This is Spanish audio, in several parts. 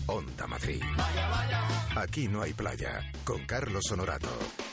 Onda Madrid. Aquí no hay playa. Con Carlos Honorato.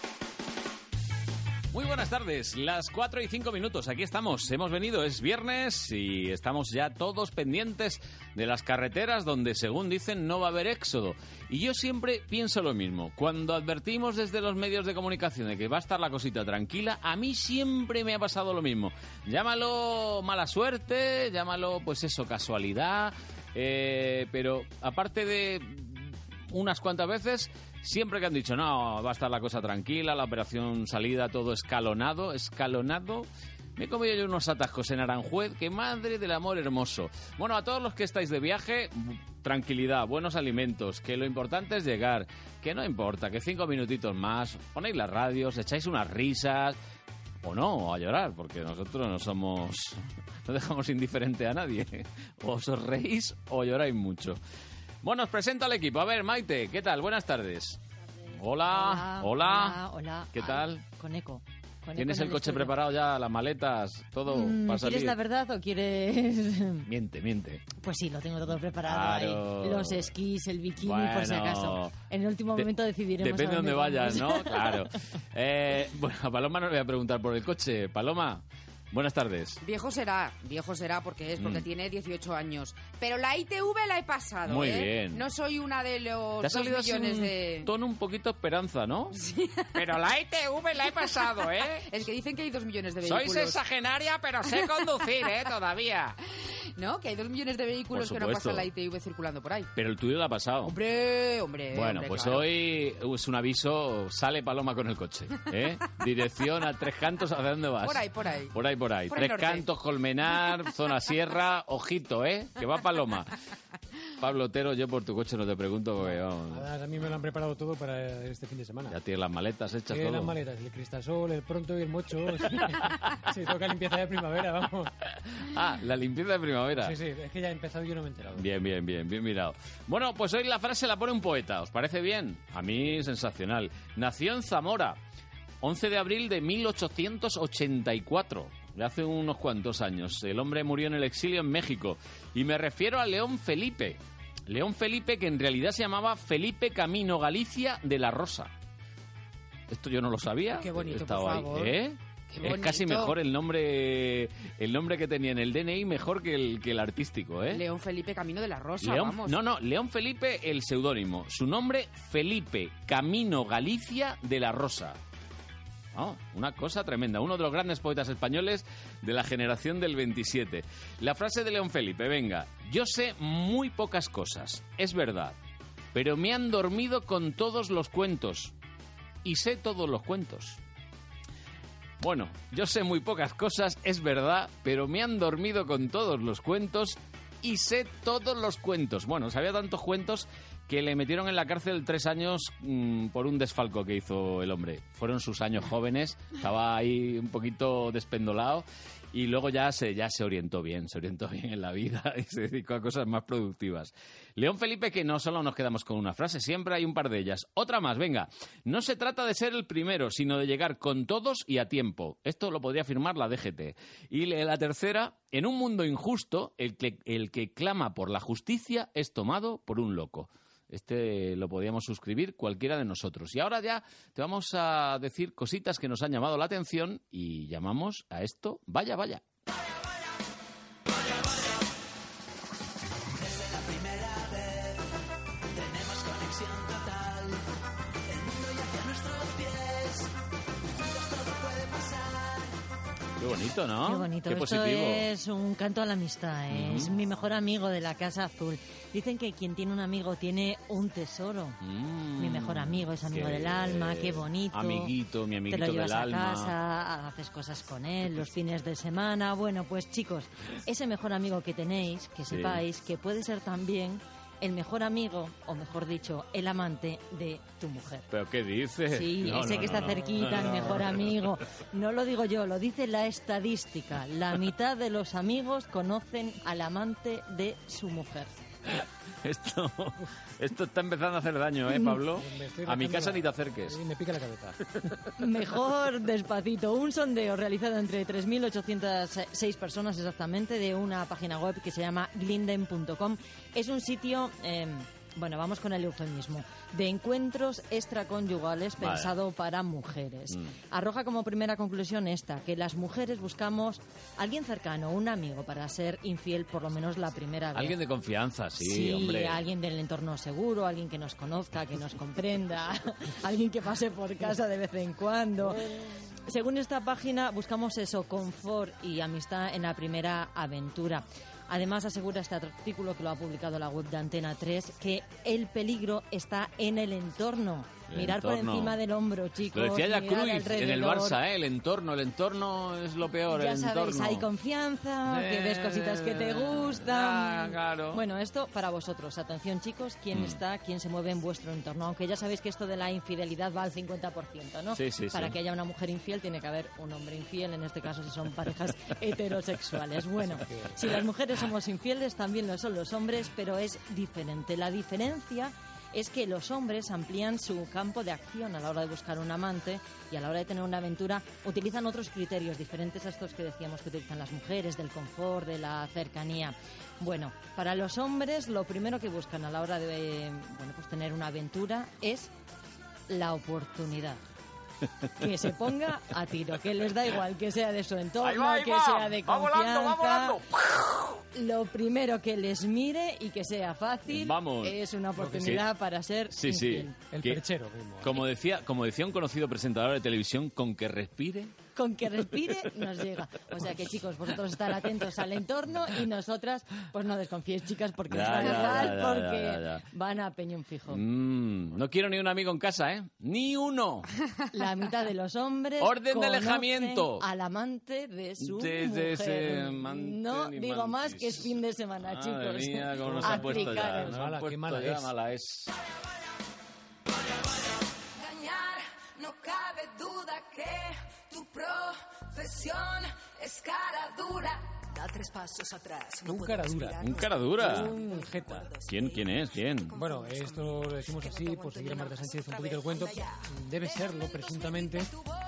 Muy buenas tardes, las 4:05. Aquí estamos, hemos venido, es viernes y estamos ya todos pendientes de las carreteras donde, según dicen, no va a haber éxodo. Y yo siempre pienso lo mismo. Cuando advertimos desde los medios de comunicación de que va a estar la cosita tranquila, a mí siempre me ha pasado lo mismo. Llámalo mala suerte, llámalo, pues eso, casualidad, pero aparte de unas cuantas veces, siempre que han dicho, no, va a estar la cosa tranquila, la operación salida, todo escalonado, me he comido yo unos atascos en Aranjuez, que madre del amor hermoso. Bueno, a todos los que estáis de viaje, tranquilidad, buenos alimentos, que lo importante es llegar, que no importa, que 5 minutitos más, ponéis las radios, echáis unas risas, o no, a llorar, porque nosotros no dejamos indiferente a nadie. O os reís o lloráis mucho. Bueno, os presento al equipo. A ver, Maite, ¿qué tal? Buenas tardes. Hola. ¿Qué tal? Con eco. ¿Tienes el coche preparado ya, las maletas, todo para salir? ¿Quieres la verdad o quieres...? Miente. Pues sí, lo tengo todo preparado. Claro. Ahí. Los esquís, el bikini, bueno, por si acaso. En el último momento decidiremos. Depende de dónde vayas, ¿no? Claro. Bueno, a Paloma no le voy a preguntar por el coche. Paloma, buenas tardes. Viejo será porque tiene 18 años. Pero la ITV la he pasado. Muy bien. No soy una de los Te ha salido 2 millones de... tono un poquito esperanza, ¿no? Sí. Pero la ITV la he pasado, ¿eh? Es que dicen que hay 2 millones de vehículos. Sois exagenaria, pero sé conducir, todavía. ¿No? Que hay 2 millones de vehículos que no pasan la ITV circulando por ahí. Pero el tuyo lo ha pasado. Hombre. Bueno, pues claro. Hoy es un aviso, sale Paloma con el coche, ¿eh? Dirección a Tres Cantos, ¿hacia dónde vas? Por ahí. Por ahí. Tres Cantos, Colmenar, zona sierra, ojito, que va Paloma. Pablo Otero, yo por tu coche no te pregunto porque vamos. A mí me lo han preparado todo para este fin de semana. Ya tienes las maletas hechas, todo. Las maletas, el cristasol, el pronto y el mocho. Sí, toca limpieza de primavera, vamos. Ah, la limpieza de primavera. Sí, es que ya he empezado y yo no me he enterado. Bien mirado. Bueno, pues hoy la frase la pone un poeta, ¿os parece bien? A mí, sensacional. Nació en Zamora, 11 de abril de 1884. De hace unos cuantos años. El hombre murió en el exilio en México. Y me refiero a León Felipe. León Felipe, que en realidad se llamaba Felipe Camino Galicia de la Rosa. Esto yo no lo sabía. Qué bonito, Estaba por favor. Ahí, Es casi mejor el nombre que tenía en el DNI, mejor que el artístico, ¿eh? León Felipe Camino de la Rosa, vamos. No, León Felipe, el seudónimo. Su nombre, Felipe Camino Galicia de la Rosa. Oh, una cosa tremenda. Uno de los grandes poetas españoles de la generación del 27. La frase de León Felipe, venga. Yo sé muy pocas cosas, es verdad, pero me han dormido con todos los cuentos. Y sé todos los cuentos. Bueno, yo sé muy pocas cosas, es verdad, pero me han dormido con todos los cuentos y sé todos los cuentos. Bueno, sabía tantos cuentos que le metieron en la cárcel 3 años por un desfalco que hizo el hombre. Fueron sus años jóvenes, estaba ahí un poquito despendolado y luego ya se orientó bien en la vida y se dedicó a cosas más productivas. León Felipe, que no solo nos quedamos con una frase, siempre hay un par de ellas. Otra más, venga. No se trata de ser el primero, sino de llegar con todos y a tiempo. Esto lo podría afirmar la DGT. Y la tercera, en un mundo injusto, el que clama por la justicia es tomado por un loco. Este lo podíamos suscribir cualquiera de nosotros. Y ahora ya te vamos a decir cositas que nos han llamado la atención y llamamos a esto Vaya. Desde la primera vez tenemos conexión total. El mundo yace a nuestros pies. Juntos todo puede pasar. Qué bonito, ¿no? Qué bonito. Qué Esto positivo. es un canto a la amistad. Es mi mejor amigo de la Casa Azul. Dicen que quien tiene un amigo tiene un tesoro. Mi mejor amigo es amigo del alma, qué bonito. Amiguito, mi amiguito te lo llevas del alma. a casa, haces cosas con él los fines de semana. Bueno, pues chicos, ese mejor amigo que tenéis, que sepáis que puede ser también el mejor amigo, o mejor dicho, el amante de tu mujer. ¿Pero qué dices? Sí, ese que está cerquita, el mejor amigo. No lo digo yo, lo dice la estadística. La mitad de los amigos conocen al amante de su mujer. Esto está empezando a hacer daño, Pablo? A mi casa ni te acerques. Me pica la cabeza. Mejor despacito. Un sondeo realizado entre 3.806 personas exactamente de una página web que se llama glinden.com. Es un sitio bueno, vamos con el eufemismo, de encuentros extraconyugales pensado para mujeres. Arroja como primera conclusión esta, que las mujeres buscamos a alguien cercano, un amigo, para ser infiel por lo menos la primera vez. Alguien de confianza, sí, hombre. Alguien del entorno seguro, alguien que nos conozca, que nos comprenda, alguien que pase por casa de vez en cuando. Según esta página, buscamos eso, confort y amistad en la primera aventura. Además, asegura este artículo que lo ha publicado la web de Antena 3, que el peligro está en el entorno. Mirar por encima del hombro, chicos. Lo decía ya mirar Cruyff en el alrededor. Barça, el entorno es lo peor. Ya el sabéis, entorno. hay confianza, que ves cositas que te gustan. Claro. Bueno, esto para vosotros. Atención, chicos, quién se mueve en vuestro entorno. Aunque ya sabéis que esto de la infidelidad va al 50%, ¿no? Sí, sí, para sí. que haya una mujer infiel tiene que haber un hombre infiel, en este caso si son parejas heterosexuales. Bueno, si las mujeres somos infieles, también lo son los hombres, pero es diferente. La diferencia es que los hombres amplían su campo de acción a la hora de buscar un amante y a la hora de tener una aventura utilizan otros criterios diferentes a estos que decíamos que utilizan las mujeres, del confort, de la cercanía. Bueno, para los hombres lo primero que buscan a la hora de tener una aventura es la oportunidad. Que se ponga a tiro, que les da igual que sea de su entorno, que sea de confianza. Va volando. Lo primero que les mire y que sea fácil es una oportunidad para ser infiel. El Que, perchero mismo. como decía un conocido presentador de televisión, con que respire. Con que respire nos llega. O sea que, chicos, vosotros estar atentos al entorno y nosotras, pues no desconfiéis, chicas, porque os va a dejar, porque van a peñón fijo. No quiero ni un amigo en casa, ¿eh? ¡Ni uno! La mitad de los hombres ¡Orden de conocen alejamiento! al amante de su mujer. ese amante no ni digo más mantis. que es fin de semana, Madre chicos. mía, cómo nos ha puesto ya. Aplicaros. Nos ha Mala, qué puesto mala ya, es. mala es. Engañar, no cabe duda que tu profesión es cara dura. Da 3 pasos atrás. Un cara dura. Un cara dura. Un jeta. ¿Quién es? ¿Quién? Bueno, esto lo decimos así, por seguir a Marta Sánchez un poquito el cuento. Debe serlo, presuntamente.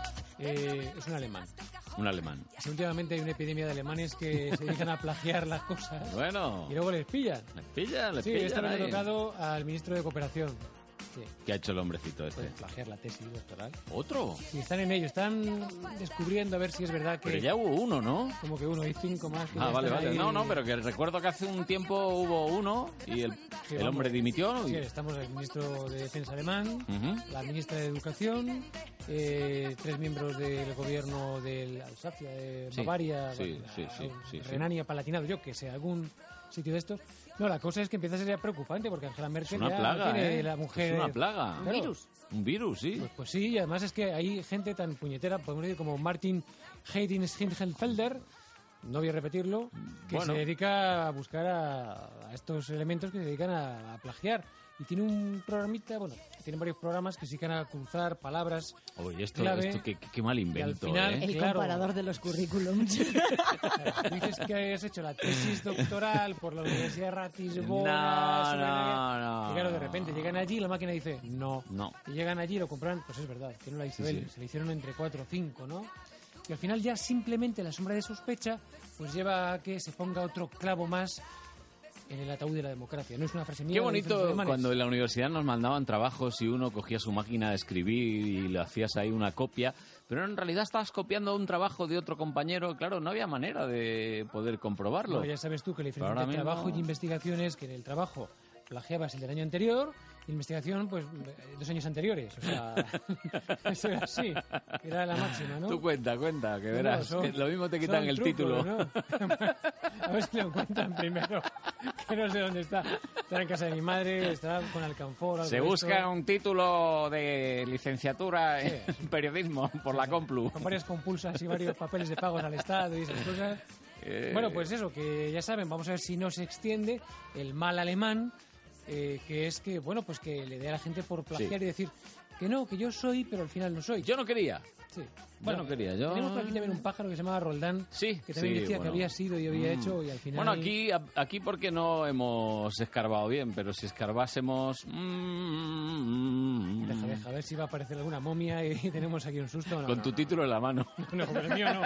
Es un alemán. Un alemán. Si últimamente hay una epidemia de alemanes que se dedican a plagiar las cosas Bueno. y luego les pillan. Les pillan Sí, esto le ha ahí. tocado al ministro de Cooperación. Sí, ¿Qué ha hecho el hombrecito este? pues plagiar la tesis doctoral. ¿Otro? Y están en ello, están descubriendo a ver si es verdad que... Pero ya hubo uno, ¿no? Como que uno y 5 más. que Ah, ya vale, están vale. ahí. No, pero que recuerdo que hace un tiempo hubo uno y el vamos. hombre dimitió. Sí, estamos el ministro de Defensa alemán, Ujú. la ministra de Educación, 3 miembros del gobierno de Alsacia, de Sí, Bavaria, sí, bueno, sí. Renania, Palatinado, yo que sé, algún sitio de estos. No, la cosa es que empieza a ser ya preocupante porque Angela Merkel Es una ya plaga, no tiene ¿eh? la mujer... Es una plaga. Claro. Virus. Un virus, sí. Pues sí, y además es que hay gente tan puñetera, podemos decir, como Martin Heidins-Hingelfelder, no voy a repetirlo, que Bueno. se dedica a buscar a estos elementos que se dedican a plagiar. Y tiene un programita, bueno, tiene varios programas que se dedican a cruzar palabras. Oye, esto clave, qué mal invento, final- ¿eh? El Claro. comparador de los currículums. Dices que has hecho la tesis doctoral por la Universidad de Ratisbona. No. Y claro, de repente llegan allí y la máquina dice, no. No. Y llegan allí y lo compran, pues es verdad, que no la hizo Sí, él, sí. se le hicieron entre 4 o 5, ¿no? Y al final ya simplemente la sombra de sospecha pues lleva a que se ponga otro clavo más en el ataúd de la democracia. No es una frase mía. Qué lo dicen los bonito alemanes. cuando en la universidad nos mandaban trabajos y uno cogía su máquina de escribir y le hacías ahí una copia, pero en realidad estabas copiando un trabajo de otro compañero. Claro, no había manera de poder comprobarlo. No, ya sabes tú que la diferencia Ahora entre mismo- trabajo y investigación es que en el trabajo plagiabas el del año anterior y en investigación, pues, 2 años anteriores. O sea, eso era así. Era la máxima, ¿no? Tú cuenta, que No, verás. son- Lo mismo te quitan son el trucos, título. ¿no? A ver si lo encuentran primero, que no sé dónde está. Estará en casa de mi madre, estará con alcanfor. algo Se de busca esto, un título de licenciatura en periodismo por la Complu. con varias compulsas y varios papeles de pagos al Estado y esas cosas. Bueno, pues eso, que ya saben, vamos a ver si no se extiende el mal alemán, que es que, bueno, pues que le dé a la gente por plagiar Sí. y decir que no, que yo soy, pero al final no soy. Yo no quería. Sí. no quería, yo- Tenemos por aquí también un pájaro que se llamaba Roldán, Sí, que también sí, decía bueno. que había sido y había hecho y al final... Bueno, aquí porque no hemos escarbado bien, pero si escarbásemos... Deja, a ver si va a aparecer alguna momia y tenemos aquí un susto. No, con no, tu no. título en la mano. No, pero el mío no.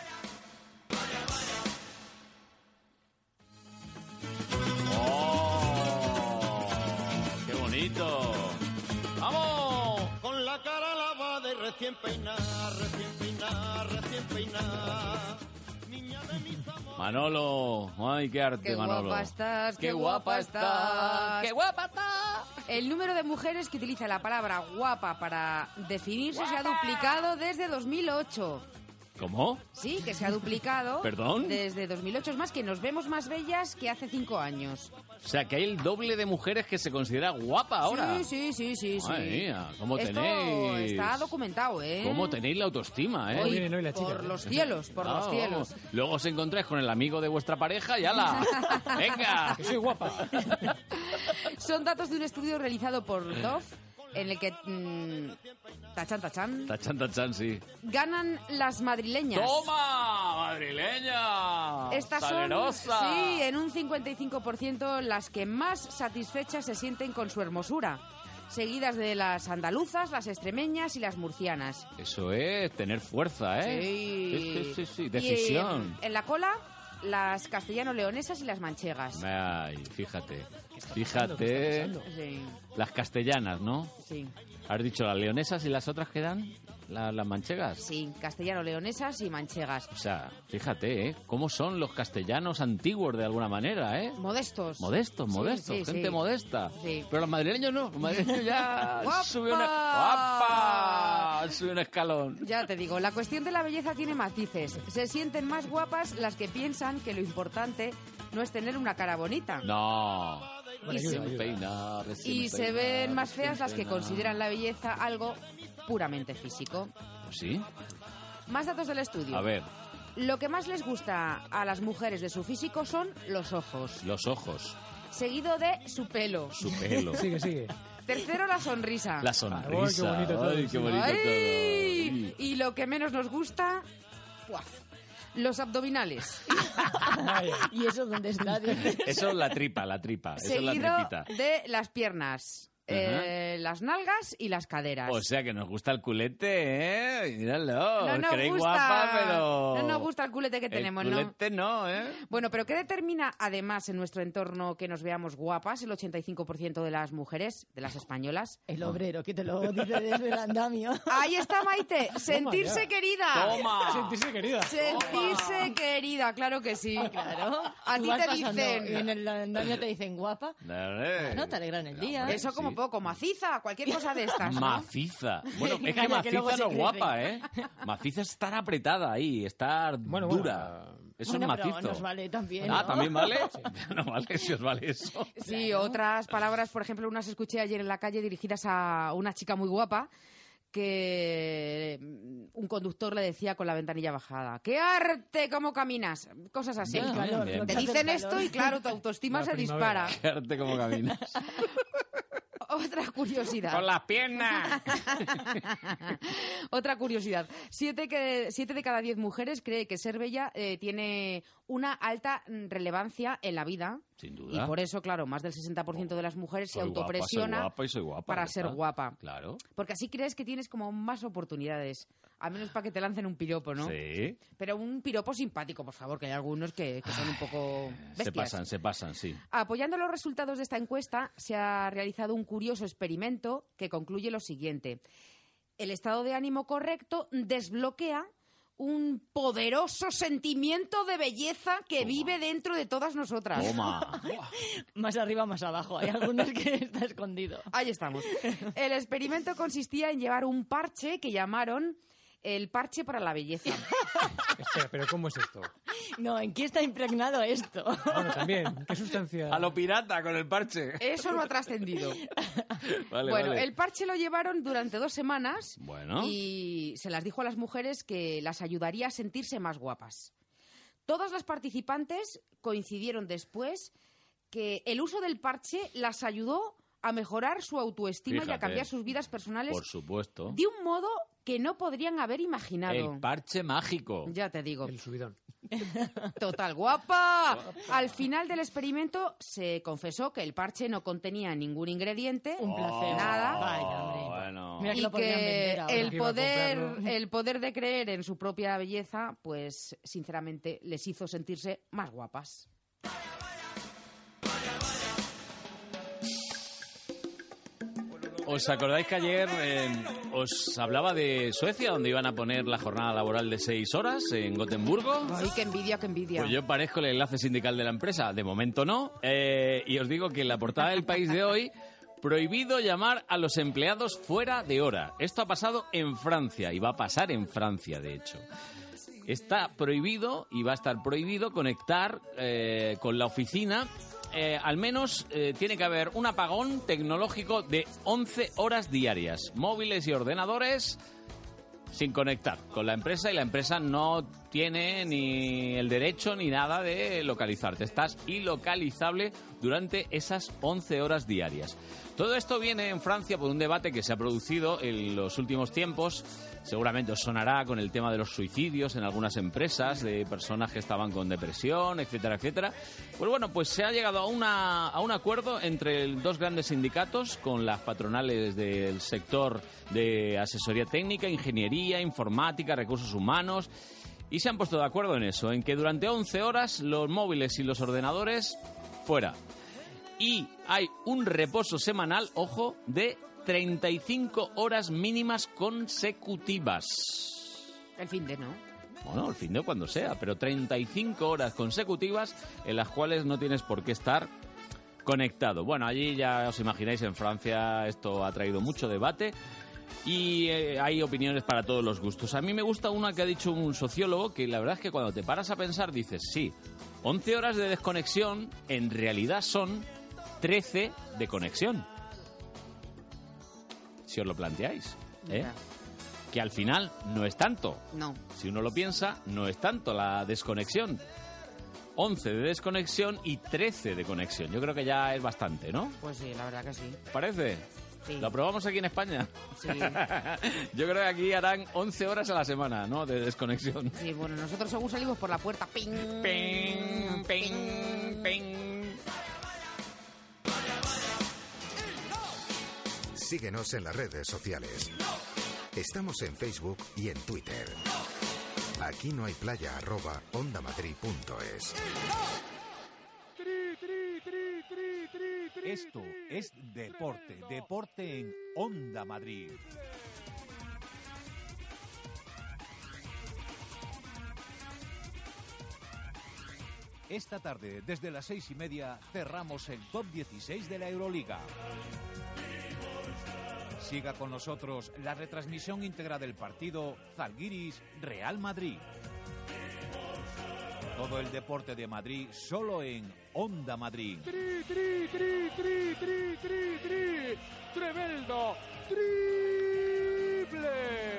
¡Oh! Manolito. ¡Vamos! Con la cara lavada y recién peinada, recién peinada, recién peinada. Niña de mis amores. Manolo, ay, qué arte, Qué Manolo. guapa estás, qué guapa estás. ¡Qué guapa estás! El número de mujeres que utiliza la palabra guapa para definirse se ha duplicado desde 2008. ¿Cómo? Sí, que se ha duplicado. ¿Perdón? Desde 2008. Es más, que nos vemos más bellas que hace 5 años. O sea, que hay el doble de mujeres que se considera guapa ahora. Sí. Madre mía, ¿cómo Esto tenéis? está documentado, ¿eh? ¿Cómo tenéis la autoestima, Hoy vienen hoy las chicas, por ¿eh? los cielos, por los cielos. Luego os encontráis con el amigo de vuestra pareja y ¡ala! ¡Venga! Que soy guapa. Son datos de un estudio realizado por Dove, en el que... tachan, Tachan, sí. ganan las madrileñas. ¡Toma! ¡Madrileña! Estas ¡Salerosa! son, sí, en un 55% las que más satisfechas se sienten con su hermosura, seguidas de las andaluzas, las extremeñas y las murcianas. Eso es tener fuerza, ¿eh? Sí. Y, Decisión. en la cola, las castellano-leonesas y las manchegas. Ay, fíjate. ¿Qué está pasando? Sí, Las castellanas, ¿no? sí. ¿Has dicho las leonesas y las otras quedan? ¿Las manchegas? Sí, castellano-leonesas y manchegas. O sea, fíjate, ¿eh? ¿Cómo son los castellanos antiguos de alguna manera, eh? Modestos. Modestos, Sí, gente sí. modesta. Sí. Pero los madrileños no, los madrileños ya ¡Guapa! subió ¡Guapa! Subió un escalón. Ya te digo, la cuestión de la belleza tiene matices. Se sienten más guapas las que piensan que lo importante no es tener una cara bonita. No. Y Recién se peina, ven más recién feas las que peina. consideran la belleza algo puramente físico. ¿Sí? Más datos del estudio. A ver, Lo que más les gusta a las mujeres de su físico son los ojos, los ojos, seguido de su pelo. su pelo, Sigue. Tercero, la sonrisa. la sonrisa. Ay, qué bonito todo, Ay, qué sí. bonito ¡Ay! todo. Y lo que menos nos gusta, ¡puaf! Los abdominales. Vaya. ¿Y eso dónde está? Eso es la tripa. Eso es la Seguido tripita. de las piernas, las nalgas y las caderas. O sea que nos gusta el culete, ¿eh? Míralo. No nos Creéis gusta, guapa, pero... no nos gusta el culete que tenemos, el culete no, ¿eh? Bueno, pero ¿qué determina además en nuestro entorno que nos veamos guapas el 85% de las mujeres, de las españolas? El obrero, que te lo dice desde el andamio. Ahí está, Maite, sentirse ya. querida. ¡Toma! Sentirse querida. Sentirse querida, claro que sí. Claro. A Tú ti vas te pasando dicen... y en el andamio te dicen guapa. No te alegran el día. Hombre, Eso como sí. poco, maciza, cualquier cosa de estas, ¿no? Maciza. Bueno, es que Calla, que luego maciza se no es crece. guapa, ¿eh? Maciza es estar apretada ahí, estar Bueno, dura. Eso Bueno, es macizo. pero nos vale también, Ah, ¿no? ¿también vale? No vale, si os vale eso. Sí, otras palabras, por ejemplo, unas escuché ayer en la calle dirigidas a una chica muy guapa que un conductor le decía con la ventanilla bajada: ¡qué arte cómo caminas! Cosas así. Bien, calor, bien. lo que Te hace dicen el esto calor. y claro, tu autoestima La se primavera. dispara. Qué arte como caminas. Otra curiosidad. ¡Con las piernas! Otra curiosidad. 7 de cada 10 mujeres cree que ser bella tiene una alta relevancia en la vida. Sin duda. Y por eso, claro, más del 60% de las mujeres se Soy guapa, autopresiona soy guapa y soy guapa, para ya ser está. guapa. Claro. Porque así crees que tienes como más oportunidades. A menos para que te lancen un piropo, ¿no? Sí. Pero un piropo simpático, por favor, que hay algunos que son un poco bestias. Se pasan, sí. Apoyando los resultados de esta encuesta, se ha realizado un curioso experimento que concluye lo siguiente. El estado de ánimo correcto desbloquea un poderoso sentimiento de belleza que vive dentro de todas nosotras. Toma. Más arriba, más abajo. Hay algunos que está escondido. Ahí estamos. El experimento consistía en llevar un parche que llamaron el parche para la belleza. Espera, pero ¿cómo es esto? No, ¿en qué está impregnado esto? Bueno, también, ¿qué sustancia? A lo pirata con el parche. Eso no ha trascendido. Vale, Bueno, vale. el parche lo llevaron durante 2 semanas Bueno. y se las dijo a las mujeres que las ayudaría a sentirse más guapas. Todas las participantes coincidieron después que el uso del parche las ayudó a mejorar su autoestima y a Fíjate. cambiar sus vidas personales Por supuesto. de un modo que no podrían haber imaginado. El parche mágico. Ya te digo. El subidón. Total, guapa. Al final del experimento se confesó que el parche no contenía ningún ingrediente, Un placer. nada, Vaya, hombre. Bueno. Mira que y lo podrían que vender ahora. el Que iba a poder, comprarlo. el poder de creer en su propia belleza, pues sinceramente les hizo sentirse más guapas. ¿os acordáis que ayer os hablaba de Suecia, donde iban a poner la jornada laboral de 6 horas en Gotemburgo? Ay, qué envidia, qué envidia. Pues yo parezco el enlace sindical de la empresa. De momento no. Y os digo que en la portada del País de hoy, prohibido llamar a los empleados fuera de hora. Esto ha pasado en Francia y va a pasar en Francia, de hecho. Está prohibido y va a estar prohibido conectar con la oficina. Al menos tiene que haber un apagón tecnológico de 11 horas diarias. Móviles y ordenadores sin conectar con la empresa, y la empresa no tiene ni el derecho ni nada de localizarte. Estás ilocalizable durante esas 11 horas diarias. Todo esto viene en Francia por un debate que se ha producido en los últimos tiempos. Seguramente os sonará con el tema de los suicidios en algunas empresas, de personas que estaban con depresión, etcétera, etcétera. Pues bueno, pues se ha llegado a un acuerdo entre dos grandes sindicatos con las patronales del sector de asesoría técnica, ingeniería, informática, recursos humanos, y se han puesto de acuerdo en eso, en que durante 11 horas los móviles y los ordenadores fuera. Y hay un reposo semanal, ojo, de 35 horas mínimas consecutivas. El fin de, ¿no? Bueno, el fin de cuando sea, pero 35 horas consecutivas en las cuales no tienes por qué estar conectado. Bueno, allí ya os imagináis, en Francia esto ha traído mucho debate y hay opiniones para todos los gustos. A mí me gusta una que ha dicho un sociólogo, que la verdad es que cuando te paras a pensar dices, sí, 11 horas de desconexión en realidad son 13 de conexión. Si os lo planteáis, Ya. que al final no es tanto. No. Si uno lo piensa, no es tanto la desconexión. 11 de desconexión y 13 de conexión. Yo creo que ya es bastante, ¿no? Pues sí, la verdad que sí. ¿Parece? Sí. ¿Lo probamos aquí en España? Sí. Yo creo que aquí harán 11 horas a la semana, ¿no? De desconexión. Sí, bueno, nosotros según salimos por la puerta, ping, Ping, ping, ping. Síguenos en las redes sociales. Estamos en Facebook y en Twitter. Aquí no hay playa @ondamadrid.es. Esto es deporte, deporte en Onda Madrid. Esta tarde, desde las 6:30, cerramos el top 16 de la Euroliga. Siga con nosotros la retransmisión íntegra del partido Zalgiris-Real Madrid. Todo el deporte de Madrid solo en Onda Madrid. ¡Tremendo! ¡Triple!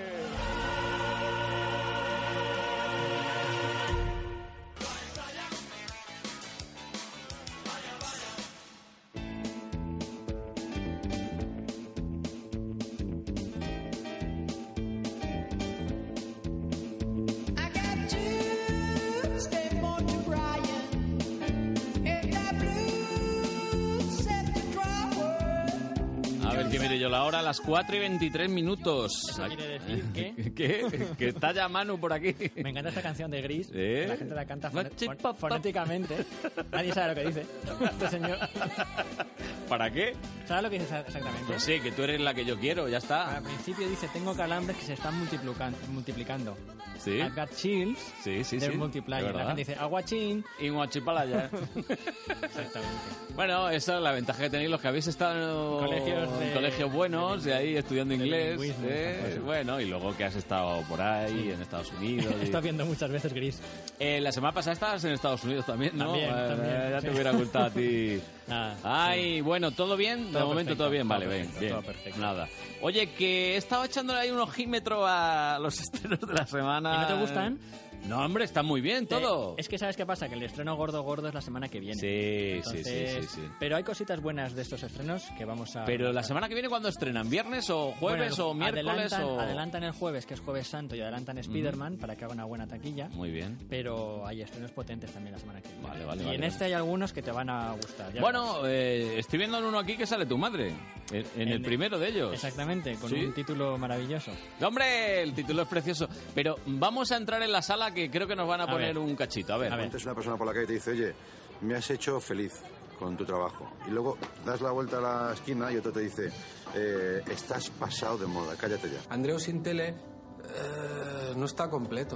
A ver, que mire yo la hora, a las 4:23. ¿Eso quiere decir que? ¿Qué? Que está ya Manu por aquí. Me encanta esta canción de Gris. ¿Eh? La gente la canta Machipop. fonéticamente. Nadie sabe lo que dice este señor. ¿Para qué? ¿Sabe lo que dice exactamente? Pues sí, que tú eres la que yo quiero, ya está. Al principio dice, tengo calambres que se están multiplicando. Sí, I've got chills. sí, sí. They're sí, multiplying. de verdad. La gente dice, aguachín. Y guachipalaya. Exactamente. Bueno, esa es la ventaja que tenéis los que habéis estado en colegios buenos, de ahí estudiando inglés. lingüismo, estas cosas. Bueno, y luego que has estado por ahí, en Estados Unidos. He estado viendo muchas veces Gris. La semana pasada estabas en Estados Unidos también, ¿no? También, ya sí. te hubiera gustado a ti. Ah, Ay, bueno, ¿todo bien? De Todo momento perfecto, todo bien, todo vale, perfecto, bien. todo perfecto. Nada. Oye, que he estado echándole ahí un ojímetro a los estrenos de la semana. ¿Y no te gustan? No, hombre, está muy bien todo. Es que ¿sabes qué pasa? Que el estreno gordo es la semana que viene. Sí, Entonces, sí. Pero hay cositas buenas de estos estrenos que vamos a... Pero la semana que viene, ¿cuándo estrenan? ¿Viernes o jueves o miércoles? Adelantan el jueves, que es Jueves Santo, y adelantan Spider-Man para que haga una buena taquilla. Muy bien. Pero hay estrenos potentes también la semana que viene. Vale, y vale. en este hay algunos que te van a gustar. ya Bueno, estoy viendo en uno aquí que sale tu madre. En el primero de ellos. Exactamente, con Sí. un título maravilloso. ¡Hombre! El título es precioso. Pero vamos a entrar en la sala, que creo que nos van a poner ver. un cachito. A ver. A ver. Antes una persona por la calle te dice, oye, me has hecho feliz. con tu trabajo. Y luego das la vuelta a la esquina y otro te dice, estás pasado de moda, cállate ya. Andreu sin tele no està completo.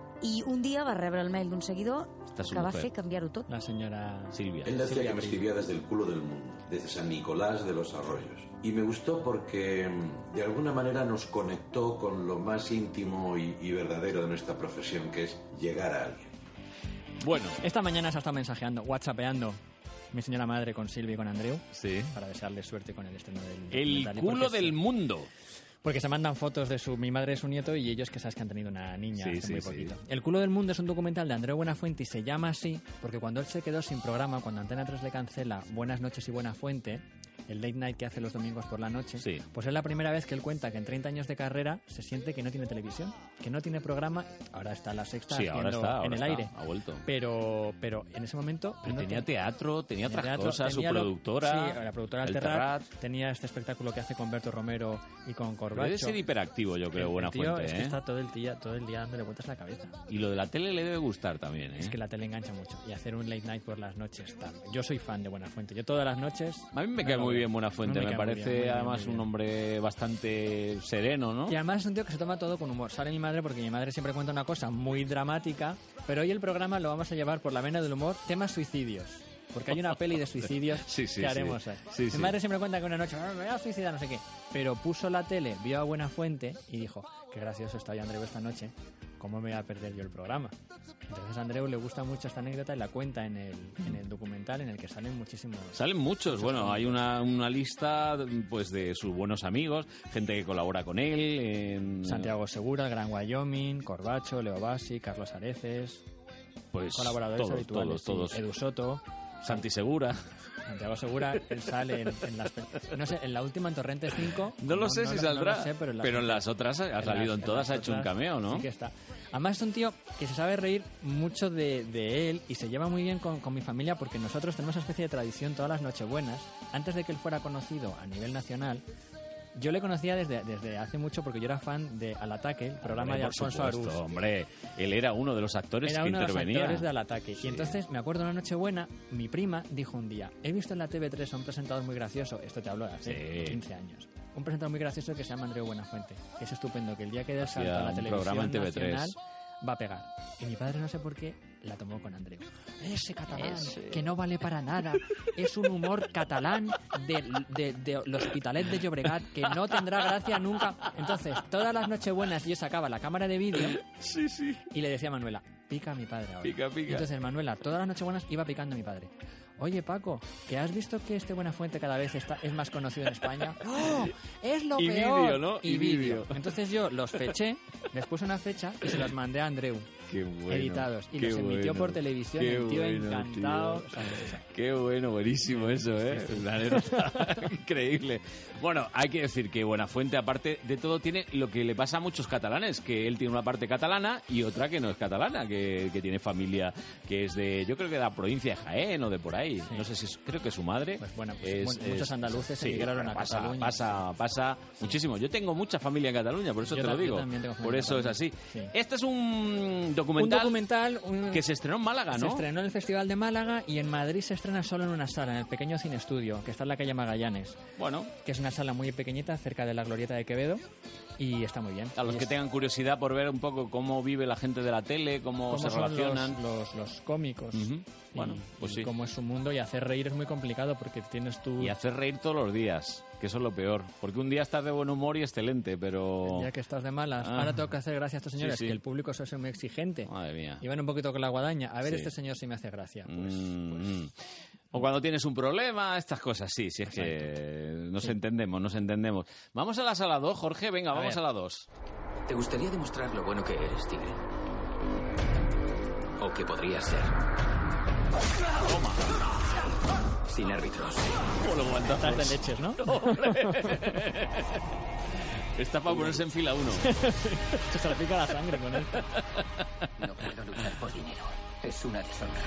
I un dia va rebre el mail d'un seguidor que va fer canviar-ho tot. La señora Silvia. Él decía que me escribía desde el culo del mundo, desde San Nicolás de los Arroyos. Y me gustó porque de alguna manera nos conectó con lo más íntimo y verdadero de nuestra profesión, que es llegar a alguien. Bueno. Esta mañana se ha estado mensajeando, whatsappeando mi señora madre con Silvia y con Andreu. Sí. Para desearle suerte con el estreno del El documental. culo del mundo. Porque se mandan fotos de mi madre y su nieto y ellos que sabes que han tenido una niña Sí, hace sí, muy sí. poquito. El culo del mundo es un documental de Andreu Buenafuente y se llama así porque cuando él se quedó sin programa, cuando Antena 3 le cancela Buenas noches y Buenafuente, el late night que hace los domingos por la noche, pues es la primera vez que él cuenta que en 30 años de carrera se siente que no tiene televisión, que no tiene programa. Ahora está La Sexta ahora haciendo está, en el aire. Ha vuelto. Pero en ese momento... Pero no tenía teatro, tenía otras cosas, su tenía productora. Sí, la productora el Terrat, tenía este espectáculo que hace con Berto Romero y con Corbacho. Debe ser hiperactivo, yo creo, Buenafuente. Es que está todo el día dándole vueltas a la cabeza. Y lo de la tele le debe gustar también, ¿eh? Es que la tele engancha mucho. Y hacer un late night por las noches tal. Yo soy fan de Buenafuente. Yo todas las noches... A mí me cae muy bien Buenafuente. Me parece muy bien, además un hombre bastante sereno, ¿no? Y además es un tío que se toma todo con humor. Sale mi madre porque mi madre siempre cuenta una cosa muy dramática, pero hoy el programa lo vamos a llevar por la vena del humor, temas suicidios. Porque hay una peli de suicidios que haremos ahí. Mi madre siempre cuenta que una noche me voy a suicidar, no sé qué. Pero puso la tele, vio a Buenafuente y dijo, qué gracioso está hoy Andreu esta noche, ¿cómo me voy a perder yo el programa? Entonces a Andreu le gusta mucho esta anécdota y la cuenta en el documental en el que salen muchísimos. Salen muchos. Bueno, hay una lista pues de sus buenos amigos, gente que colabora con él. Santiago Segura, el Gran Wyoming, Corbacho, Leo Bassi, Carlos Areces, pues colaboradores todos, habituales. Todos. Edu Soto. Santi Segura. Santiago Segura, él sale en las... No sé, en la última, en Torrente 5... No lo sé si saldrá, no lo sé, pero en las otras ha salido en todas, ha hecho un cameo, ¿no? Sí que está. Además es un tío que se sabe reír mucho de él y se lleva muy bien con mi familia porque nosotros tenemos una especie de tradición todas las Nochebuenas. Antes de que él fuera conocido a nivel nacional, yo le conocía desde hace mucho porque yo era fan de Al Ataque, el programa de Alfonso Arús. Hombre, él era uno de los actores que intervenía. Era uno de los actores de Al Ataque. Sí. Y entonces, me acuerdo una Nochebuena, mi prima dijo un día, he visto en la TV3 a un presentador muy gracioso, esto te hablo de hace 15 años, un presentador muy gracioso que se llama Andreu Buenafuente. Es estupendo que el día que dé el salto a la televisión nacional va a pegar. Y mi padre, no sé por qué, la tomó con Andreu. Ese catalán, que no vale para nada, es un humor catalán de l'Hospitalet de Llobregat, que no tendrá gracia nunca. Entonces, todas las Nochebuenas yo sacaba la cámara de vídeo y le decía a Manuela, pica a mi padre ahora. Pica. Y entonces Manuela, todas las Nochebuenas iba picando a mi padre. Oye, Paco, ¿que has visto que este Buenafuente cada vez es más conocido en España? ¡No! ¡Es lo peor! Vídeo, ¿no? Y vídeo. Entonces yo los feché, les puse una fecha y se los mandé a Andreu. Qué bueno, editados. Y los emitió por televisión, el tío encantado. Tío. Qué bueno, buenísimo eso, ¿eh? Una anécdota increíble. Bueno, hay que decir que Buenafuente, aparte de todo, tiene lo que le pasa a muchos catalanes, que él tiene una parte catalana y otra que no es catalana, que tiene familia que es de, yo creo que de la provincia de Jaén o de por ahí. Sí. No sé si creo que su madre. Pues bueno, muchos andaluces emigraron a Cataluña. Pasa muchísimo. Yo tengo mucha familia en Cataluña, por eso te lo digo. Yo también tengo familia por eso en Cataluña. Es así. Sí. Este es un documental que se estrenó en Málaga, ¿no? Se estrenó en el Festival de Málaga y en Madrid se estrena solo en una sala, en el pequeño Cine Estudio, que está en la calle Magallanes. Bueno. Que es una sala muy pequeñita, cerca de la Glorieta de Quevedo, y está muy bien. A los que tengan curiosidad por ver un poco cómo vive la gente de la tele, cómo se relacionan. Los cómicos. Bueno, pues sí. Cómo es su mundo, y hacer reír es muy complicado porque tienes tú... Y hacer reír todos los días, que eso es lo peor. Porque un día estás de buen humor y excelente, pero... El día que estás de malas. Ahora tengo que hacer gracia a estos señores, que el público suele ser muy exigente. Madre mía. Y van un poquito con la guadaña. A ver, este señor sí me hace gracia. Pues. O cuando tienes un problema, estas cosas, sí, es que nos entendemos. Vamos a la sala 2, Jorge, venga, vamos a la 2. ¿Te gustaría demostrar lo bueno que eres, Tigre? ¿O que podrías ser? Toma. Sin árbitros. ¿Cómo lo aguantas? De leches, ¿no? Está para ponerse en fila 1. Se le pica la sangre con él. No puedo luchar por dinero. Es una deshonra.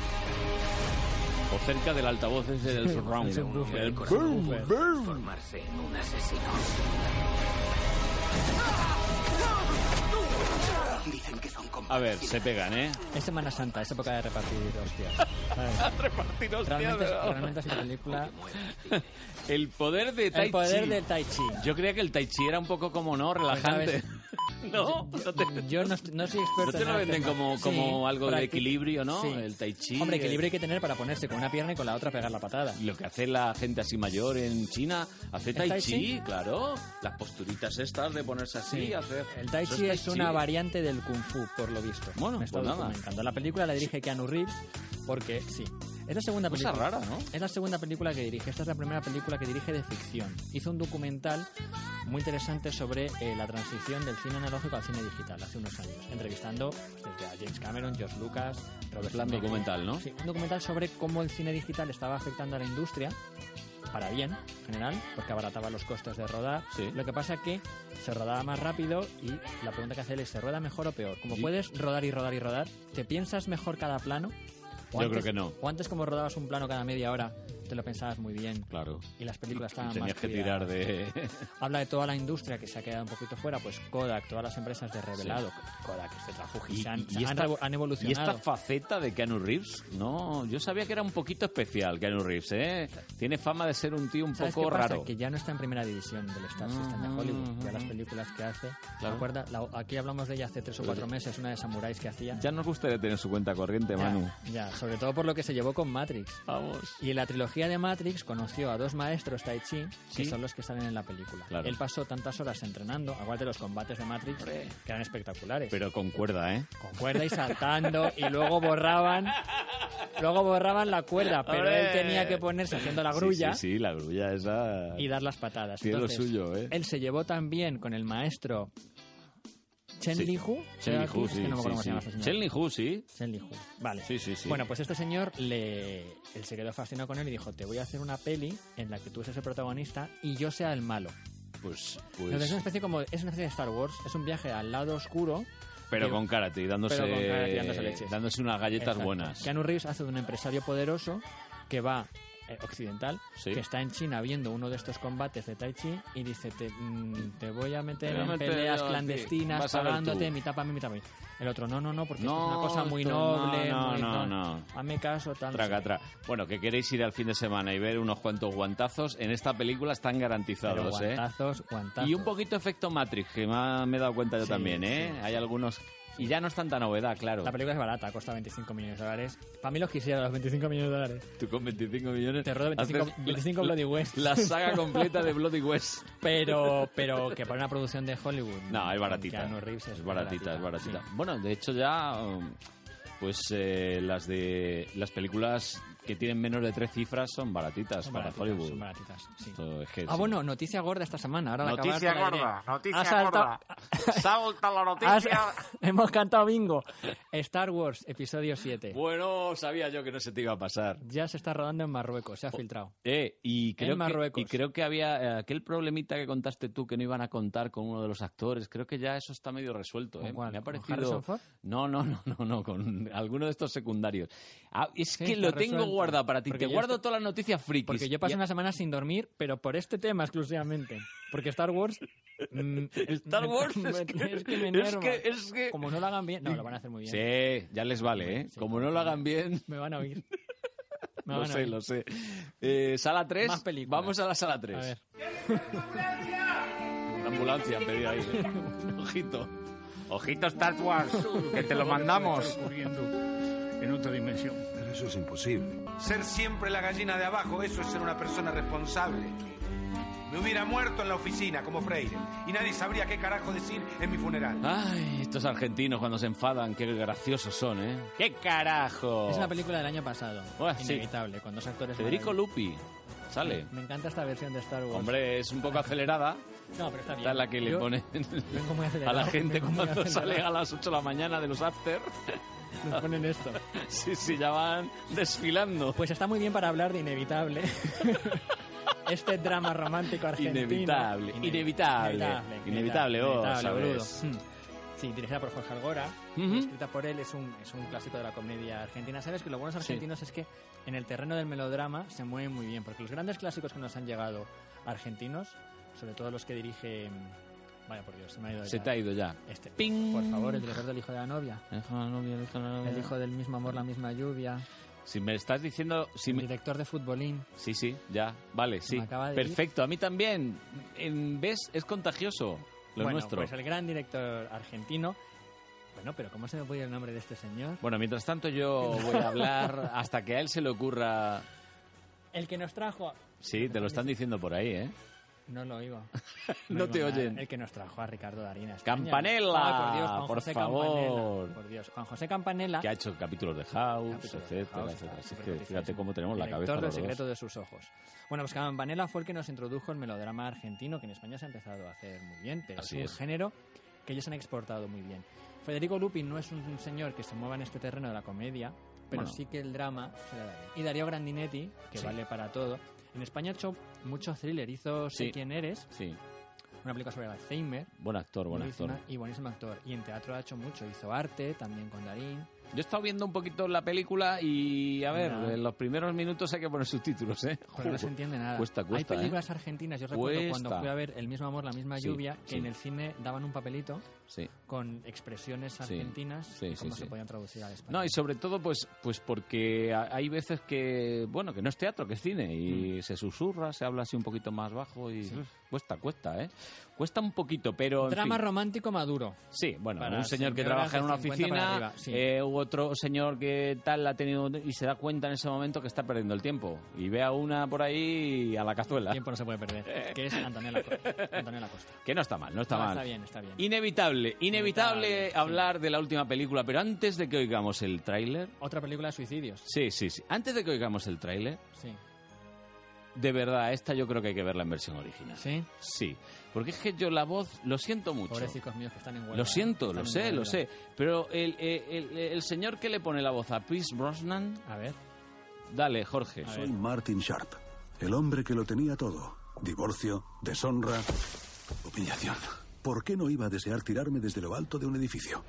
O cerca del altavoz ese del surround. El boom. Transformarse en un asesino. Dicen que son A ver, se pegan, ¿eh? Es Semana Santa, es época de repartir hostias. Repartir hostias. Realmente es una película... El poder de Tai Chi. El poder del Tai Chi. Yo creía que el Tai Chi era un poco como, ¿no? Relajante. ¿No? Yo no soy experto. ¿No te lo venden como algo de equilibrio, no? Sí. El Tai Chi. Hombre, equilibrio hay que tener para ponerse con una pierna y con la otra pegar la patada. Lo que hace la gente así mayor en China, hace Tai Chi, claro. Las posturitas estas de ponerse así, Sí. hacer... El Tai Chi es una variante del Kung Fu, por lo visto. Bueno, me está pues nada. documentando. La película la dirige Keanu Reeves porque, sí. Es la segunda Cosa película. rara, ¿no? Es la segunda película que dirige. Esta es la primera película que dirige de ficción. Hizo un documental muy interesante sobre la transición del cine analógico al cine digital hace unos años, entrevistando desde a James Cameron, George Lucas, Robert Un Zemeckis. documental, ¿no? Sí, un documental sobre cómo el cine digital estaba afectando a la industria para bien, en general, porque abarataba los costes de rodar. Sí. Lo que pasa es que se rodaba más rápido y la pregunta que hace él es, ¿se rueda mejor o peor? Como Sí. puedes rodar y rodar y rodar, ¿te piensas mejor cada plano? Yo creo que no. O antes, como rodabas un plano cada media hora, te lo pensabas muy bien. Claro. Y las películas estaban Tenías más que tirar cuidadas. de... Habla de toda la industria que se ha quedado un poquito fuera, pues Kodak, todas las empresas de revelado, Kodak, etcétera, Fujisan, han evolucionado. Y esta faceta de Keanu Reeves, no, yo sabía que era un poquito especial Keanu Reeves, ¿eh? Tiene fama de ser un tío un ¿Sabes poco qué pasa? raro. Que ya no está en primera división del Star System de Hollywood, ya las películas que hace. Claro. ¿Recuerda? Aquí hablamos de ella hace 3 o 4 meses, una de samuráis que hacía. Ya nos gustaría tener su cuenta corriente, Ya, Manu. ya, sobre todo por lo que se llevó con Matrix. Vamos. Y en la trilogía de Matrix conoció a 2 maestros Tai Chi, que Sí. son los que salen en la película. Claro. Él pasó tantas horas entrenando, aguante los combates de Matrix, que eran espectaculares. Pero con cuerda, ¿eh? Con cuerda y saltando, y luego borraban la cuerda, pero ¡Hombre! él tenía que ponerse haciendo la grulla Sí, la grulla esa... y dar las patadas. Tiene lo Entonces, suyo, ¿eh? Él se llevó también con el maestro Chen Sí. Li-Hu. Chen Li-Hu, Es que sí, no me acuerdo cómo sí, se llama sí. este señor. Chen Li-Hu, sí. Chen Li-Hu, vale. Sí, sí, sí. Bueno, pues este señor, él se quedó fascinado con él y dijo, te voy a hacer una peli en la que tú seas el protagonista y yo sea el malo. Pues... Entonces es una especie de Star Wars, es un viaje al lado oscuro. Pero que- con karate, dándose, pero con karate y dándose leches. dándose unas galletas Exacto. buenas. Keanu Reeves hace de un empresario poderoso que va occidental, Sí. que está en China viendo uno de estos combates de Tai Chi y dice, te voy a meter Te voy a en meter peleas yo a ti. clandestinas, Vas a ver pagándote, tú. mitad para mí, mitad para mí. El otro, no, porque No, esto es una cosa muy esto noble, no, muy... no. Hazme caso, tal. Traga, traga. Bueno, que queréis ir al fin de semana y ver unos cuantos guantazos, en esta película están Pero garantizados, guantazos. Y un poquito efecto Matrix, que me he dado cuenta yo Sí, también, ¿eh? sí, Hay algunos... Y ya no es tanta novedad, claro. La película es barata, cuesta $25 millones. Para mí los quisiera, los $25 millones. Tú con 25 millones... Te rodo 25 Bloody West. La saga completa de Bloody West. Pero que para una producción de Hollywood... No, es baratita. Keanu Reeves Es baratita. sí. Bueno, de hecho ya... Pues las películas que tienen menos de 3 cifras son baratitas Son para baratitas, Hollywood. son baratitas, sí. Esto es que Ah, sí. bueno, noticia gorda esta semana. Ahora la Noticia acabas de gorda, leer. noticia Ha saltado- gorda. Salta la noticia. Hemos cantado bingo. Star Wars, episodio 7. Bueno, sabía yo que no se te iba a pasar. Ya se está rodando en Marruecos, se ha filtrado. Y creo, En Marruecos. creo que había aquel problemita que contaste tú que no iban a contar con uno de los actores. Creo que ya eso está medio resuelto. ¿Con cuál? Me ha ¿Con parecido... Harrison Ford? No, con alguno de estos secundarios. Es Sí, que está lo tengo resuelto. guardado para ti. Porque Te yo guardo estoy- todas las noticias frikis. Porque yo pasé una semana sin dormir, pero por este tema exclusivamente. Porque Star Wars... Star Wars es que me enerva. Como no lo hagan bien... No, lo van a hacer muy bien. Sí, ya les vale, ¿eh? Sí, Como no lo hagan bien... Me van a oír. Me Lo van a sé, oír. lo sé. Sala 3. Más películas. Vamos a la sala 3. A ver. Una ambulancia han pedido ahí. Ojito. Ojito Star Wars, que te lo mandamos. En otra dimensión. Pero eso es imposible. Ser siempre la gallina de abajo, eso es ser una persona responsable. Me hubiera muerto en la oficina como Freire y nadie sabría qué carajo decir en mi funeral. Ay, estos argentinos cuando se enfadan, qué graciosos son, ¿eh? ¡Qué carajo! Es una película del año pasado. Buah, sí. Inevitable, con 2 actores. Federico maravillosos. Lupi. Sale. Me encanta esta versión de Star Wars. Hombre, es un poco acelerada. No, pero está bien. Esta es la que le Yo ponen vengo muy a acelerado, la gente vengo muy cuando acelerado. sale a las 8 de la mañana de los after. Nos ponen esto. Sí, ya van desfilando. Pues está muy bien para hablar de Inevitable. Este drama romántico argentino. Inevitable. Oh, brudo. sabes. Sí, dirigida por Jorge Algora, escrita por él, es un clásico de la comedia argentina. ¿Sabes que lo bueno de los argentinos es que en el terreno del melodrama se mueven muy bien? Porque los grandes clásicos que nos han llegado argentinos, sobre todo los que dirige Vaya, por Dios, se me ha ido Se te ha ido ya. ¡Ping! Por favor, el director del Hijo de la Novia. El hijo del mismo amor, la misma lluvia. Si me estás diciendo... el director de Futbolín. Sí, ya. Vale, sí. Perfecto. A mí también. ¿Ves? Es contagioso lo nuestro. Pues el gran director argentino... Bueno, pero ¿cómo se me puede ir el nombre de este señor? Bueno, mientras tanto yo voy a hablar hasta que a él se le ocurra... El que nos trajo... Sí, te lo están diciendo por ahí, ¿eh? No lo oigo. No te oyen. El que nos trajo a Ricardo Darín a España. ¡Campanella! Ay, por Dios, Juan por José favor. Campanella. Por Dios, Juan José Campanella. Que ha hecho capítulos de House, etcétera. Así que fíjate cómo tenemos la cabeza Director los del dos. secreto de sus ojos. Bueno, pues Campanella fue el que nos introdujo el melodrama argentino, que en España se ha empezado a hacer muy bien, pero Así es un género que ellos han exportado muy bien. Federico Lupi no es un señor que se mueva en este terreno de la comedia, pero sí que el drama se le da bien. Y Darío Grandinetti, que vale para todo. En España ha hecho mucho thriller, hizo Sé quién eres, una película sobre Alzheimer. Buen actor. Y buenísimo actor. Y en teatro ha hecho mucho, hizo Arte, también con Darín. Yo he estado viendo un poquito la película y, a ver, en los primeros minutos hay que poner subtítulos, ¿eh? Pero no se entiende nada. Cuesta, hay películas argentinas, yo recuerdo cuando fui a ver El mismo amor, la misma lluvia, que en el cine daban un papelito con expresiones argentinas y cómo se podían traducir al español. No, y sobre todo, pues porque hay veces que, bueno, que no es teatro, que es cine, y se susurra, se habla así un poquito más bajo y cuesta, ¿eh? Cuesta un poquito, pero... Drama romántico maduro. Sí, bueno, un señor que trabaja en una oficina, u otro señor que tal ha tenido y se da cuenta en ese momento que está perdiendo el tiempo y ve a una por ahí a la cazuela. El tiempo no se puede perder, que es Antonella Costa. Que no está mal, no está mal. Está bien. Inevitable hablar de la última película, pero antes de que oigamos el tráiler... Otra película de suicidios. Sí. Antes de que oigamos el tráiler... Sí. De verdad, esta yo creo que hay que verla en versión original. ¿Sí? Sí, porque es que yo la voz lo siento mucho. Pobrecicos míos que están en huelga. Lo siento, lo sé. Pero el señor que le pone la voz a Pierce Brosnan... A ver. Dale, Jorge. Soy Martin Sharp, el hombre que lo tenía todo. Divorcio, deshonra, humillación. ¿Por qué no iba a desear tirarme desde lo alto de un edificio?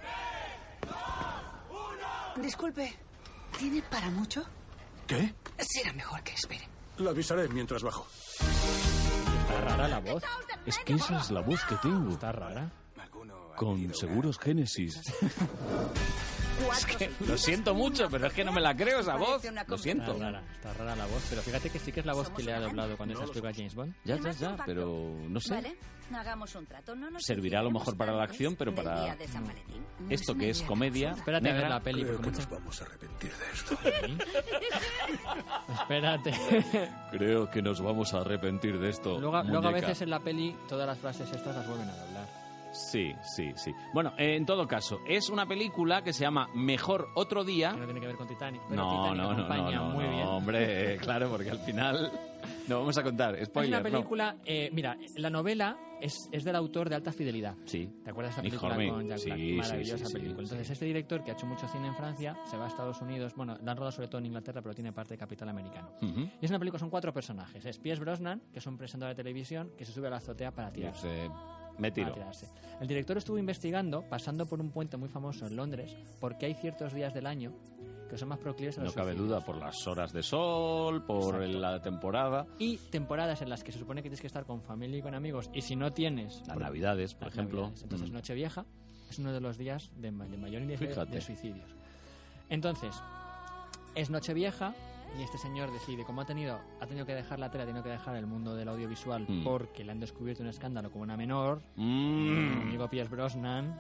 Disculpe, ¿tiene para mucho? ¿Qué? Será mejor que espere. La avisaré mientras bajo. Está rara la voz. Es que esa es la voz que tengo. Está rara. Con Seguros Génesis. Es que lo siento mucho, pero es que no me la creo esa voz. Lo siento. Está rara la voz, pero fíjate que sí que es la voz que le ha doblado cuando se estuvo a James Bond. Ya, pero no sé. Vale, hagamos un trato. No nos servirá a lo mejor para la acción, pero para esto que es comedia. Espérate a ver la peli. Creo que nos vamos a arrepentir de esto. Espérate. Creo que nos vamos a arrepentir de esto. Luego a veces en la peli todas las frases estas las vuelven a doblar. Sí. Bueno, en todo caso, es una película que se llama Mejor Otro Día. Que no tiene que ver con Titanic. Pero no, hombre, claro, porque al final no vamos a contar. Spoiler. Es una película, mira, la novela es del autor de Alta Fidelidad. Sí. ¿Te acuerdas de esa película con Jack Black? Maravillosa película. Entonces, este director que ha hecho mucho cine en Francia se va a Estados Unidos. Bueno, la han rodado sobre todo en Inglaterra, pero tiene parte de capital americano. Y es una película, son 4 personajes. Es Pierce Brosnan, que es un presentador de televisión, que se sube a la azotea para tirarse. Me tiro. El director estuvo investigando, pasando por un puente muy famoso en Londres, porque hay ciertos días del año que son más proclives a los suicidios. No cabe duda, por las horas de sol, por la temporada. Y temporadas en las que se supone que tienes que estar con familia y con amigos, y si no tienes... Las Navidades, por ejemplo. Entonces, Nochevieja es uno de los días de mayor índice de suicidios. Entonces, es Nochevieja... Y este señor decide, como ha tenido que dejar la tele, ha tenido que dejar el mundo del audiovisual porque le han descubierto un escándalo con una menor, amigo Pierce Brosnan.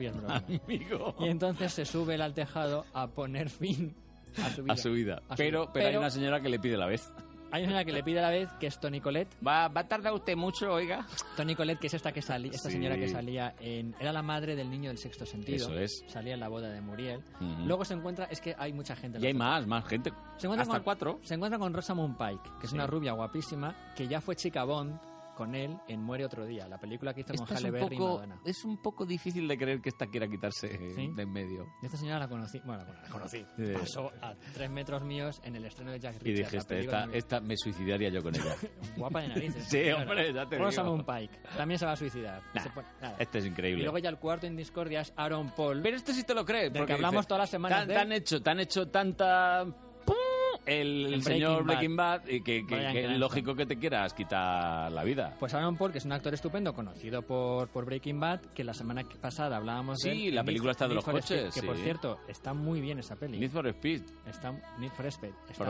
Y entonces se sube él al tejado a poner fin a su vida. Pero hay una señora que le pide la vez. Hay una que le pide a la vez, que es Toni Collette. ¿Va a tardar usted mucho, oiga? Toni Collette, que es esta señora que salía en... Era la madre del niño del Sexto Sentido. Eso es. Salía en la boda de Muriel. Luego se encuentra... Es que hay mucha gente. Y hay más gente. Hasta 4. Se encuentra con Rosamund Pike, que es una rubia guapísima, que ya fue chica Bond con él en Muere otro día, la película que hizo con Halle Berry y Madonna. Es un poco difícil de creer que esta quiera quitarse de en medio. Esta señora la conocí. Bueno, la conocí. Pasó a 3 metros míos en el estreno de Jack Reacher. Y dije, esta me suicidaría yo con ella. Guapa de narices. Sí, hombre, ya te digo. Rosamund Pike también se va a suicidar. Este es increíble. Y luego ya el cuarto en discordia es Aaron Paul. Pero este sí te lo crees. Porque hablamos todas las semanas Te han hecho tanta... el señor Breaking Bad y que es lógico que te quieras quitar la vida. Pues Aaron Paul, que es un actor estupendo, conocido por Breaking Bad, que la semana pasada hablábamos de él. Sí, la película está de los coches. Que, por cierto, está muy bien esa peli. Need for Speed. Need for Speed.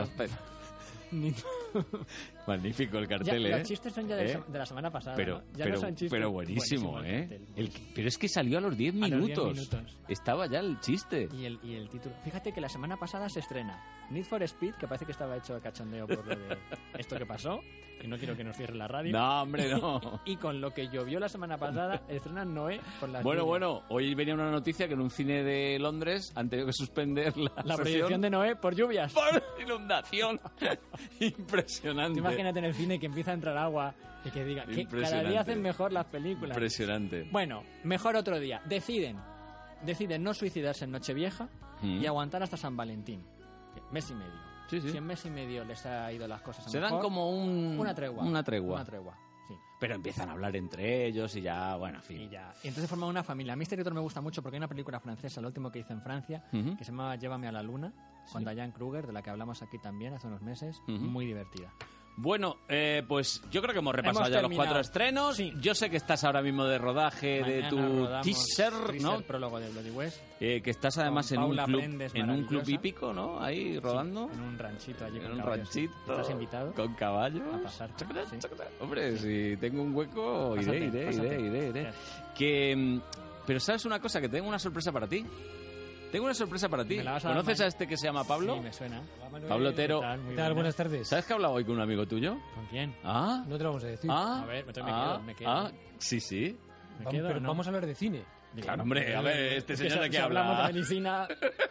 Magnífico el cartel, Los chistes son ya de la semana pasada, pero, ¿no? Ya pero, no son chistes. pero buenísimo, Cartel, pero es que salió a los 10 minutos. Estaba ya el chiste. Y el título. Fíjate que la semana pasada se estrena Need for Speed, que parece que estaba hecho a cachondeo por lo de esto que pasó, que no quiero que nos cierre la radio. No, hombre, no. Y con lo que llovió la semana pasada, estrenan Noé con las Bueno, hoy venía una noticia que en un cine de Londres han tenido que suspender la proyección de Noé por lluvias. Por inundación. Impresionante. Imagínate en el cine que empieza a entrar agua y que diga que cada día hacen mejor las películas. Impresionante. Bueno, mejor otro día. Deciden no suicidarse en Nochevieja y aguantar hasta San Valentín. Mes y medio. Sí. Si en mes y medio les ha ido las cosas se mejor, dan como una tregua. Una tregua, sí. Pero empiezan a hablar entre ellos y ya, bueno, en fin. Y entonces forman una familia. A mí este director me gusta mucho porque hay una película francesa, lo último que hice en Francia, que se llama Llévame a la luna, con Diane Kruger, de la que hablamos aquí también hace unos meses. Muy divertida. Bueno, pues yo creo que hemos repasado ya los 4 estrenos. Sí. Yo sé que estás ahora mismo de rodaje de tu teaser, ¿no? El prólogo de Bloody West. Que estás además en un club hípico, ¿no? Ahí rodando. En un ranchito allí. En un ranchito. ¿Estás invitado? Con caballos. A pasar. Sí. Hombre, si tengo un hueco, iré. Pero ¿sabes una cosa? Que tengo una sorpresa para ti. Tengo una sorpresa para ti. ¿Conoces a este que se llama Pablo? Sí, me suena. Pablo Otero. ¿Qué tal? Buenas tardes. ¿Sabes que he hablado hoy con un amigo tuyo? ¿Con quién? Ah. No te lo vamos a decir. A ver, me quedo. Sí. Vamos a hablar de cine. Claro, hombre, a ver, este señor de qué habla. Hablamos de medicina.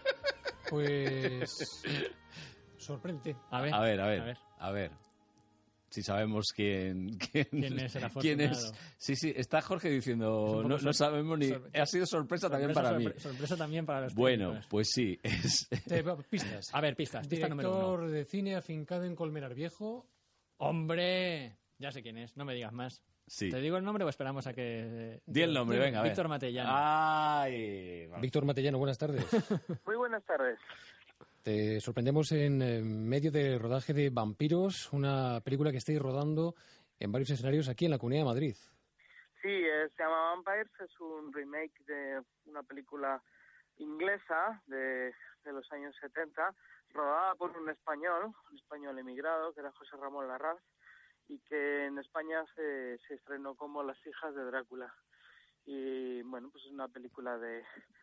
Pues... sorprende. A ver. Si sabemos quién es el afortunado. Sí, está Jorge diciendo, no sabemos ni... Ha sido sorpresa también para mí. Sorpresa también para los Bueno, técnicos. pues sí. Pistas. A ver, pistas. Pista número 1. Director de cine afincado en Colmenar Viejo. ¡Hombre! Ya sé quién es, no me digas más. Sí. ¿Te digo el nombre o esperamos a que...? Di el nombre, venga, a ver. Víctor Matellano. Ay, Víctor Matellano, buenas tardes. Muy buenas tardes. Te sorprendemos en medio de rodaje de Vampiros, una película que estáis rodando en varios escenarios aquí en la Comunidad de Madrid. Sí, se llama Vampires, es un remake de una película inglesa de los años 70, rodada por un español emigrado, que era José Ramón Larraz, y que en España se estrenó como Las hijas de Drácula. Y bueno, pues es una película de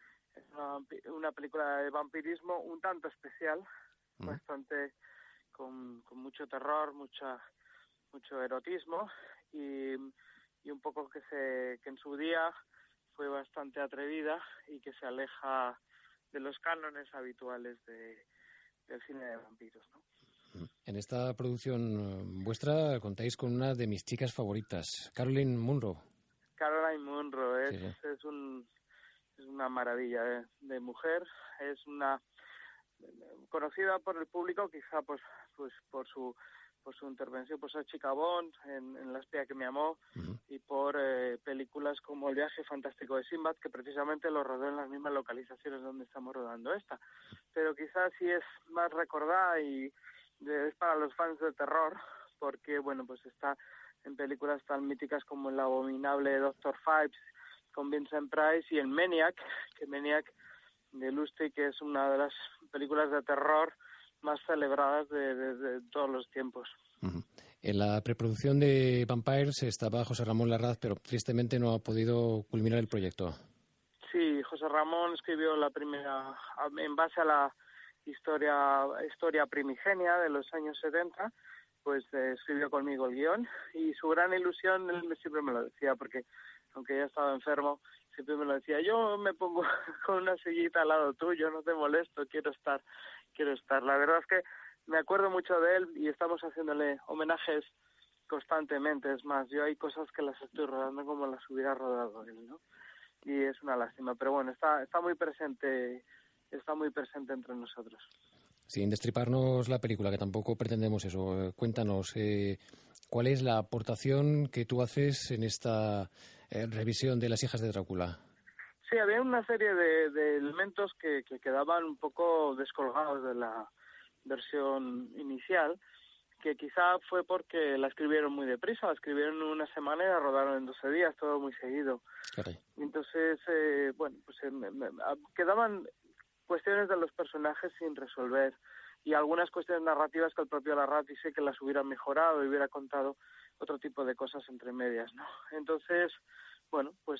vampirismo un tanto especial, bastante con mucho terror, mucho erotismo y un poco que en su día fue bastante atrevida y que se aleja de los cánones habituales del cine de vampiros, ¿no? En esta producción vuestra contáis con una de mis chicas favoritas, Caroline Munro. Caroline Munro es una maravilla de mujer, es una conocida por el público quizá pues por su intervención, por ser Chica Bond en La espía que me amó, y por películas como El viaje fantástico de Sinbad, que precisamente lo rodó en las mismas localizaciones donde estamos rodando esta, pero quizás sí es más recordada y es para los fans de terror, porque bueno, pues está en películas tan míticas como El abominable Dr. Phibes con Vincent Price y en Maniac de Lustig, que es una de las películas de terror más celebradas de todos los tiempos. En la preproducción de Vampires estaba José Ramón Larraz, pero tristemente no ha podido culminar el proyecto. Sí, José Ramón escribió la primera, en base a la historia primigenia de los años 70, pues escribió conmigo el guión, y su gran ilusión, él siempre me lo decía, porque aunque ya estaba enfermo, siempre me lo decía, yo me pongo con una sillita al lado tuyo, no te molesto, quiero estar. La verdad es que me acuerdo mucho de él y estamos haciéndole homenajes constantemente. Es más, yo hay cosas que las estoy rodando como las hubiera rodado él, ¿no? Y es una lástima, pero bueno, está muy presente entre nosotros. Sin destriparnos la película, que tampoco pretendemos eso, cuéntanos, ¿cuál es la aportación que tú haces en esta revisión de Las hijas de Drácula? Sí, había una serie de elementos que quedaban un poco descolgados versión inicial, que quizá fue porque la escribieron muy deprisa, la escribieron en una semana y la rodaron en 12 días, todo muy seguido. Caray. Entonces, quedaban cuestiones de los personajes sin resolver y algunas cuestiones narrativas que el propio Larrat dice que las hubiera mejorado y hubiera contado otro tipo de cosas entre medias, ¿no? Entonces, bueno, pues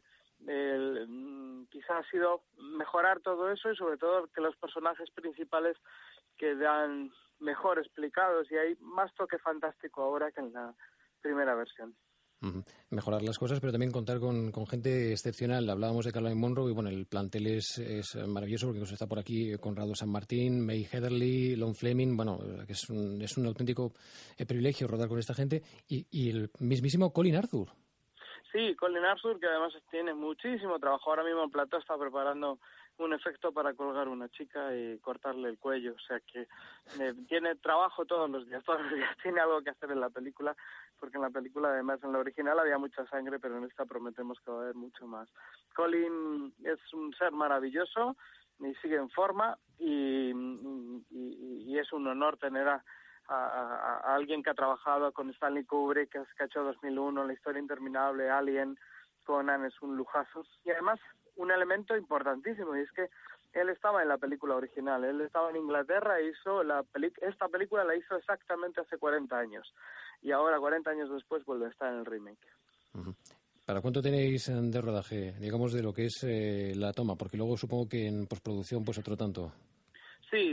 quizá ha sido mejorar todo eso y sobre todo que los personajes principales quedan mejor explicados y hay más toque fantástico ahora que en la primera versión. Mejorar las cosas, pero también contar con gente excepcional. Hablábamos de Caroline Munro y bueno, el plantel es maravilloso porque está por aquí Conrado San Martín, May Heatherly, Lon Fleming. Bueno, que es un auténtico privilegio rodar con esta gente y el mismísimo Colin Arthur. Sí, Colin Arthur, que además tiene muchísimo trabajo. Ahora mismo en plató está preparando un efecto para colgar una chica y cortarle el cuello. O sea que tiene trabajo todos los días tiene algo que hacer en la película, porque en la película, además, en la original había mucha sangre, pero en esta prometemos que va a haber mucho más. Colin es un ser maravilloso y sigue en forma y es un honor tener a alguien que ha trabajado con Stanley Kubrick, que ha hecho 2001, La historia interminable, Alien, Conan, es un lujazo. Y además, un elemento importantísimo, y es que él estaba en la película original, él estaba en Inglaterra e hizo esta película la hizo exactamente hace 40 años, y ahora, 40 años después, vuelve a estar en el remake. ¿Para cuánto tenéis de rodaje, digamos, de lo que es la toma? Porque luego supongo que en postproducción, pues otro tanto. Sí,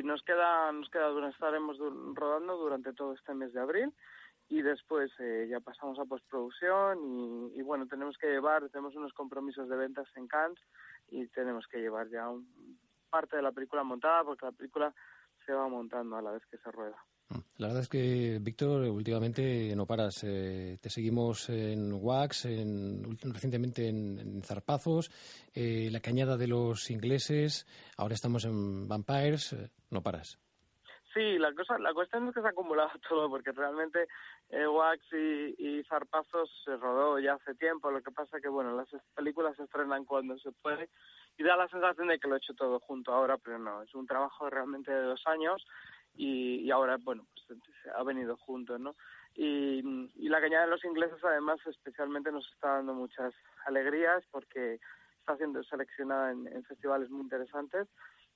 estaremos rodando durante todo este mes de abril y después ya pasamos a postproducción y bueno, tenemos unos compromisos de ventas en Cannes y tenemos que llevar ya parte de la película montada porque la película se va montando a la vez que se rueda. La verdad es que, Víctor, últimamente no paras. Te seguimos en Wax, recientemente en Zarpazos, La cañada de los ingleses, ahora estamos en Vampires, no paras. Sí, la cuestión es que se ha acumulado todo, porque realmente Wax y Zarpazos se rodó ya hace tiempo, lo que pasa que, bueno, las películas se estrenan cuando se puede y da la sensación de que lo he hecho todo junto ahora, pero no, es un trabajo realmente de 2 años y ahora, bueno, pues ha venido junto, ¿no? Y La cañada de los ingleses, además, especialmente nos está dando muchas alegrías porque está siendo seleccionada en festivales muy interesantes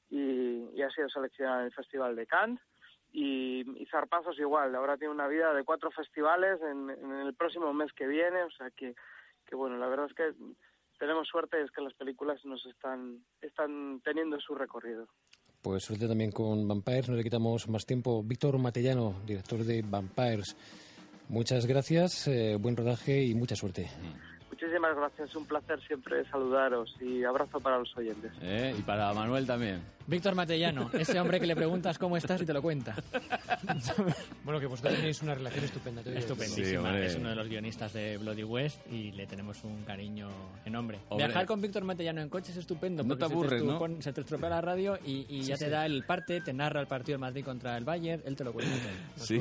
y ha sido seleccionada en el Festival de Cannes y Zarpazos igual, ahora tiene una vida de 4 festivales en el próximo mes que viene, o sea que bueno, la verdad es que tenemos suerte, es que las películas nos están teniendo su recorrido. Pues suerte también con Vampires, no le quitamos más tiempo. Víctor Matellano, director de Vampires, muchas gracias, buen rodaje y mucha suerte. Muchísimas gracias, un placer siempre saludaros y abrazo para los oyentes. Y para Manuel también. Víctor Matellano, ese hombre que le preguntas cómo estás y te lo cuenta. Bueno, que vosotros tenéis una relación estupenda. Estupendísima, sí, es uno de los guionistas de Bloody West y le tenemos un cariño enorme. Hombre. Viajar con Víctor Matellano en coche es estupendo. No te aburres, ¿no? Se te estropea la radio y ya te da el parte, te narra el partido del Madrid contra el Bayern, él te lo cuenta todo. Sí.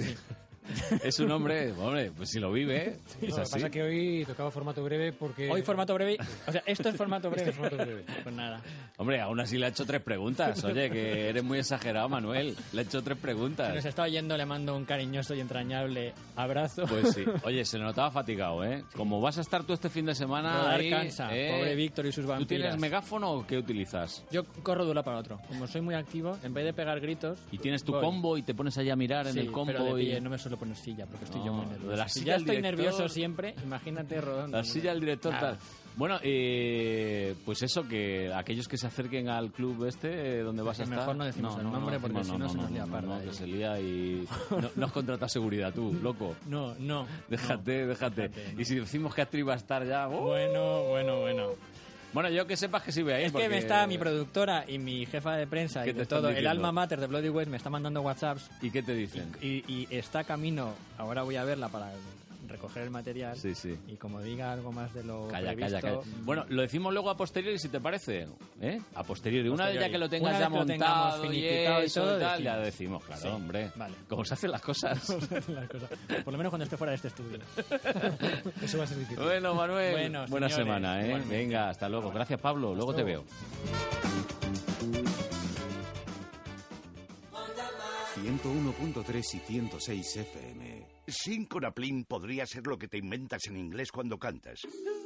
Es un hombre, pues si lo vive, sí, es lo así. que pasa es que hoy tocaba formato breve porque... Hoy formato breve, o sea, esto es formato breve. Pues nada. Hombre, aún así le ha hecho 3 preguntas. Oye, que eres muy exagerado, Manuel. Le ha hecho 3 preguntas. Si nos está oyendo, le mando un cariñoso y entrañable abrazo. Pues sí. Oye, se le notaba fatigado, ¿eh? Sí. Como vas a estar tú este fin de semana ahí... cansa, pobre Víctor y sus vampiras. ¿Tú tienes megáfono o qué utilizas? Yo corro de un lado para otro. Como soy muy activo, en vez de pegar gritos... Y tienes tu combo y te pones allí a mirar en el combo pero de pie, no me suelo poner silla porque estoy yo muy nervioso. De la si silla ya estoy director, nervioso siempre, imagínate rodando. La silla del director tal. Bueno, pues eso, que aquellos que se acerquen al club donde vas a estar... Mejor no decimos el nombre porque si no se nos lía parda. No, que se lía y... No has contratado seguridad tú, loco. No. Déjate. Y si decimos que Astrid va a estar ya... Bueno. Bueno, yo que sepas que sí voy a ir. Es que me está mi productora y mi jefa de prensa y de todo, el alma mater de Bloody West me está mandando WhatsApps. ¿Y qué te dicen? Y está camino, ahora voy a verla para recoger el material. Sí. Y como diga algo más de lo Calla. previsto... Bueno, lo decimos luego a posteriori, si te parece. A posteriori. Una vez ya que lo tengas ya montado y eso y tal, ya decimos, claro, sí. Hombre. Vale. ¿Cómo se hacen las cosas? Por lo menos cuando esté fuera de este estudio. Eso va a ser difícil. Bueno, Manuel, buena señores, semana, ¿eh? Venga, hasta luego. Gracias, Pablo. Luego te veo. 101.3 y 106 FM. Sinconaplin podría ser lo que te inventas en inglés cuando cantas.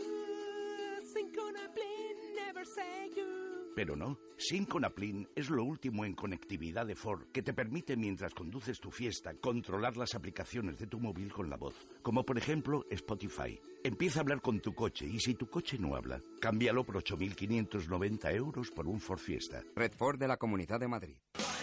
Pero no, Sinconaplin es lo último en conectividad de Ford que te permite, mientras conduces tu fiesta, controlar las aplicaciones de tu móvil con la voz, como por ejemplo Spotify. Empieza a hablar con tu coche y si tu coche no habla, cámbialo por 8.590 euros por un Ford Fiesta. Red Ford de la Comunidad de Madrid.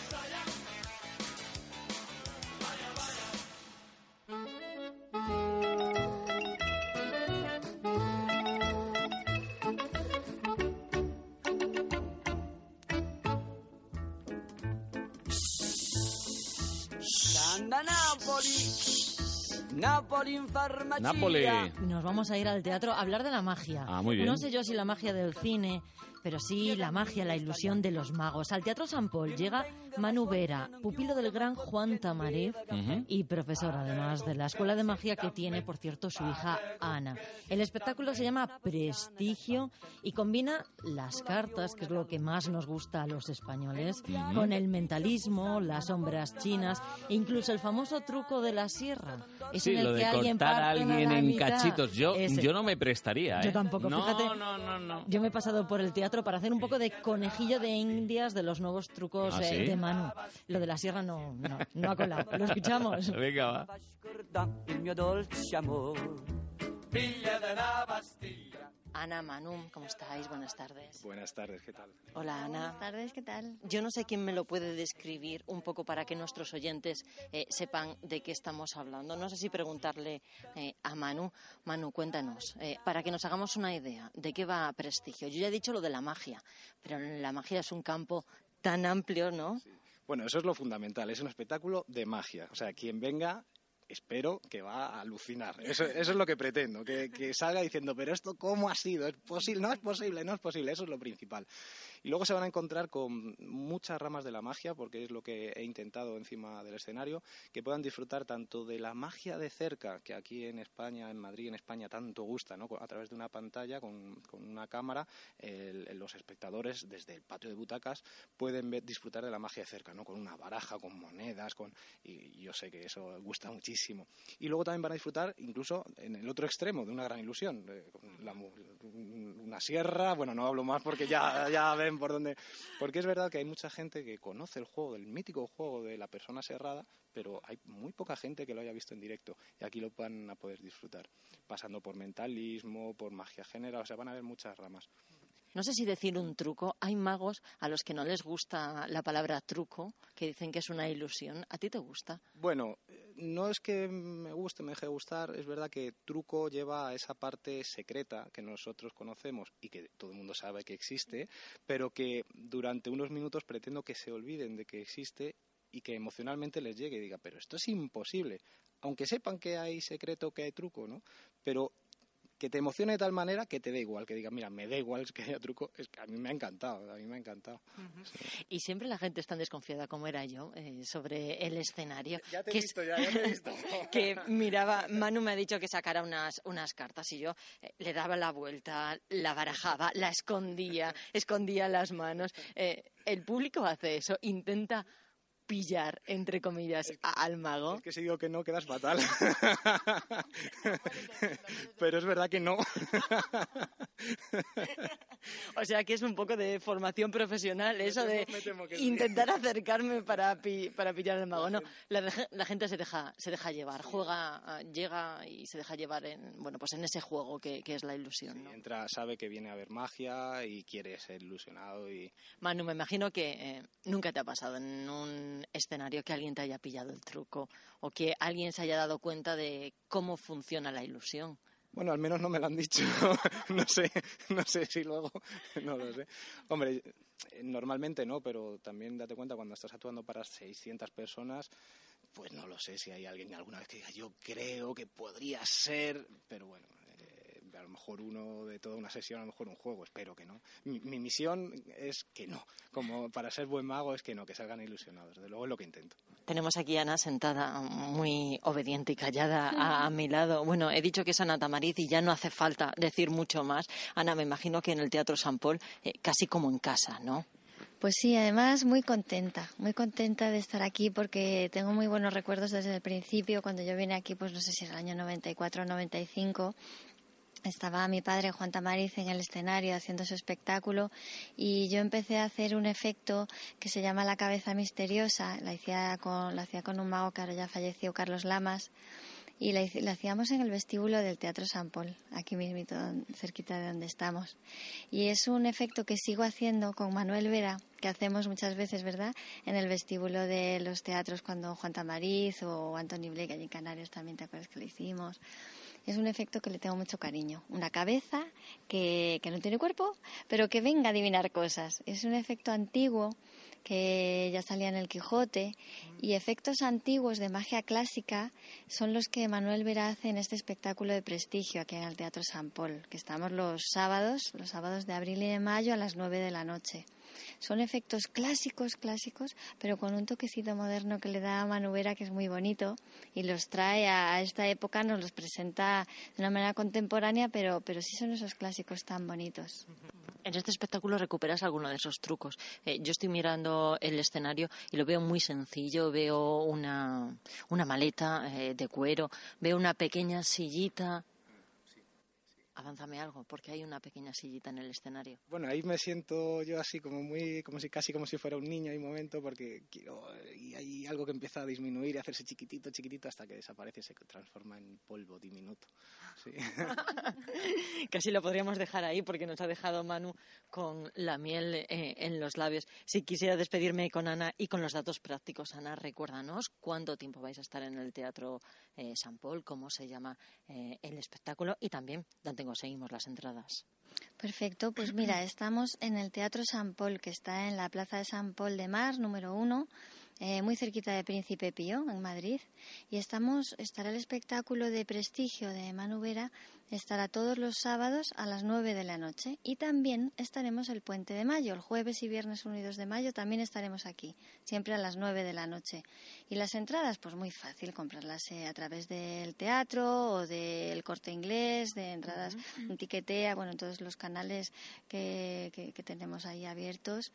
Napoli. Nos vamos a ir al teatro a hablar de la magia. Muy bien. No sé yo si la magia del cine, pero sí la magia, la ilusión de los magos. Al Teatro San Paul llega Manu Vera, pupilo del gran Juan Tamariz y profesor además de la escuela de magia que tiene, por cierto, su hija Ana. El espectáculo se llama Prestigio y combina las cartas, que es lo que más nos gusta a los españoles, con el mentalismo, las sombras chinas e incluso el famoso truco de la sierra. Es Sí, en el lo de que alguien cortar a parte alguien la en mitad. cachitos. Yo Ese. no me prestaría, ¿eh? Yo tampoco, no, fíjate. No. Yo me he pasado por el teatro para hacer un poco de conejillo de indias de los nuevos trucos ¿Ah, sí? de Manu. Lo de la sierra no ha colado. Lo escuchamos. Venga, va. Il mio dolce amor. Figlia della Bastiglia. Ana, Manu, ¿cómo estáis? Buenas tardes. Buenas tardes, ¿qué tal? Hola, Ana. Buenas tardes, ¿qué tal? Yo no sé quién me lo puede describir un poco para que nuestros oyentes sepan de qué estamos hablando. No sé si preguntarle a Manu. Manu, cuéntanos, para que nos hagamos una idea de qué va Prestigio. Yo ya he dicho lo de la magia, pero la magia es un campo tan amplio, ¿no? Sí. Bueno, eso es lo fundamental, es un espectáculo de magia. O sea, quien venga, espero que va a alucinar. Eso es lo que pretendo, que salga diciendo, pero esto ¿cómo ha sido? ¿Es posible? No es posible, eso es lo principal. Y luego se van a encontrar con muchas ramas de la magia, porque es lo que he intentado encima del escenario, que puedan disfrutar tanto de la magia de cerca, que aquí en España, en Madrid, en España, tanto gusta, ¿no? A través de una pantalla, con una cámara, los espectadores desde el patio de butacas pueden disfrutar de la magia de cerca, ¿no? Con una baraja, con monedas, y yo sé que eso gusta muchísimo. Y luego también van a disfrutar, incluso en el otro extremo, de una gran ilusión, una sierra, bueno, no hablo más porque ya ven por dónde. Porque es verdad que hay mucha gente que conoce el juego, el mítico juego de la persona serrada, pero hay muy poca gente que lo haya visto en directo y aquí lo van a poder disfrutar, pasando por mentalismo, por magia general, o sea, van a haber muchas ramas. No sé si decir un truco. Hay magos a los que no les gusta la palabra truco, que dicen que es una ilusión. ¿A ti te gusta? Bueno, no es que me guste, me deje de gustar. Es verdad que truco lleva a esa parte secreta que nosotros conocemos y que todo el mundo sabe que existe, pero que durante unos minutos pretendo que se olviden de que existe y que emocionalmente les llegue y diga, pero esto es imposible. Aunque sepan que hay secreto, que hay truco, ¿no? Pero que te emocione de tal manera que te dé igual, que diga, mira, me da igual que haya truco, es que a mí me ha encantado. Sí. Y siempre la gente es tan desconfiada como era yo sobre el escenario. Ya te he visto. Que miraba, Manu me ha dicho que sacara unas cartas y yo le daba la vuelta, la barajaba, la escondía las manos. El público hace eso, intenta pillar, entre comillas, al mago. Es que si digo que no, quedas fatal. Pero es verdad que no. O sea que es un poco de formación profesional, eso de intentar acercarme para pillar al mago. No, la gente se deja llevar, juega, llega y se deja llevar en ese juego que es la ilusión, ¿no? Entra, sabe que viene a ver magia y quiere ser ilusionado. Manu, me imagino que nunca te ha pasado en un escenario que alguien te haya pillado el truco o que alguien se haya dado cuenta de cómo funciona la ilusión. Bueno, al menos no me lo han dicho. No sé si luego, no lo sé. Hombre, normalmente no, pero también date cuenta cuando estás actuando para 600 personas, pues no lo sé si hay alguien alguna vez que diga yo creo que podría ser, pero bueno, a lo mejor uno de toda una sesión, a lo mejor un juego, espero que no. Mi misión es que no, como para ser buen mago es que no, que salgan ilusionados, desde luego es lo que intento. Tenemos aquí a Ana sentada muy obediente y callada a mi lado. Bueno, he dicho que es Ana Tamariz y ya no hace falta decir mucho más. Ana, me imagino que en el Teatro San Paul casi como en casa, ¿no? Pues sí, además muy contenta de estar aquí porque tengo muy buenos recuerdos desde el principio. Cuando yo vine aquí, pues no sé si era el año 94 o 95, estaba mi padre Juan Tamariz en el escenario haciendo su espectáculo y yo empecé a hacer un efecto que se llama la cabeza misteriosa. La hacía con un mago que ahora ya falleció, Carlos Lamas, y la hacíamos en el vestíbulo del Teatro Sant Pol, aquí mismito, cerquita de donde estamos. Y es un efecto que sigo haciendo con Manuel Vera, que hacemos muchas veces, ¿verdad?, en el vestíbulo de los teatros cuando Juan Tamariz o Antoni Blake allí en Canarias también, ¿te acuerdas que lo hicimos? Es un efecto que le tengo mucho cariño. Una cabeza que no tiene cuerpo, pero que venga a adivinar cosas. Es un efecto antiguo que ya salía en el Quijote, y efectos antiguos de magia clásica son los que Manuel Vera hace en este espectáculo de prestigio aquí en el Teatro Sant Pol, que estamos los sábados de abril y de mayo a las 9 de la noche. Son efectos clásicos, pero con un toquecito moderno que le da a Manu Vera, que es muy bonito, y los trae a esta época, nos los presenta de una manera contemporánea, pero sí son esos clásicos tan bonitos. En este espectáculo recuperas alguno de esos trucos. Yo estoy mirando el escenario y lo veo muy sencillo. Veo una maleta de cuero, veo una pequeña sillita. Avánzame algo, porque hay una pequeña sillita en el escenario. Bueno, ahí me siento yo así casi como si fuera un niño en un momento, porque y hay algo que empieza a disminuir y a hacerse chiquitito hasta que desaparece y se transforma en polvo diminuto. Sí. Casi lo podríamos dejar ahí, porque nos ha dejado Manu con la miel en los labios. Si quisiera despedirme con Ana y con los datos prácticos, Ana, recuérdanos cuánto tiempo vais a estar en el Teatro Sant Pol, cómo se llama el espectáculo y también dónde conseguimos las entradas. Perfecto, pues mira, estamos en el Teatro Sant Pol, que está en la Plaza de Sant Pol de Mar, número 1, muy cerquita de Príncipe Pío, en Madrid. Y estará el espectáculo de prestigio de Manu Vera, estará todos los sábados a las 9 de la noche. Y también estaremos el Puente de Mayo, el jueves y viernes 1 y 2 de mayo, también estaremos aquí, siempre a las 9 de la noche. Y las entradas, pues muy fácil, comprarlas a través del teatro o del Corte Inglés, de entradas en Tiquetea, bueno, en todos los canales que tenemos ahí abiertos.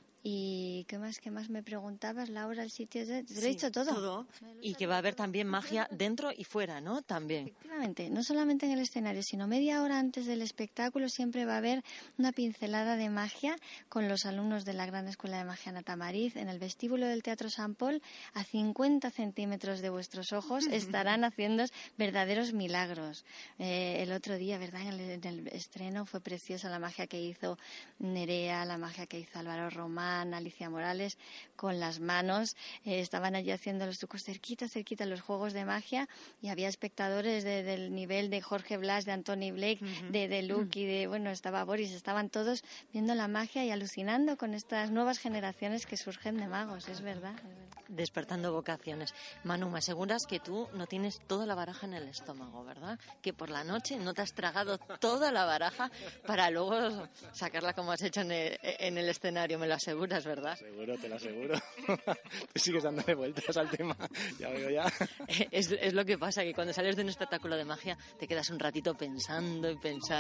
¿Y qué más me preguntabas, Laura? El sitio, te lo he dicho todo. Y que va a haber también magia dentro y fuera, ¿no? También. Efectivamente, no solamente en el escenario, sino media hora antes del espectáculo siempre va a haber una pincelada de magia con los alumnos de la Gran Escuela de Magia Ana Tamariz. En el vestíbulo del Teatro Sant Pol, a 50 centímetros de vuestros ojos, estarán haciendo verdaderos milagros. El otro día, ¿verdad? En el estreno fue preciosa la magia que hizo Nerea, la magia que hizo Álvaro Román, Alicia Morales, con las manos. Estaban allí haciendo los trucos cerquita, los juegos de magia, y había espectadores del nivel de Jorge Blas, de Antoni Blake, de Luke y estaba Boris, estaban todos viendo la magia y alucinando con estas nuevas generaciones que surgen de magos, es verdad. Despertando vocaciones. Manu, me aseguras que tú no tienes toda la baraja en el estómago, ¿verdad? Que por la noche no te has tragado toda la baraja para luego sacarla como has hecho en el escenario, me lo aseguras, ¿verdad? Seguro, te lo aseguro. Tú sigues dándole vueltas al tema, ya veo ya. Es lo que pasa, que cuando sales de un espectáculo de magia te quedas un ratito pensando.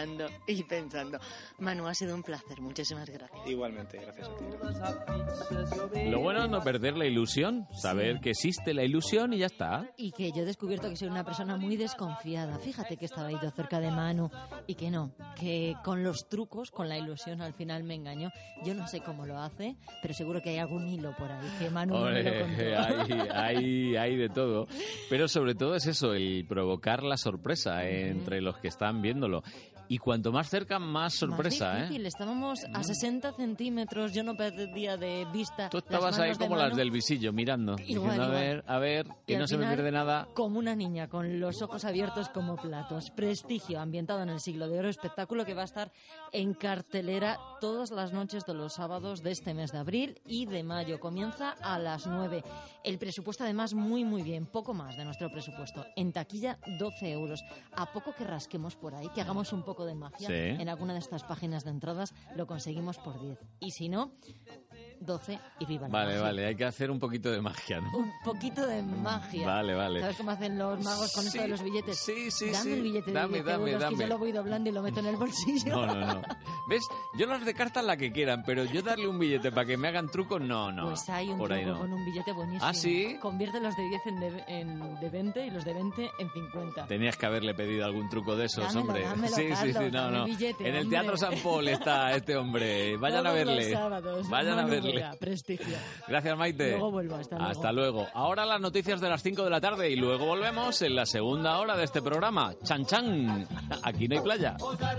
Manu, ha sido un placer, muchísimas gracias. Igualmente, gracias a ti. Lo bueno es no perder la ilusión, saber que existe la ilusión y ya está. Y que yo he descubierto que soy una persona muy desconfiada. Fíjate que estaba ido cerca de Manu y que no, que con los trucos, con la ilusión al final me engañó. Yo no sé cómo lo hace, pero seguro que hay algún hilo por ahí que Manu no me lo contó. Hay de todo, pero sobre todo es eso, el provocar la sorpresa entre los que están viéndolo. Y cuanto más cerca, más sorpresa, más difícil. Estábamos a 60 centímetros, yo no perdía de vista. Tú estabas ahí como las del visillo, mirando, diciendo a ver, que no se me pierde nada. Como una niña, con los ojos abiertos como platos. Prestigio, ambientado en el Siglo de Oro, espectáculo que va a estar en cartelera todas las noches de los sábados de este mes de abril y de mayo. Comienza a las 9. El presupuesto, además, muy, muy bien. Poco más de nuestro presupuesto. En taquilla, 12 euros. A poco que rasquemos por ahí, que hagamos un poco de magia, en alguna de estas páginas de entradas lo conseguimos por 10. Y si no, 12 y viva la Vale, magia. vale, hay que hacer un poquito de magia, ¿no? Un poquito de magia. Vale, vale. ¿Sabes cómo hacen los magos con esto de los billetes? Sí, Dame el billete de 10 euros que yo lo voy doblando y lo meto en el bolsillo. No. ¿Ves? Yo los de cartas la que quieran, pero yo darle un billete para que me hagan truco, no. Pues hay un Por ahí truco no. con un billete buenísimo. ¿Ah, sí? Convierte los de 10 en de 20 y los de 20 en 50. Tenías que haberle pedido algún truco de esos, Dámelo, hombre. dámelo, sí, Carlos, no. dame billete, en el hombre. Teatro San Paul está este hombre. Vayan a Todos verle. los sábados. Vayan a Manu verle. Vega, prestigio. Gracias, Maite. Luego vuelvo, hasta luego. Hasta luego. Ahora las noticias de las 5 de la tarde y luego volvemos en la segunda hora de este programa. Chan chan. Aquí no hay playa.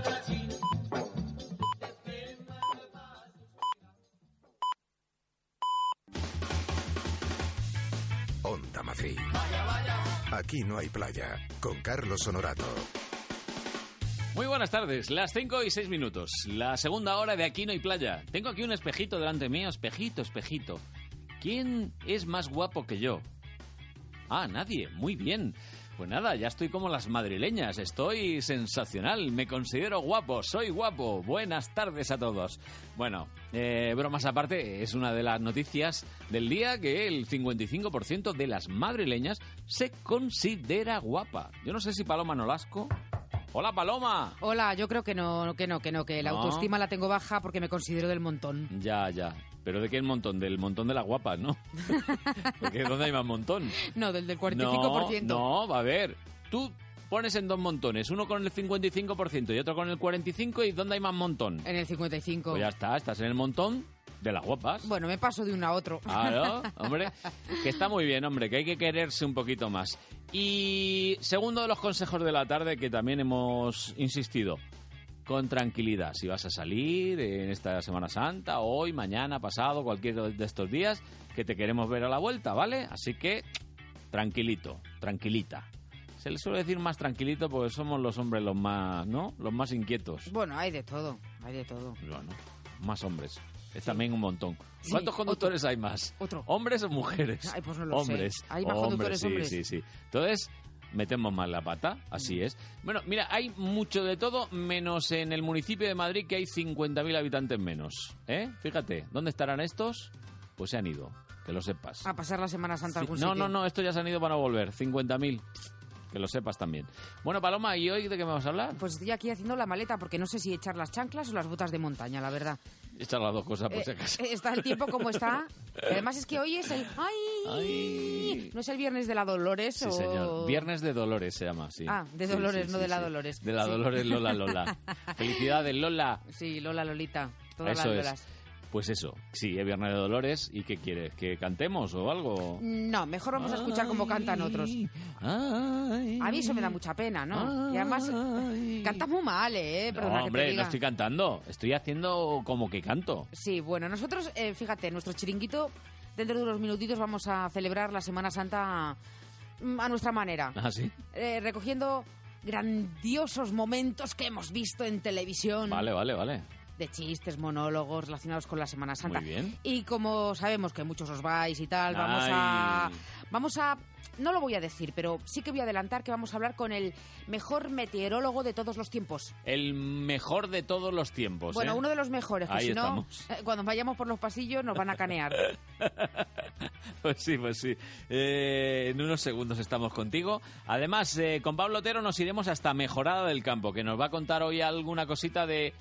Onda Madrid. Aquí no hay playa. Con Carlos Honorato. Muy buenas tardes, las 5 y 6 minutos. La segunda hora de Aquí no hay playa. Tengo aquí un espejito delante mío. Espejito. ¿Quién es más guapo que yo? Ah, nadie. Muy bien. Pues nada, ya estoy como las madrileñas. Estoy sensacional. Me considero guapo. Soy guapo. Buenas tardes a todos. Bueno, bromas aparte, es una de las noticias del día que el 55% de las madrileñas se considera guapa. Yo no sé si Paloma Nolasco... ¡Hola, Paloma! Hola, yo creo que no, que la autoestima la tengo baja porque me considero del montón. Ya. ¿Pero de qué el montón? Del montón de las guapas, ¿no? Porque ¿dónde hay más montón? No, del 45%. No, a ver, tú pones en dos montones, uno con el 55% y otro con el 45%, ¿y dónde hay más montón? En el 55%. Pues ya está, estás en el montón de las guapas. Bueno, me paso de uno a otro. Claro, hombre, que está muy bien, hombre, que hay que quererse un poquito más. Y segundo de los consejos de la tarde que también hemos insistido, con tranquilidad. Si vas a salir en esta Semana Santa, hoy, mañana, pasado, cualquier de estos días, que te queremos ver a la vuelta, ¿vale? Así que tranquilito, tranquilita. Se le suele decir más tranquilito porque somos los hombres los más, ¿no? Los más inquietos. Bueno, hay de todo. Bueno, más hombres. Es también un montón. Sí, ¿Cuántos conductores hay más? ¿Hombres o mujeres? Ay, pues no lo hombres. sé. ¿Hay más conductores hombres? Sí. Entonces, metemos más la pata, así es. Bueno, mira, hay mucho de todo, menos en el municipio de Madrid, que hay 50.000 habitantes menos. Fíjate, ¿dónde estarán estos? Pues se han ido, que lo sepas. A pasar la Semana Santa a algún sitio. No, estos ya se han ido para no volver, 50.000. Que lo sepas también. Bueno, Paloma, ¿y hoy de qué me vas a hablar? Pues estoy aquí haciendo la maleta porque no sé si echar las chanclas o las botas de montaña, la verdad. Echar las dos cosas, por si acaso. Está el tiempo como está. Además es que hoy es el... ¡Ay! ¿No es el viernes de la Dolores? Sí, señor. Viernes de Dolores se llama, sí. Ah, de Dolores, no de la Dolores. De la Dolores Lola. Felicidades, Lola. Sí, Lola Lolita. Todas Eso las es. Lolas. Pues eso, sí, es Viernes de Dolores. ¿Y qué quieres? ¿Que cantemos o algo? No, mejor vamos a escuchar cómo cantan otros. A mí eso me da mucha pena, ¿no? Y además, cantas muy mal, Perdona No, que hombre, te diga. no estoy cantando. Estoy haciendo como que canto. Sí, bueno, nosotros, fíjate, nuestro chiringuito, dentro de unos minutitos vamos a celebrar la Semana Santa a nuestra manera. ¿Ah, sí? Recogiendo grandiosos momentos que hemos visto en televisión. Vale. De chistes, monólogos relacionados con la Semana Santa. Muy bien. Y como sabemos que muchos os vais y tal, vamos a... No lo voy a decir, pero sí que voy a adelantar que vamos a hablar con el mejor meteorólogo de todos los tiempos. El mejor de todos los tiempos, Bueno, uno de los mejores, que Ahí si no, estamos. cuando vayamos por los pasillos nos van a canear. Pues sí. En unos segundos estamos contigo. Además, con Pablo Otero nos iremos hasta Mejorada del Campo, que nos va a contar hoy alguna cosita de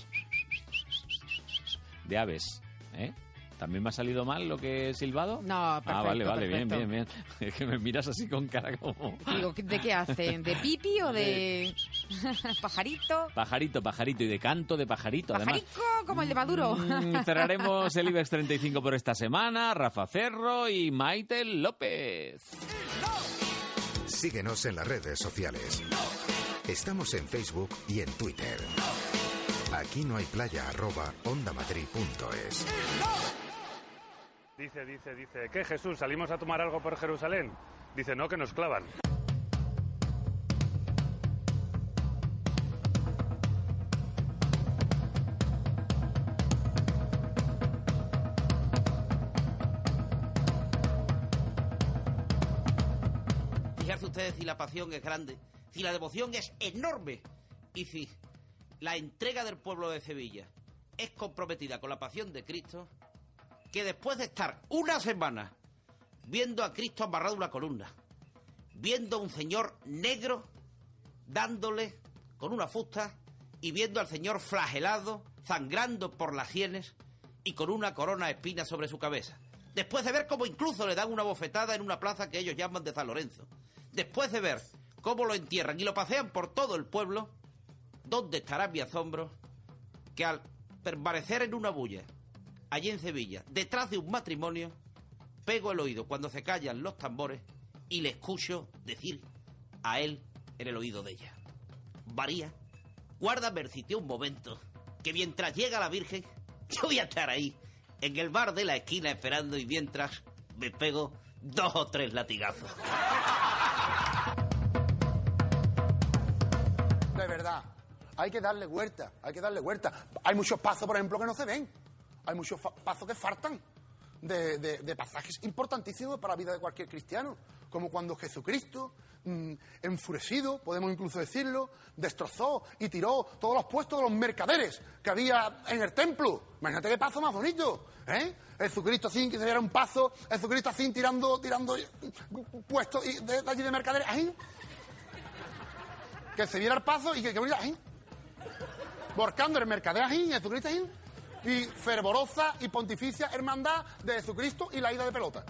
aves, ¿También me ha salido mal lo que he silbado? No, perfecto. Ah, vale, perfecto. bien. Es que me miras así con cara como... Digo, ¿de qué hacen? ¿De pipi o de pajarito? Pajarito, y de canto de pajarito, además. Pajarico, como el de Maduro. Cerraremos el IBEX 35 por esta semana. Rafa Cerro y Maite López. Síguenos en las redes sociales. Estamos en Facebook y en Twitter. Aquí no hay playa @ondamadrid.es. Dice, ¿qué, Jesús? ¿Salimos a tomar algo por Jerusalén? Dice, no, que nos clavan. Fijarse ustedes si la pasión es grande, si la devoción es enorme y si la entrega del pueblo de Sevilla es comprometida con la pasión de Cristo, que después de estar una semana viendo a Cristo amarrado a una columna, viendo a un señor negro dándole con una fusta y viendo al señor flagelado, sangrando por las sienes y con una corona de espinas sobre su cabeza, después de ver cómo incluso le dan una bofetada en una plaza que ellos llaman de San Lorenzo, después de ver cómo lo entierran y lo pasean por todo el pueblo, ¿dónde estará mi asombro que al permanecer en una bulla, allí en Sevilla, detrás de un matrimonio, pego el oído cuando se callan los tambores y le escucho decir a él en el oído de ella: María, guárdame el sitio un momento, que mientras llega la Virgen, yo voy a estar ahí, en el bar de la esquina esperando, y mientras me pego 2 o 3 latigazos. De verdad, hay que darle vuelta, hay que darle vuelta. Hay muchos pasos, por ejemplo, que no se ven. Hay muchos pasos que faltan de pasajes importantísimos para la vida de cualquier cristiano. Como cuando Jesucristo, enfurecido, podemos incluso decirlo, destrozó y tiró todos los puestos de los mercaderes que había en el templo. Imagínate qué paso más bonito, ¿eh? Jesucristo así, que se viera un paso, Jesucristo así tirando puestos de allí de mercaderes, ahí. Que se viera el paso y que bonito, ahí. Borcando el mercader, ahí, Jesucristo, ahí. Y fervorosa y pontificia hermandad de Jesucristo y la ida de pelota.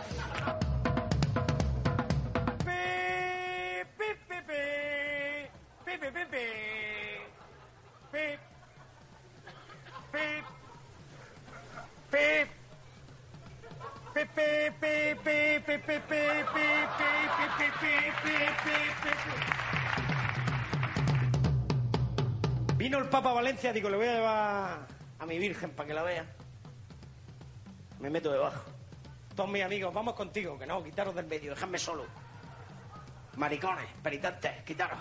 Vino el Papa a Valencia, digo, le voy a llevar a mi Virgen para que la vea. Me meto debajo. Todos mis amigos, vamos contigo, que no, quitaros del medio, dejadme solo. Maricones, penitentes, quitaros.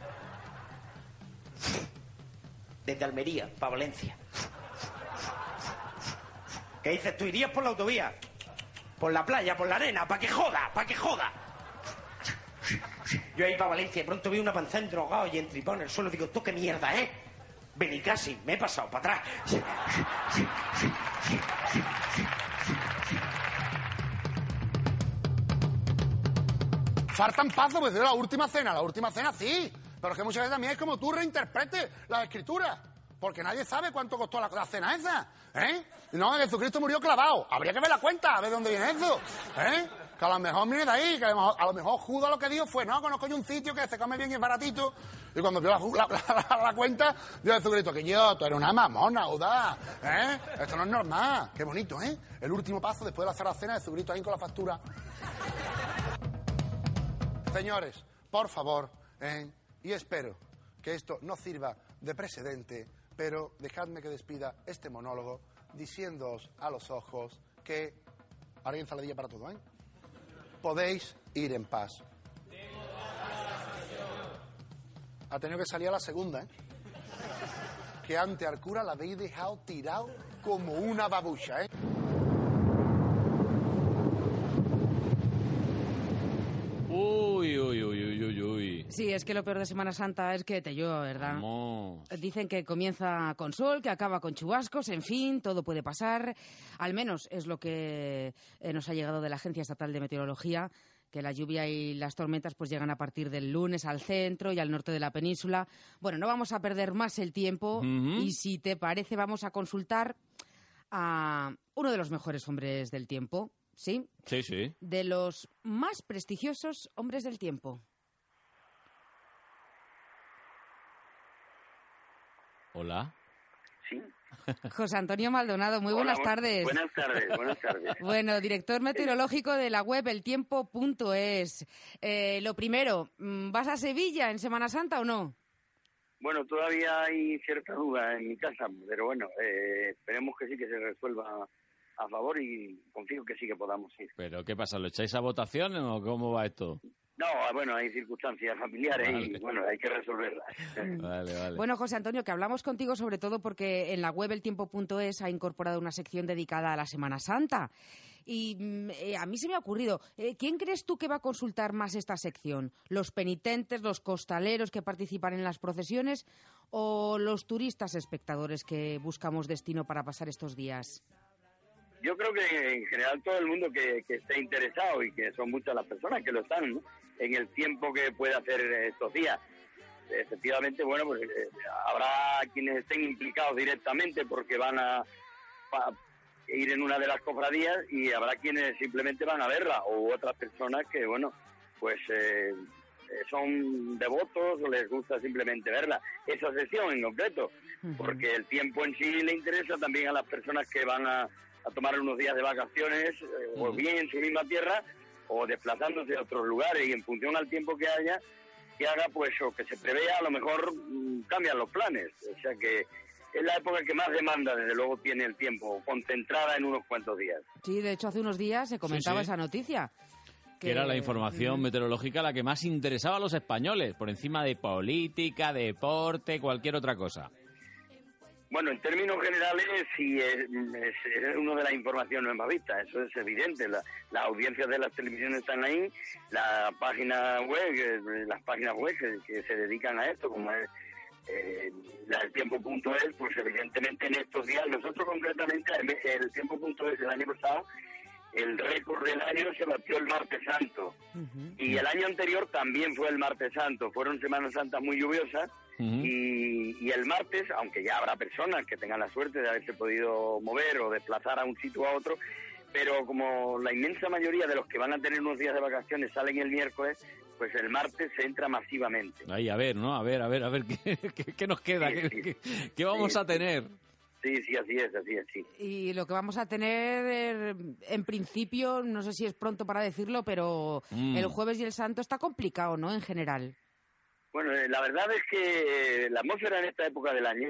Desde Almería para Valencia. ¿Qué dices? ¿Tú irías por la autovía? Por la playa, por la arena, para que joda, para que joda. Yo ahí para Valencia, de pronto vi una panza drogado y entripado en el suelo. Digo, ¿tú qué mierda, Vení casi, me he pasado para atrás. Faltan pasos, pues de la última cena sí. Pero es que muchas veces también es como tú reinterpretes las escrituras. Porque nadie sabe cuánto costó la cena esa, No, Jesucristo murió clavado. Habría que ver la cuenta, a ver de dónde viene eso, Que a lo mejor viene de ahí, que a lo mejor Judas lo que dijo fue, no, conozco yo un sitio que se come bien y es baratito. Y cuando vio la cuenta, dijo Jesucristo, que tú eres una mamona, Judas, Esto no es normal. Qué bonito, El último paso después de la cena, Jesucristo ahí con la factura. Señores, por favor, y espero que esto no sirva de precedente, pero dejadme que despida este monólogo diciéndoos a los ojos que... Ahora hay ensaladilla para todo, Podéis ir en paz. Ha tenido que salir a la segunda, Que ante al cura la habéis dejado tirado como una babucha, Uy. Sí, es que lo peor de Semana Santa es que te llueva, ¿verdad? No. Dicen que comienza con sol, que acaba con chubascos, en fin, todo puede pasar. Al menos es lo que nos ha llegado de la Agencia Estatal de Meteorología, que la lluvia y las tormentas pues llegan a partir del lunes al centro y al norte de la península. Bueno, no vamos a perder más el tiempo y si te parece vamos a consultar a uno de los mejores hombres del tiempo, ¿sí? Sí. De los más prestigiosos hombres del tiempo. Hola. Sí. José Antonio Maldonado, muy buenas tardes. Buenas tardes. Bueno, director meteorológico de la web eltiempo.es. Lo primero, ¿vas a Sevilla en Semana Santa o no? Bueno, todavía hay cierta duda en mi casa, pero bueno, esperemos que sí, que se resuelva a favor y confío que sí que podamos ir. ¿Pero qué pasa? ¿Lo echáis a votación o cómo va esto? No, bueno, hay circunstancias familiares y bueno, hay que resolverlas. Vale. Bueno, José Antonio, que hablamos contigo sobre todo porque en la web eltiempo.es ha incorporado una sección dedicada a la Semana Santa. Y a mí se me ha ocurrido, ¿quién crees tú que va a consultar más esta sección? ¿Los penitentes, los costaleros que participan en las procesiones o los turistas espectadores que buscamos destino para pasar estos días? yo creo que en general todo el mundo que esté interesado, y que son muchas las personas que lo están, ¿no?, en el tiempo que puede hacer estos días. Efectivamente, bueno, pues habrá quienes estén implicados directamente porque van a ir en una de las cofradías, y habrá quienes simplemente van a verla, o otras personas que, bueno, pues son devotos o les gusta simplemente verla, esa sesión en concreto, porque el tiempo en sí le interesa también a las personas que van a tomar unos días de vacaciones, o bien en su misma tierra, o desplazándose a otros lugares, y en función al tiempo que haga, pues, o que se prevea, a lo mejor cambian los planes. O sea que es la época que más demanda, desde luego, tiene el tiempo, concentrada en unos cuantos días. Sí, de hecho, hace unos días se comentaba esa noticia. Que era la información meteorológica la que más interesaba a los españoles, por encima de política, deporte, cualquier otra cosa. Bueno, en términos generales, sí, es una de las informaciones más vistas, eso es evidente. Las audiencias de las televisiones están ahí, las páginas web que se dedican a esto, como es el tiempo.es, pues evidentemente en estos días, nosotros concretamente, el tiempo.es del año pasado, el récord del año se batió el Martes Santo. Y el año anterior también fue el Martes Santo. Fueron Semanas Santas muy lluviosas. Y el martes, aunque ya habrá personas que tengan la suerte de haberse podido mover o desplazar a un sitio a otro, pero como la inmensa mayoría de los que van a tener unos días de vacaciones salen el miércoles, pues el martes se entra masivamente. Ahí, a ver, ¿no? A ver, ¿qué nos queda? ¿Qué vamos a tener? Sí, así es. Y lo que vamos a tener, en principio, no sé si es pronto para decirlo, pero el jueves y el santo está complicado, ¿no?, en general. Bueno, la verdad es que la atmósfera en esta época del año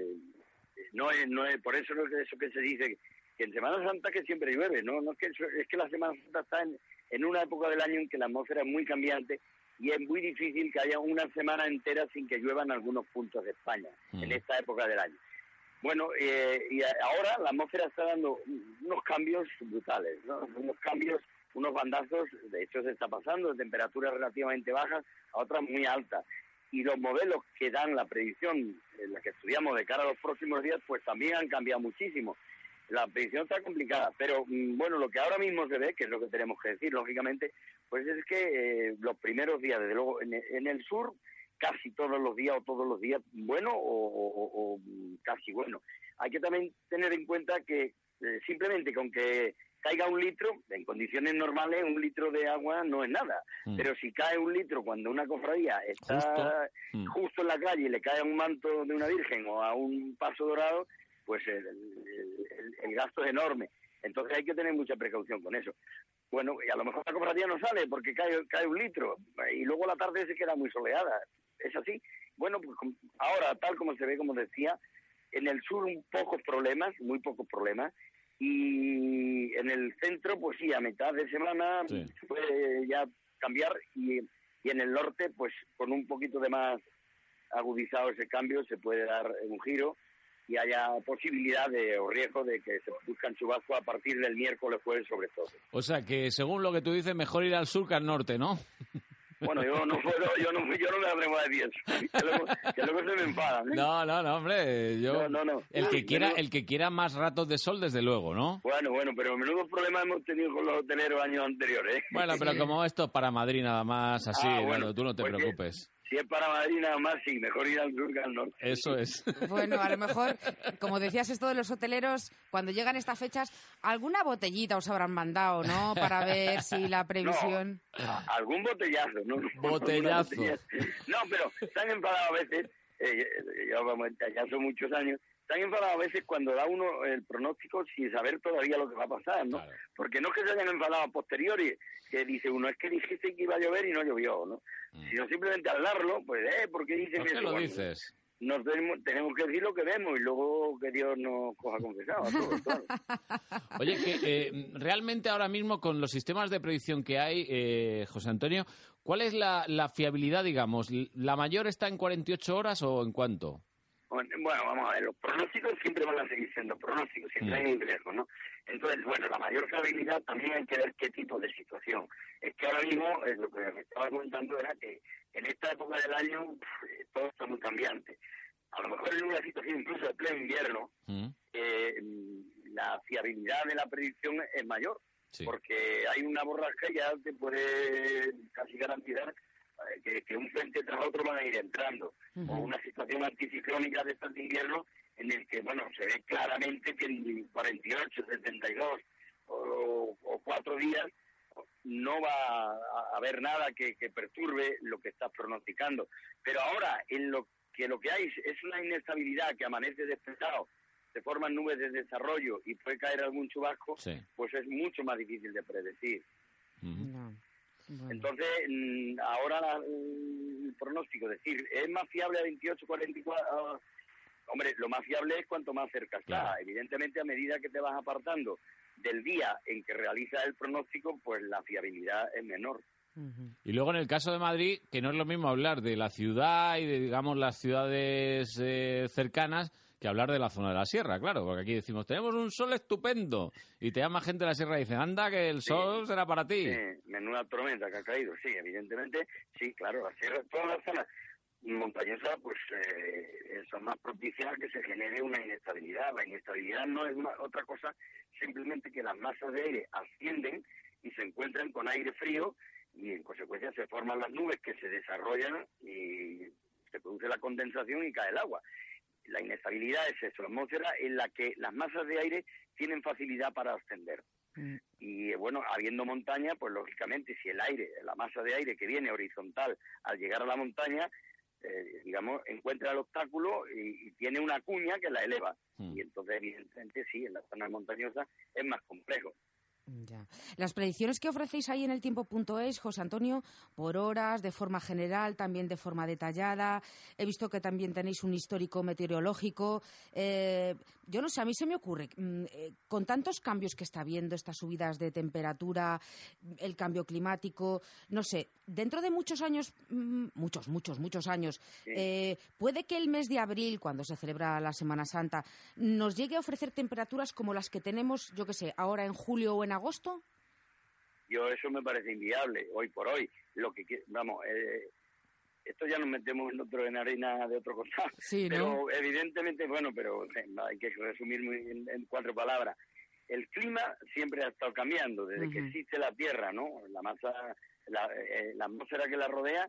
no es por eso no es eso que se dice que en Semana Santa que siempre llueve, no es que la Semana Santa está en una época del año en que la atmósfera es muy cambiante y es muy difícil que haya una semana entera sin que llueva en algunos puntos de España en esta época del año. Bueno, y ahora la atmósfera está dando unos cambios brutales, ¿no? Unos bandazos, de hecho se está pasando de temperaturas relativamente bajas a otras muy altas. Y los modelos que dan la predicción, la que estudiamos de cara a los próximos días, pues también han cambiado muchísimo. La predicción está complicada, pero bueno, lo que ahora mismo se ve, que es lo que tenemos que decir, lógicamente, pues es que los primeros días, desde luego, en el sur, casi todos los días bueno o casi bueno. Hay que también tener en cuenta que simplemente con que caiga un litro, en condiciones normales un litro de agua no es nada, pero si cae un litro cuando una cofradía está justo en la calle y le cae a un manto de una virgen o a un paso dorado, pues el gasto es enorme. Entonces hay que tener mucha precaución con eso. Bueno, y a lo mejor la cofradía no sale porque cae un litro y luego la tarde se queda muy soleada. Es así. Bueno, pues ahora, tal como se ve, como decía, en el sur muy pocos problemas, y en el centro, pues sí, a mitad de semana se puede ya cambiar, y en el norte, pues con un poquito de más agudizado ese cambio, se puede dar un giro y haya posibilidad o riesgo de que se produzcan chubascos a partir del miércoles, jueves sobre todo. O sea que, según lo que tú dices, mejor ir al sur que al norte, ¿no? Bueno, yo no me atrevo a decir eso, que luego se me enfadan, ¿eh? No, hombre, No. El que quiera más ratos de sol, desde luego, ¿no? Bueno, pero menudos problemas hemos tenido con los hoteleros años anteriores, ¿eh? Bueno, pero como esto es para Madrid nada más, así, bueno, tú no te preocupes. Si es para Madrid nada más, sí, mejor ir al sur que al norte. Eso es. Bueno, a lo mejor, como decías esto de los hoteleros, cuando llegan estas fechas, alguna botellita os habrán mandado, ¿no? Para ver si la previsión... No, algún botellazo, ¿no? Botellazo. No, pero están enfadados a veces, ya son muchos años, están enfadados a veces cuando da uno el pronóstico sin saber todavía lo que va a pasar, ¿no? Claro. Porque no es que se hayan enfadado a posteriori, que dice uno, es que dijiste que iba a llover y no llovió, ¿no? Sino simplemente al darlo, pues, ¿por qué dices eso? ¿Por qué lo dices? Nos tenemos que decir lo que vemos y luego que Dios nos coja confesado a todos, claro. Oye, que realmente ahora mismo con los sistemas de predicción que hay, José Antonio, ¿cuál es la fiabilidad, digamos? ¿La mayor está en 48 horas o en cuánto? Bueno, vamos a ver, los pronósticos siempre van a seguir siendo pronósticos, siempre hay un riesgo, ¿no? Entonces, bueno, la mayor fiabilidad también hay que ver qué tipo de situación. Es que ahora mismo, lo que me estaba comentando era que en esta época del año todo está muy cambiante. A lo mejor en una situación incluso de pleno invierno, la fiabilidad de la predicción es mayor, porque hay una borrasca y ya te puede casi garantizar que un frente tras otro van a ir entrando, o una situación anticiclónica de estas de invierno en el que, bueno, se ve claramente que en 48, 72 o 4 días no va a haber nada que perturbe lo que estás pronosticando. Pero ahora, en lo que hay es una inestabilidad que amanece despejado, se forman nubes de desarrollo y puede caer algún chubasco, pues es mucho más difícil de predecir. Entonces, ahora el pronóstico, es decir, ¿es más fiable a 28, 44? Hombre, lo más fiable es cuanto más cerca está. Claro. Evidentemente, a medida que te vas apartando del día en que realizas el pronóstico, pues la fiabilidad es menor. Y luego en el caso de Madrid, que no es lo mismo hablar de la ciudad y de, digamos, las ciudades cercanas que hablar de la zona de la sierra, claro, porque aquí decimos, tenemos un sol estupendo, y te llama gente de la sierra y dice, anda, que el sol será para ti. Menuda tormenta que ha caído, sí, evidentemente, sí, claro, la sierra, todas las zonas montañosas, pues son más propicias a que se genere una inestabilidad. La inestabilidad no es otra cosa, simplemente que las masas de aire ascienden y se encuentran con aire frío, y en consecuencia se forman las nubes que se desarrollan y se produce la condensación y cae el agua. La inestabilidad es eso, la atmósfera en la que las masas de aire tienen facilidad para ascender. Y bueno, habiendo montaña, pues lógicamente si el aire, la masa de aire que viene horizontal al llegar a la montaña, digamos, encuentra el obstáculo y tiene una cuña que la eleva. Y entonces, evidentemente, sí, en las zonas montañosas es más complejo. Ya. Las predicciones que ofrecéis ahí en el tiempo.es, José Antonio, por horas, de forma general, también de forma detallada. He visto que también tenéis un histórico meteorológico. Yo no sé, a mí se me ocurre, con tantos cambios que está habiendo, estas subidas de temperatura, el cambio climático, no sé, dentro de muchos años, muchos años, puede que el mes de abril, cuando se celebra la Semana Santa, nos llegue a ofrecer temperaturas como las que tenemos, yo qué sé, ahora en julio o en agosto. Yo eso me parece inviable hoy por hoy. Esto ya nos metemos en arena de otro costado. Sí, pero ¿no? Evidentemente, pero hay que resumir en 4 palabras. El clima siempre ha estado cambiando desde que existe la Tierra, ¿no? La masa, la atmósfera que la rodea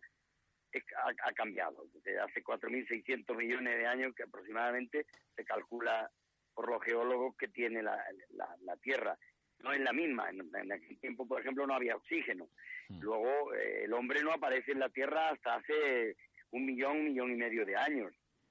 ha cambiado. Desde hace 4.600 millones de años que aproximadamente se calcula por los geólogos que tiene la Tierra. No es la misma. En aquel tiempo, por ejemplo, no había oxígeno. Luego, el hombre no aparece en la Tierra hasta hace 1 millón y medio de años,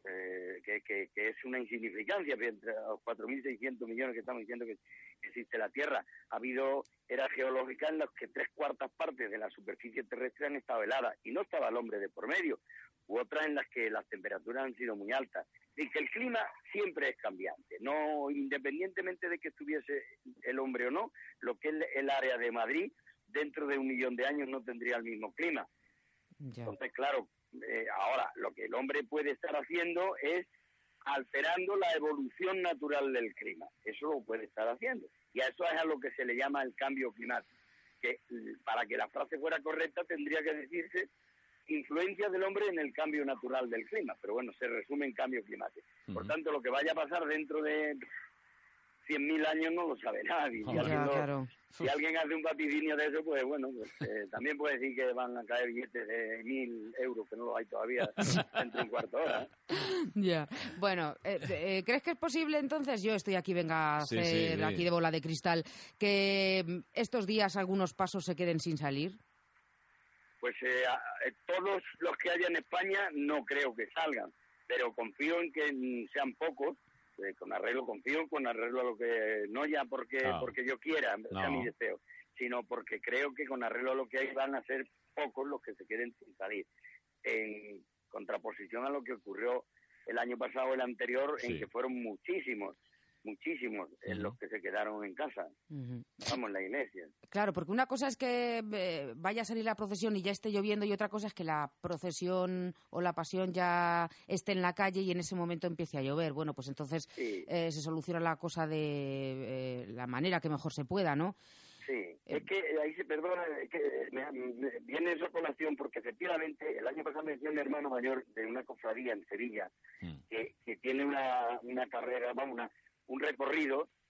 que es una insignificancia entre los 4.600 millones que estamos diciendo que existe la Tierra. Ha habido eras geológicas en las que 3/4 partes de la superficie terrestre han estado heladas y no estaba el hombre de por medio, u otras en las que las temperaturas han sido muy altas. Y que el clima siempre es cambiante, no independientemente de que estuviese el hombre o no, lo que es el área de Madrid, dentro de 1 millón de años no tendría el mismo clima. Ya. Entonces, claro, ahora lo que el hombre puede estar haciendo es alterando la evolución natural del clima. Eso lo puede estar haciendo. Y a eso es a lo que se le llama el cambio climático. Que para que la frase fuera correcta tendría que decirse influencias del hombre en el cambio natural del clima, pero bueno, se resume en cambio climático. Por tanto, lo que vaya a pasar dentro de 100.000 años no lo sabe nadie. Si alguien hace un vaticinio de eso, pues bueno, también puede decir que van a caer billetes de 1.000 euros, que no los hay todavía dentro de un cuarto de hora. Ya. Bueno, ¿crees que es posible entonces? Yo estoy aquí, venga a hacer aquí de bola de cristal, que estos días algunos pasos se queden sin salir. Pues todos los que haya en España no creo que salgan, pero confío en que sean pocos, confío con arreglo a lo que, no ya porque yo quiera, sea mi deseo, sino porque creo que con arreglo a lo que hay van a ser pocos los que se queden sin salir, en contraposición a lo que ocurrió el año pasado, el anterior, en que fueron muchísimos en los que se quedaron en casa, vamos, en la iglesia. Claro, porque una cosa es que vaya a salir la procesión y ya esté lloviendo, y otra cosa es que la procesión o la pasión ya esté en la calle y en ese momento empiece a llover. Bueno, pues entonces se soluciona la cosa de la manera que mejor se pueda, ¿no? Sí, es que ahí me viene esa colación porque efectivamente el año pasado me decía un hermano mayor de una cofradía en Sevilla que tiene una carrera, un recorrido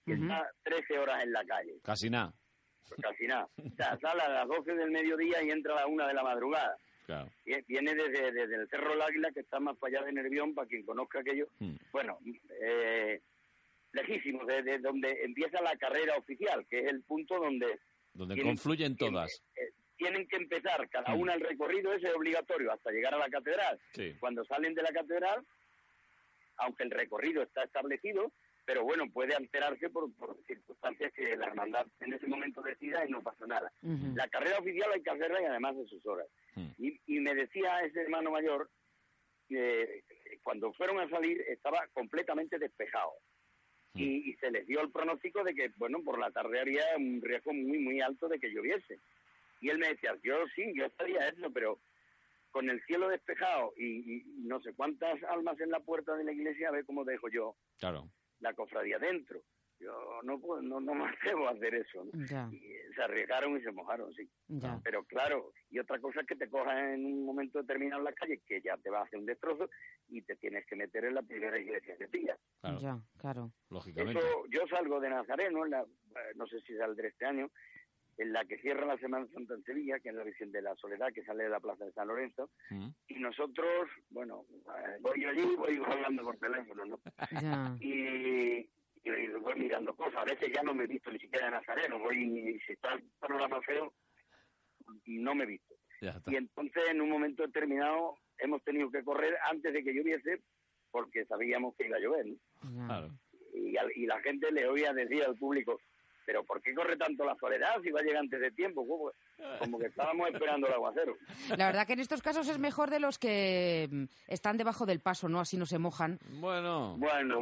que está 13 horas en la calle. Casi nada. Pues casi nada. O sea, sale a las 12 del mediodía y entra a las 1 de la madrugada. Claro. Viene desde el Cerro del Águila, que está más para allá de Nervión, para quien conozca aquello. Bueno, lejísimo, desde donde empieza la carrera oficial, que es el punto donde confluyen todas. Tienen que empezar cada una el recorrido, ese es obligatorio, hasta llegar a la catedral. Sí. Cuando salen de la catedral, aunque el recorrido está establecido, pero bueno, puede alterarse por circunstancias que la hermandad en ese momento decida y no pasa nada. La carrera oficial hay que hacerla y además de sus horas. Y me decía ese hermano mayor que cuando fueron a salir estaba completamente despejado. Y se les dio el pronóstico de que, bueno, por la tarde había un riesgo muy, muy alto de que lloviese. Y él me decía, yo estaría eso, pero con el cielo despejado y no sé cuántas almas en la puerta de la iglesia, a ver cómo dejo yo la cofradía dentro. Yo no me atrevo a hacer eso, ¿no? Y se arriesgaron y se mojaron, sí. Pero claro, y otra cosa es que te cojas en un momento determinado en la calle, que ya te va a hacer un destrozo y te tienes que meter en la primera iglesia que pillas. Claro. Lógicamente. Eso, yo salgo de Nazareno, no sé si saldré este año, en la que cierra la Semana Santa en Sevilla, que es la Virgen de la Soledad, que sale de la Plaza de San Lorenzo, y nosotros, bueno, voy allí, voy hablando por teléfono, ¿no? Y voy mirando cosas, a veces ya no me he visto ni siquiera en Nazareno, y si está el panorama feo, no me he visto. Y entonces, en un momento determinado, hemos tenido que correr antes de que lloviese, porque sabíamos que iba a llover, ¿no? Claro. Y la gente le oía decir al público, pero ¿por qué corre tanto la Soledad si va a llegar antes de tiempo? Como que estábamos esperando el aguacero. La verdad que en estos casos es mejor de los que están debajo del paso, ¿no? Así no se mojan. Bueno,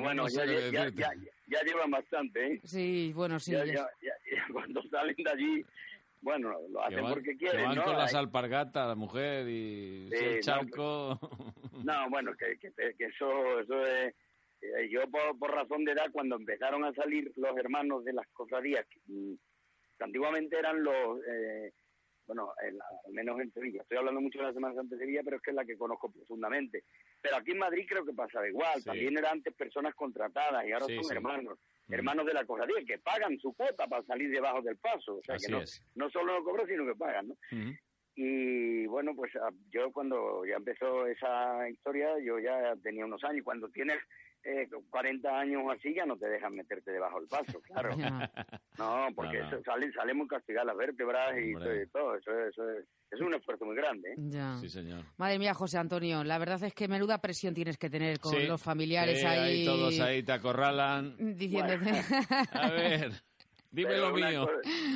ya llevan bastante, ¿eh? Sí, bueno, sí. Ya, cuando salen de allí, bueno, lo hacen porque quieren, que van ¿no? con las alpargatas, la mujer y el charco. No, bueno, que eso es... Yo, por razón de edad, cuando empezaron a salir los hermanos de las cofradías, que antiguamente eran los, al menos en Sevilla, estoy hablando mucho de la Semana Santa de Sevilla, pero es que es la que conozco profundamente. Pero aquí en Madrid creo que pasaba igual, también eran antes personas contratadas y ahora son hermanos de la cofradía, que pagan su cuota para salir debajo del paso, o sea que no solo lo cobran, sino que pagan, ¿no? Y bueno, pues yo cuando ya empezó esa historia, yo ya tenía unos años, cuando tienes 40 años o así, ya no te dejan meterte debajo del paso, claro. No, porque eso sale muy castigado las vértebras y todo, eso es un esfuerzo muy grande, ¿eh? Sí, señor. Madre mía, José Antonio, la verdad es que menuda presión tienes que tener con los familiares ahí. Todos ahí te acorralan. Diciéndote... A ver... Dime lo mío.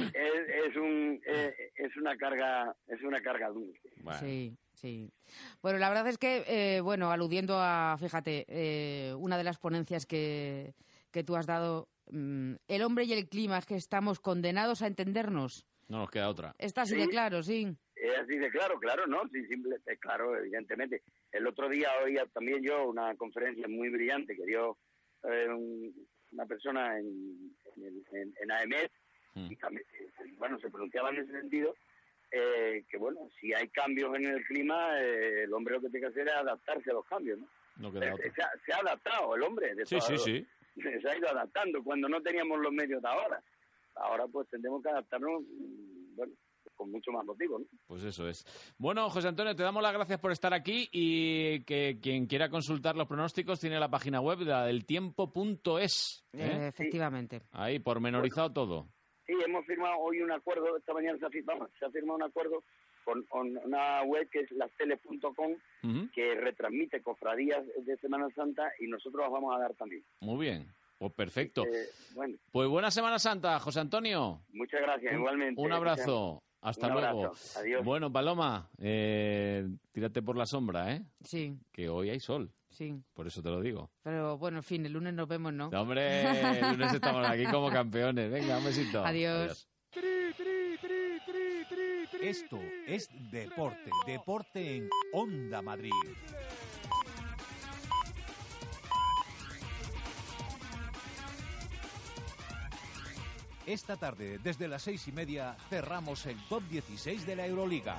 Es una carga dulce. Bueno. Sí. Bueno, la verdad es que, aludiendo a, fíjate, una de las ponencias que tú has dado, el hombre y el clima, es que estamos condenados a entendernos. No nos queda otra. Está así de claro, sí. Es así de claro, ¿no? Sí, claro, evidentemente. El otro día oía también yo una conferencia muy brillante que dio una persona en AEMET, y también, se pronunciaba en ese sentido, que si hay cambios en el clima, el hombre lo que tiene que hacer es adaptarse a los cambios, ¿no? No queda otra. Se ha adaptado el hombre. Sí. Se ha ido adaptando cuando no teníamos los medios de ahora. Ahora pues tendremos que adaptarnos, con mucho más motivo, ¿no? Pues eso es. Bueno, José Antonio, te damos las gracias por estar aquí y que quien quiera consultar los pronósticos tiene la página web, la deltiempo.es. Efectivamente. Ahí, pormenorizado todo. Sí, hemos firmado hoy un acuerdo, esta mañana se ha firmado un acuerdo con una web que es lasteles.com, que retransmite cofradías de Semana Santa y nosotros las vamos a dar también. Muy bien. Pues perfecto. Pues buena Semana Santa, José Antonio. Muchas gracias, igualmente. Un abrazo. Hasta luego. Abrazo. Adiós. Bueno, Paloma, tírate por la sombra, ¿eh? Sí. Que hoy hay sol. Sí. Por eso te lo digo. Pero bueno, en fin, el lunes nos vemos, ¿no? No, hombre, el lunes estamos aquí como campeones. Venga, un besito. Adiós. Esto es Deporte en Onda Madrid. Esta tarde, desde las 6:30, cerramos el top 16 de la Euroliga.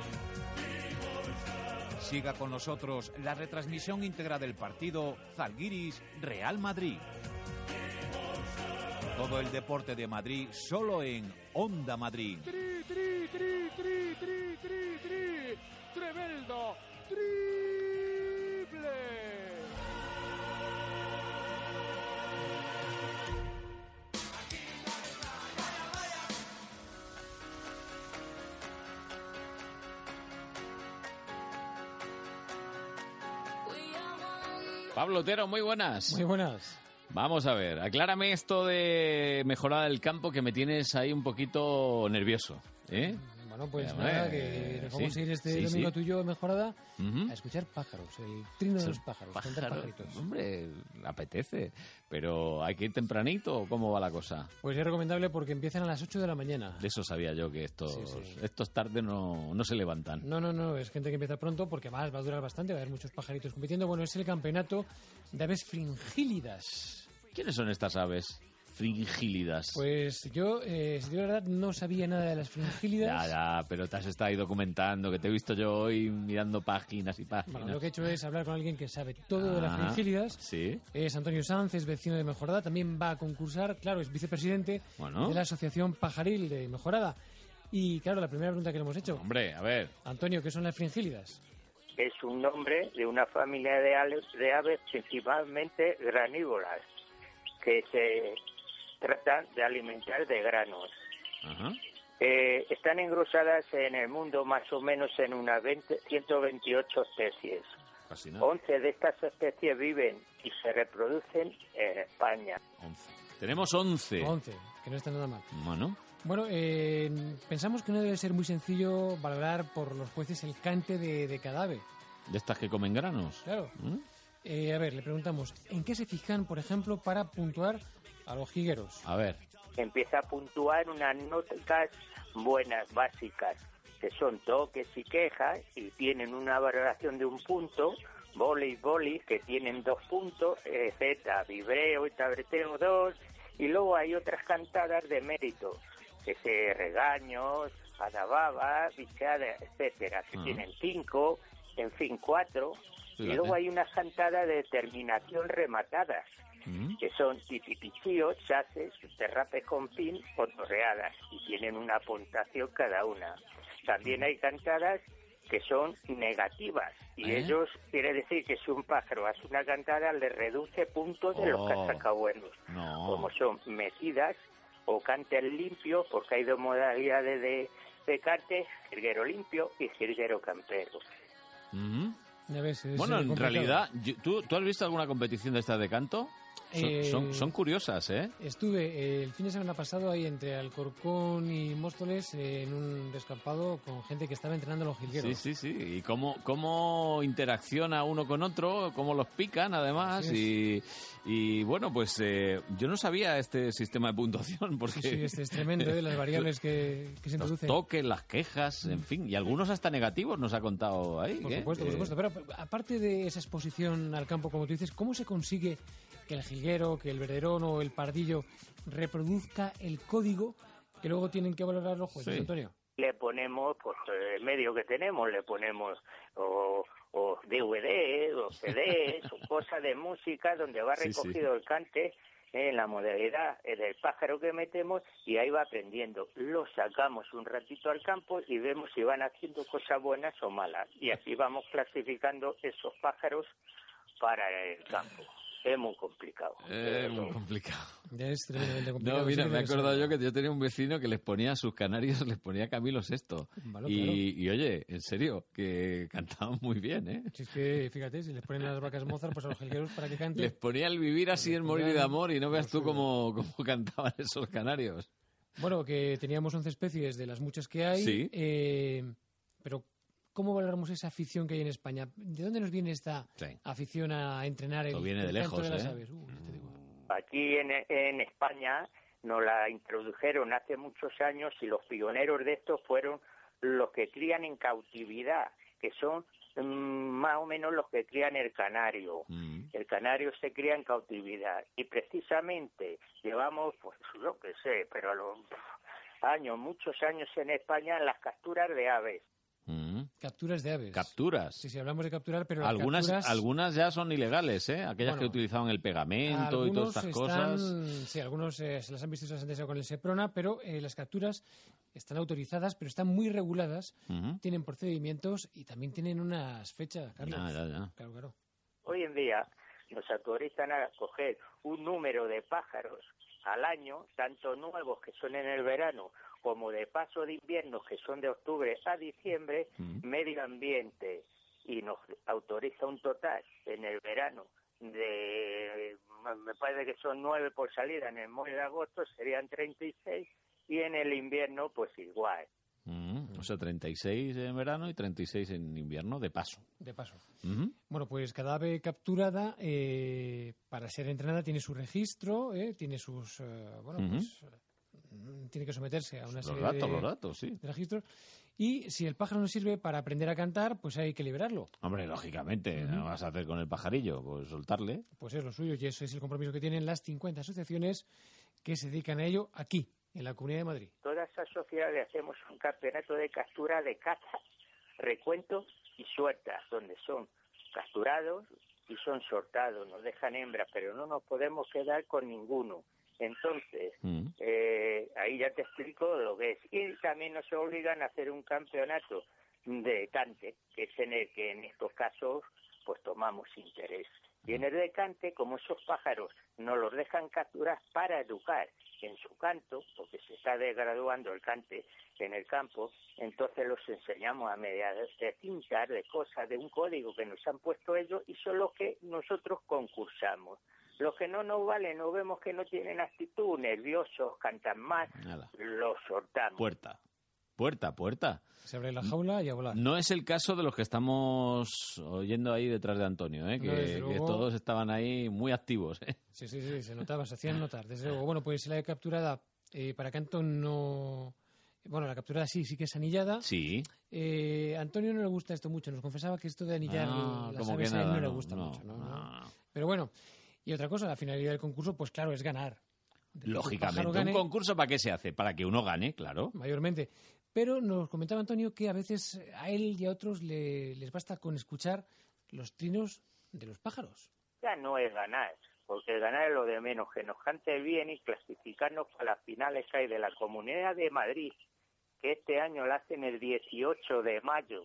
Siga con nosotros la retransmisión íntegra del partido Zalgiris-Real Madrid. Todo el deporte de Madrid solo en Onda Madrid. Tri, tri, tri, tri, tri, tri, tri. Tremendo. Triple. Pablo Otero, muy buenas. Muy buenas. Vamos a ver, aclárame esto de mejorada del campo que me tienes ahí un poquito nervioso, ¿eh? Bueno, pues nada, que nos vamos a ir este domingo tuyo de mejorada a escuchar pájaros, el trino de los pájaros, cantar pajaritos. Hombre, apetece, pero ¿hay que ir tempranito o cómo va la cosa? Pues es recomendable porque empiezan a las 8 de la mañana. De eso sabía yo, que estos tarde no se levantan. No, es gente que empieza pronto porque además va a durar bastante, va a haber muchos pajaritos compitiendo. Bueno, es el campeonato de aves fringílidas. ¿Quiénes son estas aves fringílidas? Pues yo, si digo la verdad, no sabía nada de las fringílidas. Ya, pero te has estado ahí documentando, que te he visto yo hoy mirando páginas y páginas. Bueno, lo que he hecho es hablar con alguien que sabe todo de las fringílidas. Sí. Es Antonio Sanz, es vecino de Mejorada, también va a concursar, claro, es vicepresidente de la Asociación Pajaril de Mejorada. Y claro, la primera pregunta que le hemos hecho. Hombre, a ver. Antonio, ¿qué son las fringílidas? Es un nombre de una familia de aves principalmente granívoras, que se tratan de alimentar de granos. Están engrosadas en el mundo más o menos en unas 128 especies. 11 de estas especies viven y se reproducen en España. 11. Tenemos 11. 11, que no está nada mal. Bueno, pensamos que no debe ser muy sencillo valorar por los jueces el cante de cada ave. ¿De estas que comen granos? Claro. A ver, le preguntamos, ¿en qué se fijan, por ejemplo, para puntuar a los jilgueros? A ver. Empieza a puntuar unas notas buenas, básicas, que son toques y quejas, y tienen una valoración de 1 punto, boli, que tienen 2 puntos, zeta, vibreo y tabreteo 2, y luego hay otras cantadas de mérito, que se regaños, alababa, bichada, etcétera, que tienen 5, en fin, 4, y luego hay unas cantadas de terminación rematadas, que son titipichíos, chases, derrapes con fin o torreadas, y tienen una puntuación cada una. También hay cantadas que son negativas, y ellos quiere decir que si un pájaro hace una cantada le reduce puntos de los que ha sacado buenos, como son mecidas o cantes limpios, porque hay 2 modalidades de cantes, jilguero limpio y jilguero campero. Bueno, en realidad, ¿tú has visto alguna competición de estas de canto? Son curiosas, ¿eh? Estuve el fin de semana pasado ahí entre Alcorcón y Móstoles en un descampado con gente que estaba entrenando los jilgueros. Sí. Y cómo interacciona uno con otro, cómo los pican, además. Y bueno, pues yo no sabía este sistema de puntuación. Porque Sí, este es tremendo, las variables que se introducen. Los toques, las quejas, en fin. Y algunos hasta negativos nos ha contado ahí. Por supuesto. Pero aparte de esa exposición al campo, como tú dices, ¿cómo se consigue que el jilguero, que el verderón o el pardillo reproduzca el código que luego tienen que valorar los jueces, Antonio? Le ponemos, pues, el medio que tenemos, le ponemos o DVD, o CDs, o cosas de música donde va recogido el cante en la modalidad del pájaro que metemos, y ahí va aprendiendo. Lo sacamos un ratito al campo y vemos si van haciendo cosas buenas o malas. Y así vamos clasificando esos pájaros para el campo. Es muy complicado. Muy complicado. Es tremendamente complicado. No, mira, me he acordado yo que yo tenía un vecino que les ponía a sus canarios, les ponía Camilo VI. Y oye, en serio, que cantaban muy bien, ¿eh? Si es que, fíjate, si les ponen las vacas Mozart, pues a los jilgueros para que canten. Les ponía el vivir así, el morir de amor, y no veas tú cómo cantaban esos canarios. Bueno, que teníamos 11 especies de las muchas que hay. Sí. Pero ¿cómo valoramos esa afición que hay en España? ¿De dónde nos viene esta afición a entrenar el viene de lejos, canto de las aves? Aquí en España nos la introdujeron hace muchos años, y los pioneros de estos fueron los que crían en cautividad, que son más o menos los que crían el canario. El canario se cría en cautividad, y precisamente llevamos, pues yo qué sé, pero a los muchos años en España, en las capturas de aves. Capturas de aves. Capturas. Sí, hablamos de capturar, pero las algunas ya son ilegales, ¿eh? Aquellas que utilizaban el pegamento y todas estas cosas. Sí, algunos se las han visto y se las han deseado con el Seprona, pero las capturas están autorizadas, pero están muy reguladas, tienen procedimientos y también tienen unas fechas, Carlos. Ya. Claro. Hoy en día nos autorizan a coger un número de pájaros al año, tanto nuevos que son en el verano como de paso de invierno que son de octubre a diciembre, medio ambiente, y nos autoriza un total en el verano de, me parece que son 9 por salida en el mes de agosto, serían 36, y en el invierno pues igual. O sea, 36 en verano y 36 en invierno, de paso. Bueno, pues cada ave capturada, para ser entrenada, tiene su registro, tiene sus... pues tiene que someterse a una serie de registros. Y si el pájaro no sirve para aprender a cantar, pues hay que liberarlo. Hombre, lógicamente, ¿no vas a hacer con el pajarillo? Pues soltarle. Pues es lo suyo, y eso es el compromiso que tienen las 50 asociaciones que se dedican a ello aquí, en la Comunidad de Madrid. Todas esas sociedades hacemos un campeonato de captura de caza, recuento y sueltas, donde son capturados y son sortados. Nos dejan hembras, pero no nos podemos quedar con ninguno. Entonces, ahí ya te explico lo que es. Y también nos obligan a hacer un campeonato de cante, que es en el que en estos casos pues tomamos interés. Y en el de cante, como esos pájaros nos los dejan capturar para educar en su canto, porque se está desgraduando el cante en el campo, entonces los enseñamos a mediar de cintar, de cosas, de un código que nos han puesto ellos, y son los que nosotros concursamos. Los que no nos valen, o vemos que no tienen actitud, nerviosos, cantan mal, los soltamos. Puerta. Se abre la jaula y a volar. No es el caso de los que estamos oyendo ahí detrás de Antonio, que todos estaban ahí muy activos. Sí, se notaba, se hacían notar. Desde luego, bueno, pues la capturada para canto no... Bueno, la capturada sí que es anillada. Sí. A Antonio no le gusta esto mucho. Nos confesaba que esto de anillar las aves a él no le gusta mucho. No. Pero bueno, y otra cosa, la finalidad del concurso, pues claro, es ganar. Lógicamente, un concurso ¿para qué se hace? Para que uno gane, claro. Mayormente. Pero nos comentaba Antonio que a veces a él y a otros les basta con escuchar los trinos de los pájaros. Ya no es ganar, porque ganar es lo de menos, que nos cante bien y clasificarnos para las finales que hay de la Comunidad de Madrid, que este año la hacen el 18 de mayo.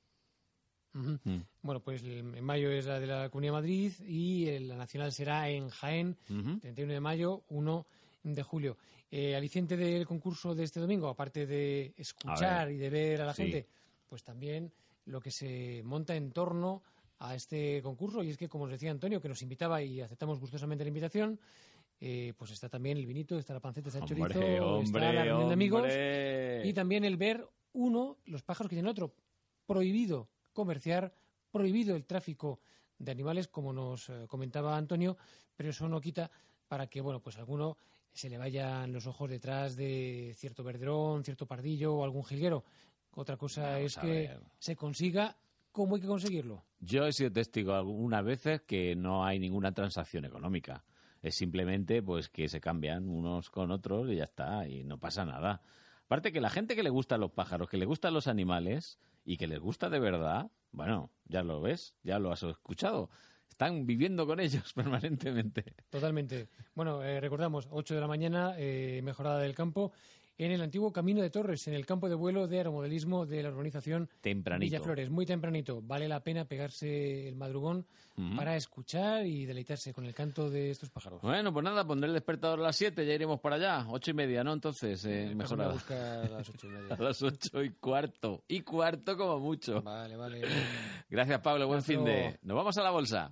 Bueno, pues en mayo es la de la Comunidad de Madrid y la nacional será en Jaén, 31 de mayo, 1 de julio. Aliciente del concurso de este domingo, aparte de escuchar y de ver a la gente, pues también lo que se monta en torno a este concurso, y es que, como nos decía Antonio, que nos invitaba y aceptamos gustosamente la invitación, pues está también el vinito, está la panceta, está el chorizo, está la reunión de amigos, y también el ver los pájaros que tienen otro. Prohibido comerciar, prohibido el tráfico de animales, como nos comentaba Antonio, pero eso no quita para que, bueno, pues alguno se le vayan los ojos detrás de cierto verderón, cierto pardillo o algún jilguero. Otra cosa es que se consiga. ¿Cómo hay que conseguirlo? Yo he sido testigo algunas veces que no hay ninguna transacción económica. Es simplemente pues que se cambian unos con otros y ya está, y no pasa nada. Aparte que la gente que le gustan los pájaros, que le gustan los animales y que les gusta de verdad, bueno, ya lo ves, ya lo has escuchado. Están viviendo con ellos permanentemente. Totalmente. Bueno, recordamos, 8 de la mañana, mejorada del campo, en el antiguo Camino de Torres, en el campo de vuelo de aeromodelismo de la urbanización Villaflores. Muy tempranito. Vale la pena pegarse el madrugón para escuchar y deleitarse con el canto de estos pájaros. Bueno, pues nada, pondré el despertador a las 7, ya iremos para allá. 8:30, ¿no? Entonces, mejorada. A buscar a las 8:30. A las 8:15. Y cuarto como mucho. Vale. Gracias, Pablo. Buen fin de... Nos vamos a la bolsa.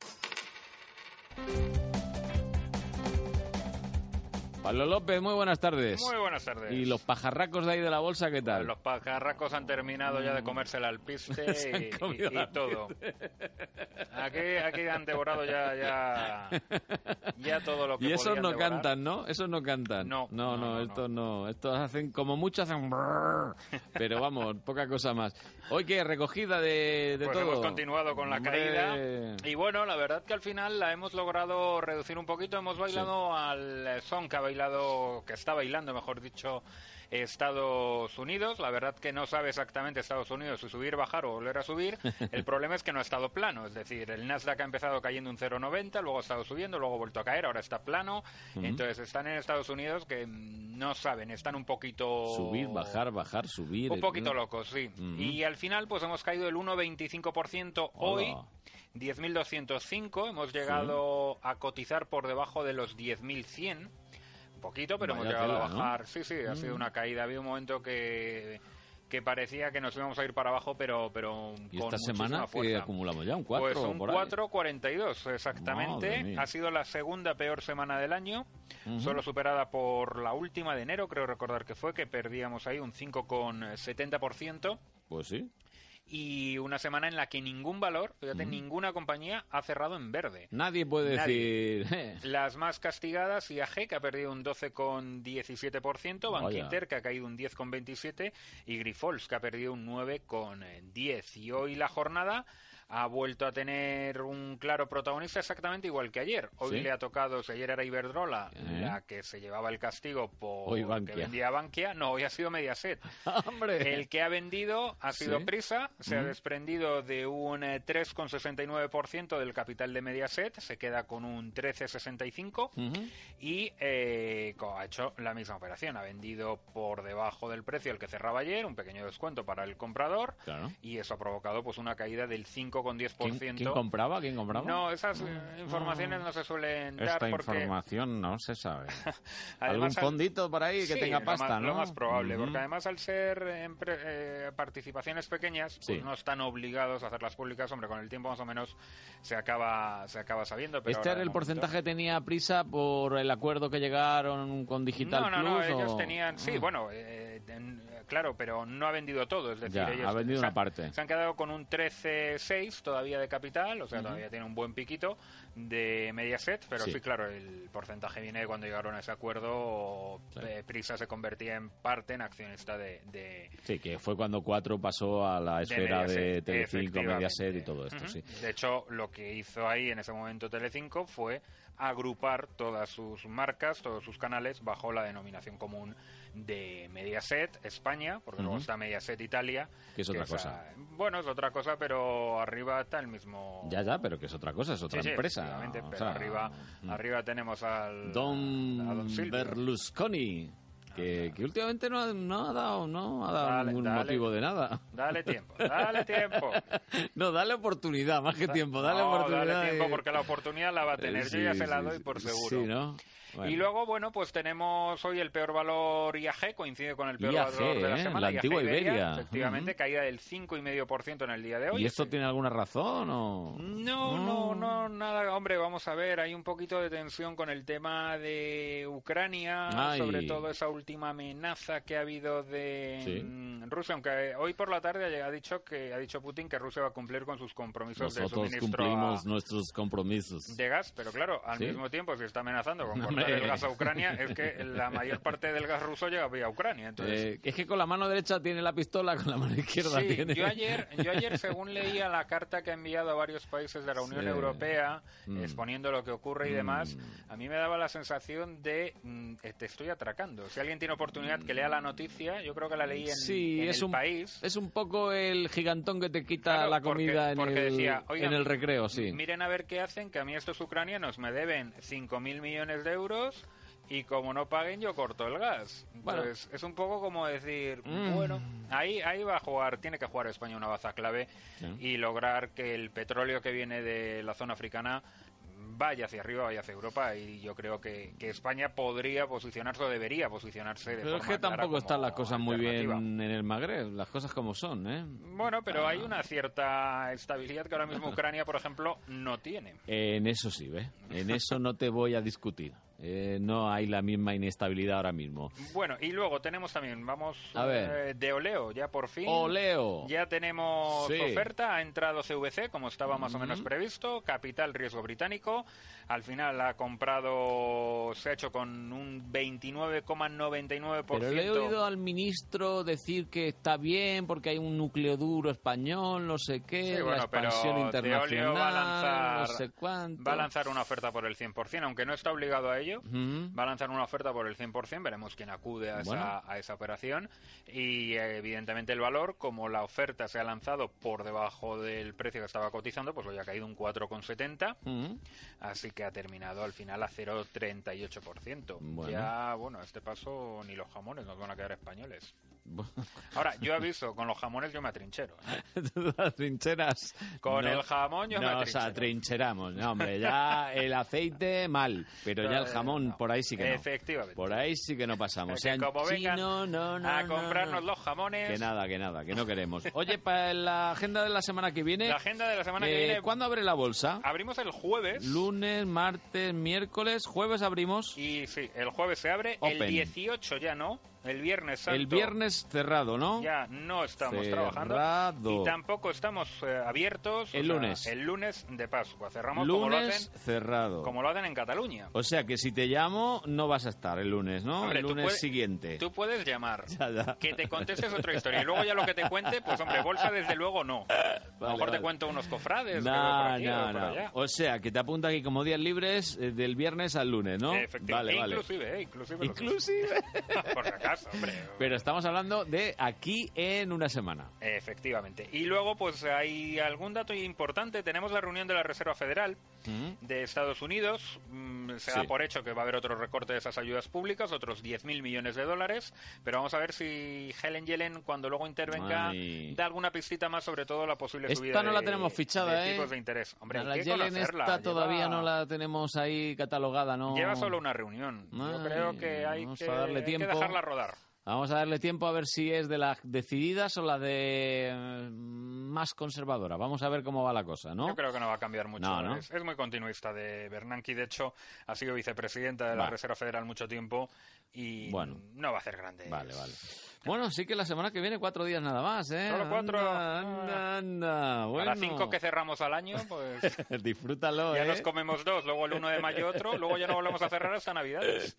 Pablo López, muy buenas tardes. Muy buenas tardes. ¿Y los pajarracos de ahí de la bolsa qué tal? Los pajarracos han terminado ya de comerse el alpiste y todo. Aquí han devorado ya todo lo que y esos no devorar. Cantan, ¿no? Esos no cantan. No, estos no. Estos hacen, como mucho hacen... Pero vamos, poca cosa más. Hoy que recogida de pues todo. Hemos continuado con la caída. Y bueno, la verdad que al final la hemos logrado reducir un poquito. Hemos bailado al son que ha que está bailando, mejor dicho, Estados Unidos. La verdad que no sabe exactamente Estados Unidos si subir, bajar o volver a subir. El problema es que no ha estado plano, es decir, el Nasdaq ha empezado cayendo un 0,90, luego ha estado subiendo, luego ha vuelto a caer, ahora está plano. Entonces están en Estados Unidos que no saben, están un poquito... Subir, bajar, subir... Un poquito locos, sí. Y al final pues hemos caído el 1,25% hoy, 10.205, hemos llegado a cotizar por debajo de los 10.100. Poquito, pero hemos llegado a bajar. ¿No? Sí, ha sido una caída. Había un momento que parecía que nos íbamos a ir para abajo, pero ¿Y con esta semana que acumulamos ya? ¿Un 4? Pues un 4,42 exactamente. Ha sido la segunda peor semana del año, solo superada por la última de enero, creo recordar que fue, que perdíamos ahí un 5,70%. Pues sí. Y una semana en la que ningún valor, fíjate, ninguna compañía ha cerrado en verde. Nadie puede decir... Las más castigadas, IAG, que ha perdido un 12,17%, Bankinter, que ha caído un 10,27%, y Grifols, que ha perdido un 9,10%. Y hoy la jornada ha vuelto a tener un claro protagonista exactamente igual que ayer. Hoy le ha tocado, si ayer era Iberdrola la que se llevaba el castigo por que vendía Bankia, no, hoy ha sido Mediaset. ¡Hombre! El que ha vendido ha sido Prisa, se ha desprendido de un 3,69% del capital de Mediaset, se queda con un 13,65% y ha hecho la misma operación, ha vendido por debajo del precio el que cerraba ayer, un pequeño descuento para el comprador, y eso ha provocado pues una caída del 5,10%. ¿Quién compraba? No, esas informaciones no se suelen dar. Esta porque... información no se sabe. Además, ¿Algún fondito por ahí que tenga pasta, no? Lo más probable, porque además al ser participaciones pequeñas, pues no están obligados a hacerlas públicas. Hombre, con el tiempo más o menos se acaba sabiendo. Pero ¿Este era el porcentaje que tenía Prisa por el acuerdo que llegaron con Digital Plus? No, ellos tenían... Sí, bueno... Claro, pero no ha vendido todo, es decir, ellos ha vendido una parte. Se han quedado con un 13,6 todavía de capital, o sea, todavía tiene un buen piquito de Mediaset, pero sí, claro, el porcentaje viene de cuando llegaron a ese acuerdo, Prisa se convertía en parte en accionista de... Sí, que fue cuando 4 pasó a la esfera de Telecinco, Mediaset y todo esto, sí. De hecho, lo que hizo ahí en ese momento Telecinco fue agrupar todas sus marcas, todos sus canales bajo la denominación común de Mediaset España, porque luego está Mediaset Italia, que es otra cosa. Bueno, es otra cosa, pero arriba está el mismo... Ya, pero que es otra cosa, es otra empresa. Pero arriba tenemos al Don Berlusconi, que últimamente no ha dado ningún motivo de nada. Dale tiempo. No, dale oportunidad, más que tiempo, dale oportunidad. Dale tiempo, porque la oportunidad la va a tener. Yo ya se la doy por seguro. Sí, ¿no? Bueno. Y luego, bueno, pues tenemos hoy el peor valor IAG, coincide con el peor valor de la semana. La antigua Iberia. Efectivamente, caída del 5,5% en el día de hoy. ¿Y esto tiene alguna razón o...? No, nada. Hombre, vamos a ver, hay un poquito de tensión con el tema de Ucrania, sobre todo esa última amenaza que ha habido de Rusia, aunque hoy por la tarde ha dicho Putin que Rusia va a cumplir con sus compromisos de suministro. Nosotros cumplimos nuestros compromisos. De gas, pero claro, al mismo tiempo si está amenazando con cortar el gas a Ucrania, es que la mayor parte del gas ruso llega vía Ucrania. Entonces... es que con la mano derecha tiene la pistola, con la mano izquierda tiene... Yo ayer, según leía la carta que ha enviado a varios países de la Unión Europea, exponiendo lo que ocurre y demás, a mí me daba la sensación de te estoy atracando. Si alguien tiene oportunidad que lea la noticia, yo creo que la leí en El País. Es un poco el gigantón que te quita la comida en el recreo, sí. Miren a ver qué hacen, que a mí estos ucranianos me deben 5.000 millones de euros y como no paguen yo corto el gas. Entonces es un poco como decir, bueno, ahí tiene que jugar España una baza clave y lograr que el petróleo que viene de la zona africana vaya hacia arriba, vaya hacia Europa, y yo creo que España podría posicionarse o debería posicionarse de forma clara. Pero es que tampoco están las cosas muy bien en el Magreb, las cosas como son, ¿eh? Bueno, pero hay una cierta estabilidad que ahora mismo Ucrania, por ejemplo, no tiene. En eso sí, ¿ves? En eso no te voy a discutir. No hay la misma inestabilidad ahora mismo. Bueno, y luego tenemos también, a ver, de Oleo, ya por fin. Oleo. Ya tenemos oferta, ha entrado CVC, como estaba más o menos previsto, capital riesgo británico. Al final se ha hecho con un 29,99%. Pero le he oído al ministro decir que está bien porque hay un núcleo duro español, no sé qué, la expansión internacional, va a lanzar, no sé cuánto. Va a lanzar una oferta por el 100%, aunque no está obligado a ello. mayo. Va a lanzar una oferta por el 100%, veremos quién acude a esa operación. Y evidentemente el valor, como la oferta se ha lanzado por debajo del precio que estaba cotizando, pues hoy ha caído un 4,70. Así que ha terminado al final a 0,38%. Ya, bueno, a este paso ni los jamones nos van a quedar españoles. Ahora, yo aviso, con los jamones yo me atrinchero. ¿Tú las trincheras? Con el jamón yo me atrinchero. Nos atrincheramos. No, hombre, ya el aceite mal, pero ya el jamón por ahí sí que no. Efectivamente. Por ahí sí que no pasamos. Que como vengan a comprarnos los jamones... Que nada, que no queremos. Oye, para la agenda de la semana que viene... La agenda de la semana que viene... ¿Cuándo abre la bolsa? Abrimos el jueves. Lunes, martes, miércoles, jueves abrimos. Y sí, el jueves se abre, Open. El 18 ya no. El viernes santo. El viernes cerrado, ¿no? Ya no estamos trabajando. Y tampoco estamos abiertos. El lunes. El lunes de Pascua. Cerramos lunes como lo hacen. Cerrado. Como lo hacen en Cataluña. O sea que si te llamo, no vas a estar el lunes, ¿no? Hombre, el lunes siguiente. Tú puedes llamar. Ya. Que te contestes otra historia. Y luego ya lo que te cuente, pues hombre, bolsa desde luego no. A lo mejor te cuento unos cofrades. No. O sea que te apunta aquí como días libres del viernes al lunes, ¿no? Efectivamente. Vale. Inclusive. Por si acaso, hombre. Pero estamos hablando de aquí en una semana. Efectivamente. Y luego, pues hay algún dato importante. Tenemos la reunión de la Reserva Federal de Estados Unidos. Se da por hecho que va a haber otro recorte de esas ayudas públicas, otros 10.000 millones de dólares. Pero vamos a ver si Helen Yellen, cuando luego intervenga, da alguna pistita más sobre todo la posible subida esta no la tenemos fichada, de tipos de interés. Hombre, la hay que Yellen conocerla. esta todavía no la tenemos ahí catalogada, ¿no? Lleva solo una reunión. Yo creo que hay que dejarla rodar. Vamos a darle tiempo a ver si es de las decididas o la de más conservadora. Vamos a ver cómo va la cosa, ¿no? Yo creo que no va a cambiar mucho. No. Es muy continuista de Bernanke. De hecho, ha sido vicepresidenta de la Reserva Federal mucho tiempo y no va a hacer grande. Vale. Bueno, sí que la semana que viene 4 días nada más, ¿eh? Solo 4. Anda. Bueno. Para 5 que cerramos al año, pues... Disfrútalo, Ya nos comemos 2, luego el 1 de mayo otro, luego ya no volvemos a cerrar hasta Navidades.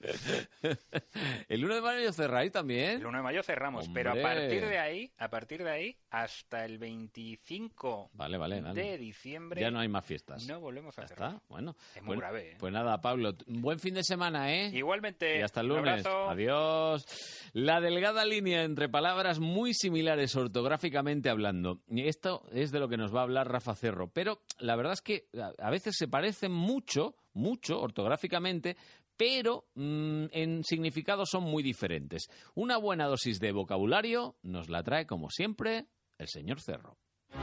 ¿El 1 de mayo cerráis también? El 1 de mayo cerramos, ¡Hombre! Pero a partir de ahí, hasta el 25 de diciembre... Ya no hay más fiestas. No volvemos a cerrar. Está, bueno. Es muy grave, ¿eh? Pues nada, Pablo, buen fin de semana, ¿eh? Igualmente. Y hasta el lunes. Un abrazo. Adiós. La delgada línea entre palabras muy similares ortográficamente hablando. Y esto es de lo que nos va a hablar Rafa Cerro. Pero la verdad es que a veces se parecen mucho ortográficamente, pero en significado son muy diferentes. Una buena dosis de vocabulario nos la trae, como siempre, el señor Cerro.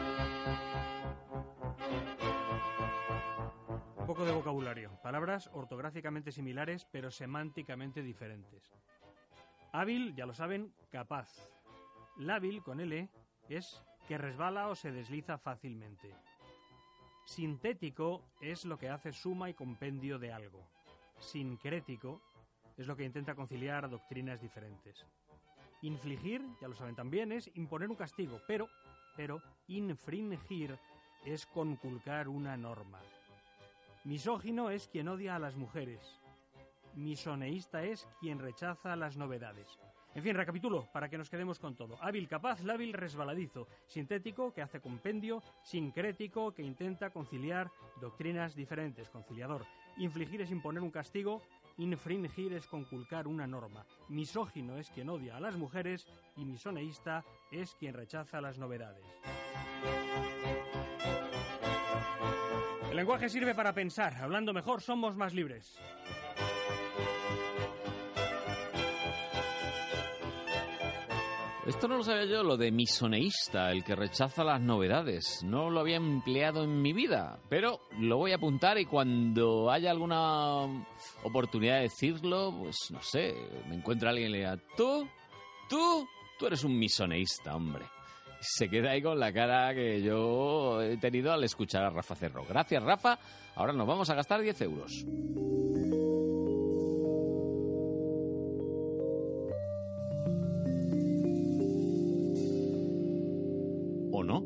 Un poco de vocabulario. Palabras ortográficamente similares, pero semánticamente diferentes. Hábil, ya lo saben, capaz. Lábil, con L, es que resbala o se desliza fácilmente. Sintético es lo que hace suma y compendio de algo. Sincrético es lo que intenta conciliar doctrinas diferentes. Infligir, ya lo saben también, es imponer un castigo, pero infringir es conculcar una norma. Misógino es quien odia a las mujeres. Misoneísta es quien rechaza las novedades. En fin, recapitulo para que nos quedemos con todo. Hábil, capaz, lábil, resbaladizo. Sintético, que hace compendio. Sincrético, que intenta conciliar doctrinas diferentes. Conciliador. Infligir es imponer un castigo. Infringir es conculcar una norma. Misógino es quien odia a las mujeres. Y misoneísta es quien rechaza las novedades. El lenguaje sirve para pensar. Hablando mejor, somos más libres. Esto no lo sabía yo, lo de misoneísta, el que rechaza las novedades. No lo había empleado en mi vida, pero lo voy a apuntar y cuando haya alguna oportunidad de decirlo, pues no sé, me encuentra alguien y le diga, tú eres un misoneísta, hombre. Se queda ahí con la cara que yo he tenido al escuchar a Rafa Cerro. Gracias, Rafa. Ahora nos vamos a gastar 10 euros. ¿O no?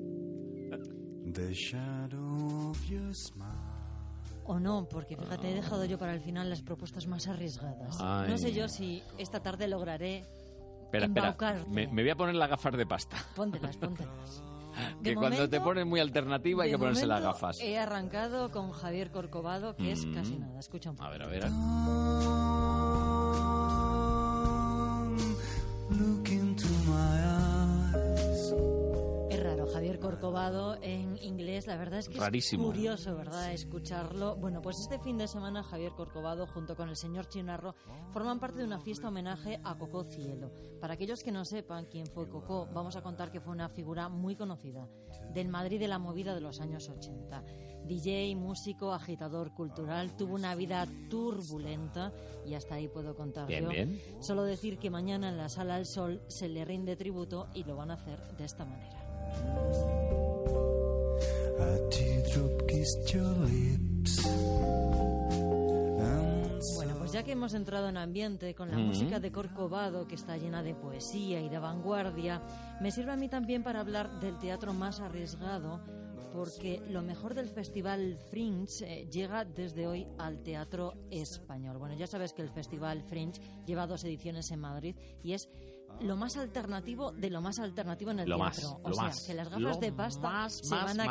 O no, porque fíjate, he dejado yo para el final las propuestas más arriesgadas. Ay. No sé yo si esta tarde lograré Espera, embaucarte. me voy a poner las gafas de pasta. Póntelas. Que cuando te pones muy alternativa hay que ponerse las gafas. He arrancado con Javier Corcovado, que es casi nada. Escucha un poco. A ver. Es raro, Javier Corcovado en inglés, la verdad es que rarísimo. Es curioso, ¿verdad?, escucharlo. Bueno, pues este fin de semana Javier Corcovado junto con el señor Chinarro forman parte de una fiesta homenaje a Cocó Cielo. Para aquellos que no sepan quién fue Cocó, vamos a contar que fue una figura muy conocida del Madrid de la movida de los años 80. DJ, músico, agitador cultural, tuvo una vida turbulenta y hasta ahí puedo contar yo. Bien. Solo decir que mañana en la Sala del Sol se le rinde tributo y lo van a hacer de esta manera. Bueno, pues ya que hemos entrado en ambiente con la música de Corcovado, que está llena de poesía y de vanguardia, me sirve a mí también para hablar del teatro más arriesgado, porque lo mejor del Festival Fringe llega desde hoy al Teatro Español. Bueno, ya sabes que el Festival Fringe lleva 2 ediciones en Madrid y es lo más alternativo de lo más alternativo en el teatro. O sea, que las gafas de pasta se van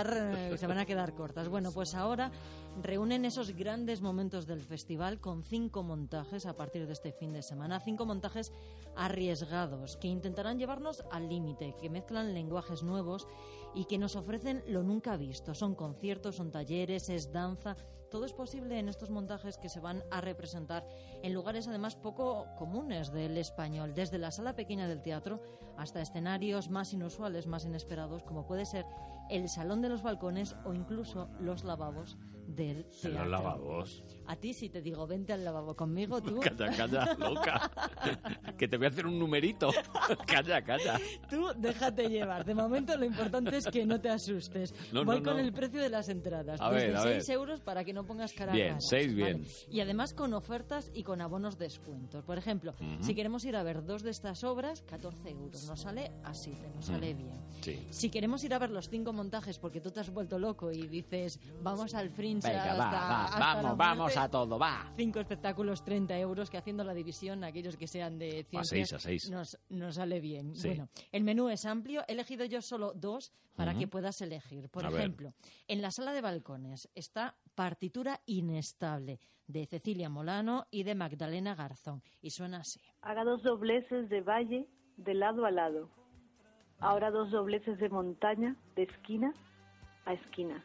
a quedar cortas. Bueno, pues ahora reúnen esos grandes momentos del festival con 5 montajes a partir de este fin de semana. 5 montajes arriesgados que intentarán llevarnos al límite, que mezclan lenguajes nuevos y que nos ofrecen lo nunca visto. Son conciertos, son talleres, es danza. Todo es posible en estos montajes que se van a representar en lugares además poco comunes del español, desde la sala pequeña del teatro hasta escenarios más inusuales, más inesperados, como puede ser el Salón de los Balcones o incluso los lavabos del teatro. Los lavabos. A ti si te digo, vente al lavabo conmigo, tú... Calla, loca. Que te voy a hacer un numerito. Calla. Tú déjate llevar. De momento lo importante es que no te asustes. Voy con el precio de las entradas. A desde ver. 6 euros para que no pongas cara bien, rara. 6 bien. ¿Vale? Y además con ofertas y con abonos descuentos. Por ejemplo, si queremos ir a ver 2 de estas obras, 14 euros. Nos sale así, nos sale bien. Sí. Si queremos ir a ver los 5 montajes porque tú te has vuelto loco y dices, vamos al Fringe. Venga, vamos a todo, va. 5 espectáculos, 30 euros, que haciendo la división, aquellos que sean de ciencias, a 6. Nos sale bien. Sí. Bueno, el menú es amplio. He elegido yo solo 2 para que puedas elegir. Por ejemplo, en la Sala de Balcones está Partitura Inestable, de Cecilia Molano y de Magdalena Garzón. Y suena así. Haga 2 dobleces de valle de lado a lado. Ahora 2 dobleces de montaña de esquina a esquina.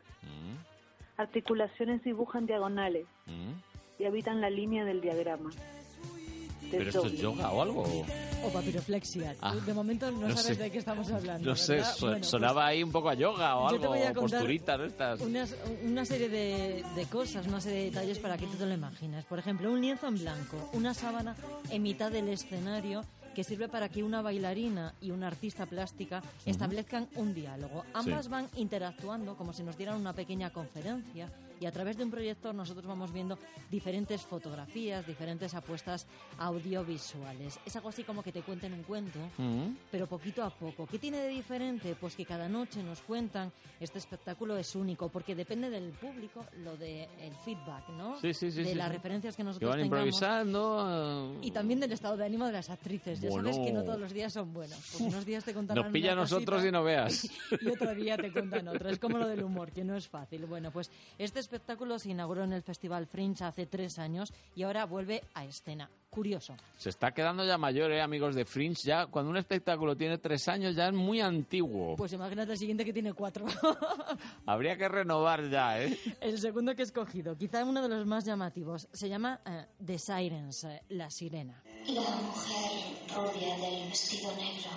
Articulaciones dibujan diagonales y habitan la línea del diagrama. ¿Pero esto es yoga o algo? O papiroflexia. De momento no sabes de qué estamos hablando. No sé, bueno, sonaba ahí un poco a yoga o algo, posturitas estas. Una serie de cosas, una serie de detalles para que tú te lo imagines. Por ejemplo, un lienzo en blanco, una sábana en mitad del escenario que sirve para que una bailarina y una artista plástica establezcan un diálogo. Ambas van interactuando como si nos dieran una pequeña conferencia y a través de un proyector nosotros vamos viendo diferentes fotografías, diferentes apuestas audiovisuales. Es algo así como que te cuenten un cuento, pero poquito a poco. ¿Qué tiene de diferente? Pues que cada noche nos cuentan, este espectáculo es único, porque depende del público, lo del feedback, ¿no? Sí. De las referencias que nosotros que van tengamos. Improvisando. Y también del estado de ánimo de las actrices. Ya sabes que no todos los días son buenos. Pues unos días te contarán nos pilla a nosotros y no veas. Y otro día te cuentan otro. Es como lo del humor, que no es fácil. Bueno, pues este espectáculo se inauguró en el Festival Fringe hace 3 años y ahora vuelve a escena. Curioso. Se está quedando ya mayor, amigos de Fringe. Ya cuando un espectáculo tiene 3 años ya es muy antiguo. Pues imagínate el siguiente que tiene 4. Habría que renovar ya, El segundo que he escogido, quizá uno de los más llamativos, se llama The Sirens, La Sirena. La mujer rubia del vestido negro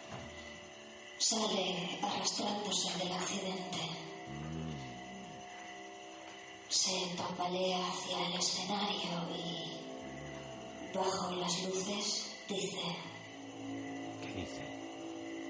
sale arrastrándose del accidente. Se tambalea hacia el escenario y bajo las luces dice... ¿Qué dice?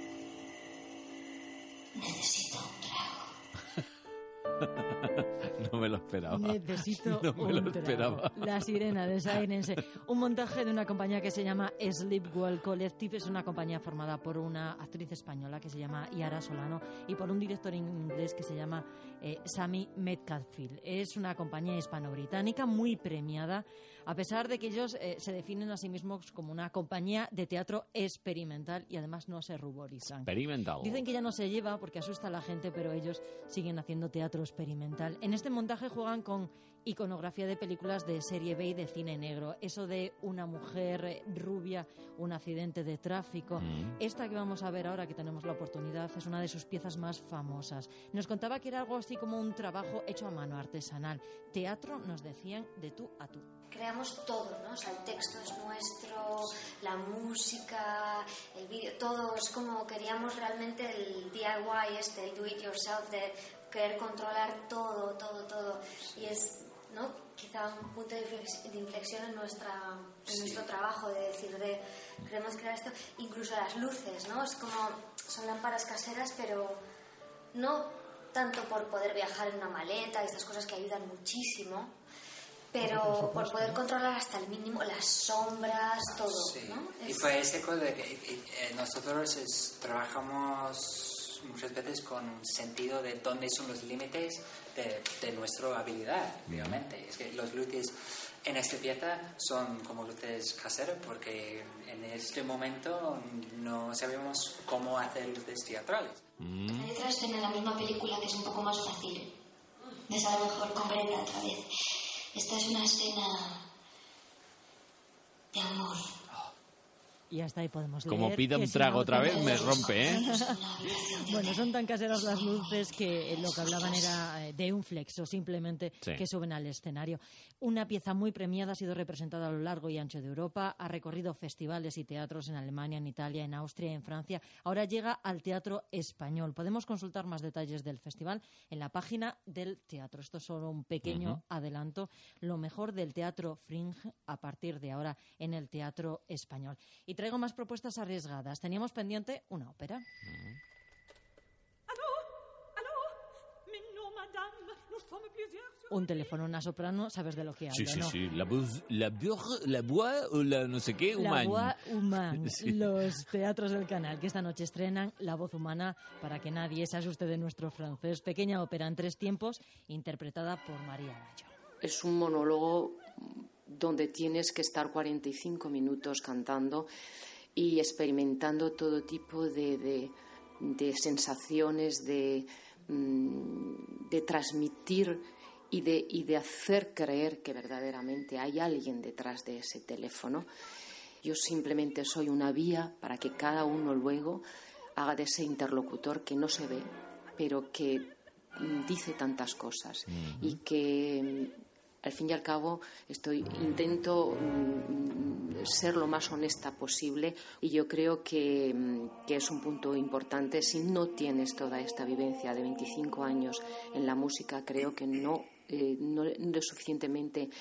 Necesito un trago. No me lo esperaba. Necesito No me lo un trago. esperaba. La sirena de Sirense. Un montaje de una compañía que se llama Sleepwell Collective. Es una compañía formada por una actriz española que se llama Yara Solano y por un director inglés que se llama Sammy Metcalfield. Es una compañía hispano-británica muy premiada, a pesar de que ellos se definen a sí mismos como una compañía de teatro experimental y además no se ruborizan. Experimental. Dicen que ya no se lleva porque asusta a la gente, pero ellos siguen haciendo teatro experimental. En este montaje juegan con iconografía de películas de serie B y de cine negro. Eso de una mujer rubia, un accidente de tráfico. Esta que vamos a ver ahora, que tenemos la oportunidad, es una de sus piezas más famosas. Nos contaba que era algo así como un trabajo hecho a mano, artesanal. Teatro, nos decían, de tú a tú. Creamos todo, ¿no? O sea, el texto es nuestro, la música, el vídeo, todo. Es como queríamos realmente el DIY, el do it yourself, de querer controlar todo. Y es, ¿no? Quizá un punto de inflexión en nuestro trabajo, de decir, queremos crear esto. Incluso las luces, ¿no? Es como, son lámparas caseras, pero no tanto por poder viajar en una maleta y estas cosas que ayudan muchísimo, pero por poder controlar hasta el mínimo las sombras, todo, sí. ¿no? Y fue ese cosa de que nosotros trabajamos muchas veces con un sentido de dónde son los límites de nuestra habilidad, obviamente. Es que los luces en esta pieza son como luces caseras porque en este momento no sabemos cómo hacer luces teatrales. Hay otra escena en la misma película que es un poco más fácil. Me sale mejor con Brenda otra vez. Esta es una escena de amor. Y hasta ahí podemos leer. Como pida un trago otra vez, me rompe, ¿eh? Bueno, son tan caseras las luces que lo que hablaban era de un flexo, simplemente, sí, que suben al escenario. Una pieza muy premiada, ha sido representada a lo largo y ancho de Europa, ha recorrido festivales y teatros en Alemania, en Italia, en Austria y en Francia. Ahora llega al Teatro Español. Podemos consultar más detalles del festival en la página del teatro. Esto es solo un pequeño adelanto. Lo mejor del teatro Fringe a partir de ahora en el Teatro Español. Y traigo más propuestas arriesgadas. Teníamos pendiente una ópera. Un teléfono, una soprano, sabes de lo que hablo, Sí, ¿no? sí. La voix o la no sé qué, La humana. voix humaine, Sí. los teatros del canal, que esta noche estrenan La voz humana, para que nadie se asuste de nuestro francés. Pequeña ópera en 3 tiempos, interpretada por María Gallo. Es un monólogo donde tienes que estar 45 minutos cantando y experimentando todo tipo de sensaciones, de transmitir y de hacer creer que verdaderamente hay alguien detrás de ese teléfono. Yo simplemente soy una vía para que cada uno luego haga de ese interlocutor que no se ve, pero que dice tantas cosas y que al fin y al cabo intento ser lo más honesta posible, y yo creo que es un punto importante. Si no tienes toda esta vivencia de 25 años en la música, creo que no suficientemente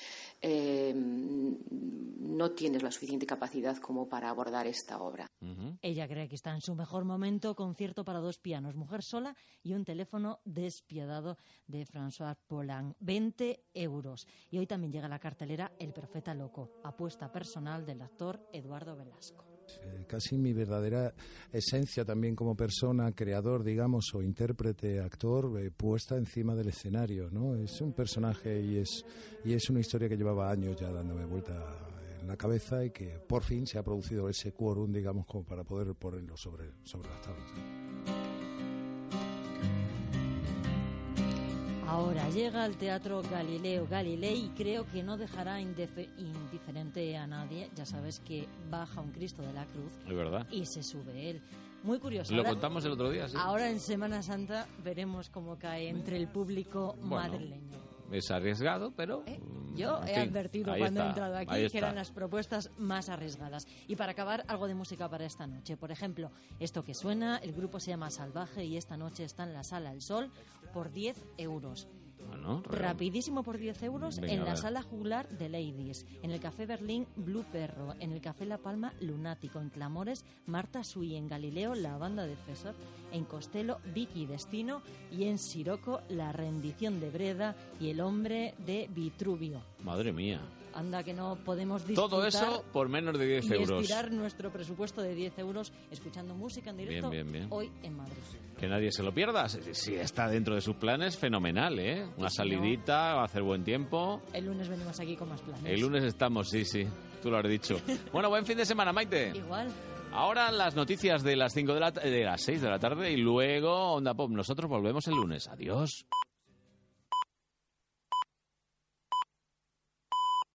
no tienes la suficiente capacidad como para abordar esta obra. Ella cree que está en su mejor momento. Concierto para 2 pianos, mujer sola y un teléfono despiadado de François Poulenc. 20 euros. Y hoy también llega a la cartelera El Profeta Loco, apuesta personal del actor Eduardo Velasco. Casi mi verdadera esencia también como persona, creador, digamos, o intérprete, actor, puesta encima del escenario, ¿no? Es un personaje y es una historia que llevaba años ya dándome vuelta en la cabeza, y que por fin se ha producido ese quórum, digamos, como para poder ponerlo sobre las tablas. Ahora llega al Teatro Galileo Galilei y creo que no dejará indiferente a nadie. Ya sabes que baja un Cristo de la cruz, Es verdad. y se sube él. Muy curioso. Lo Ahora- contamos el otro día, sí. Ahora en Semana Santa veremos cómo cae entre el público Bueno, madrileño. Es arriesgado, pero... Yo en he fin, advertido ahí cuando he está, entrado ahí aquí que está. eran las propuestas más arriesgadas. Y para acabar, algo de música para esta noche. Por ejemplo, esto que suena, el grupo se llama Salvaje y esta noche está en la Sala El Sol por 10 euros. Bueno, rapidísimo por 10 euros Venga, en a la ver. sala juglar de Ladies, en el Café Berlín Blue Perro, en el Café La Palma Lunático, en Clamores Marta Sui, en Galileo La Banda de César, en Costello Vicky Destino y en Siroco La Rendición de Breda y El Hombre de Vitruvio. Madre mía. Anda que no podemos disfrutar Todo eso por menos de 10 y euros. estirar nuestro presupuesto de 10 euros escuchando música en directo Bien. hoy en Madrid. Que nadie se lo pierda. Si está dentro de sus planes, fenomenal, ¿eh? Una Y si no- salidita, va a hacer buen tiempo. El lunes venimos aquí con más planes. El lunes estamos, sí. Tú lo has dicho. Bueno, buen fin de semana, Maite. Igual. Ahora las noticias de las 6 de la tarde y luego Onda Pop. Nosotros volvemos el lunes. Adiós.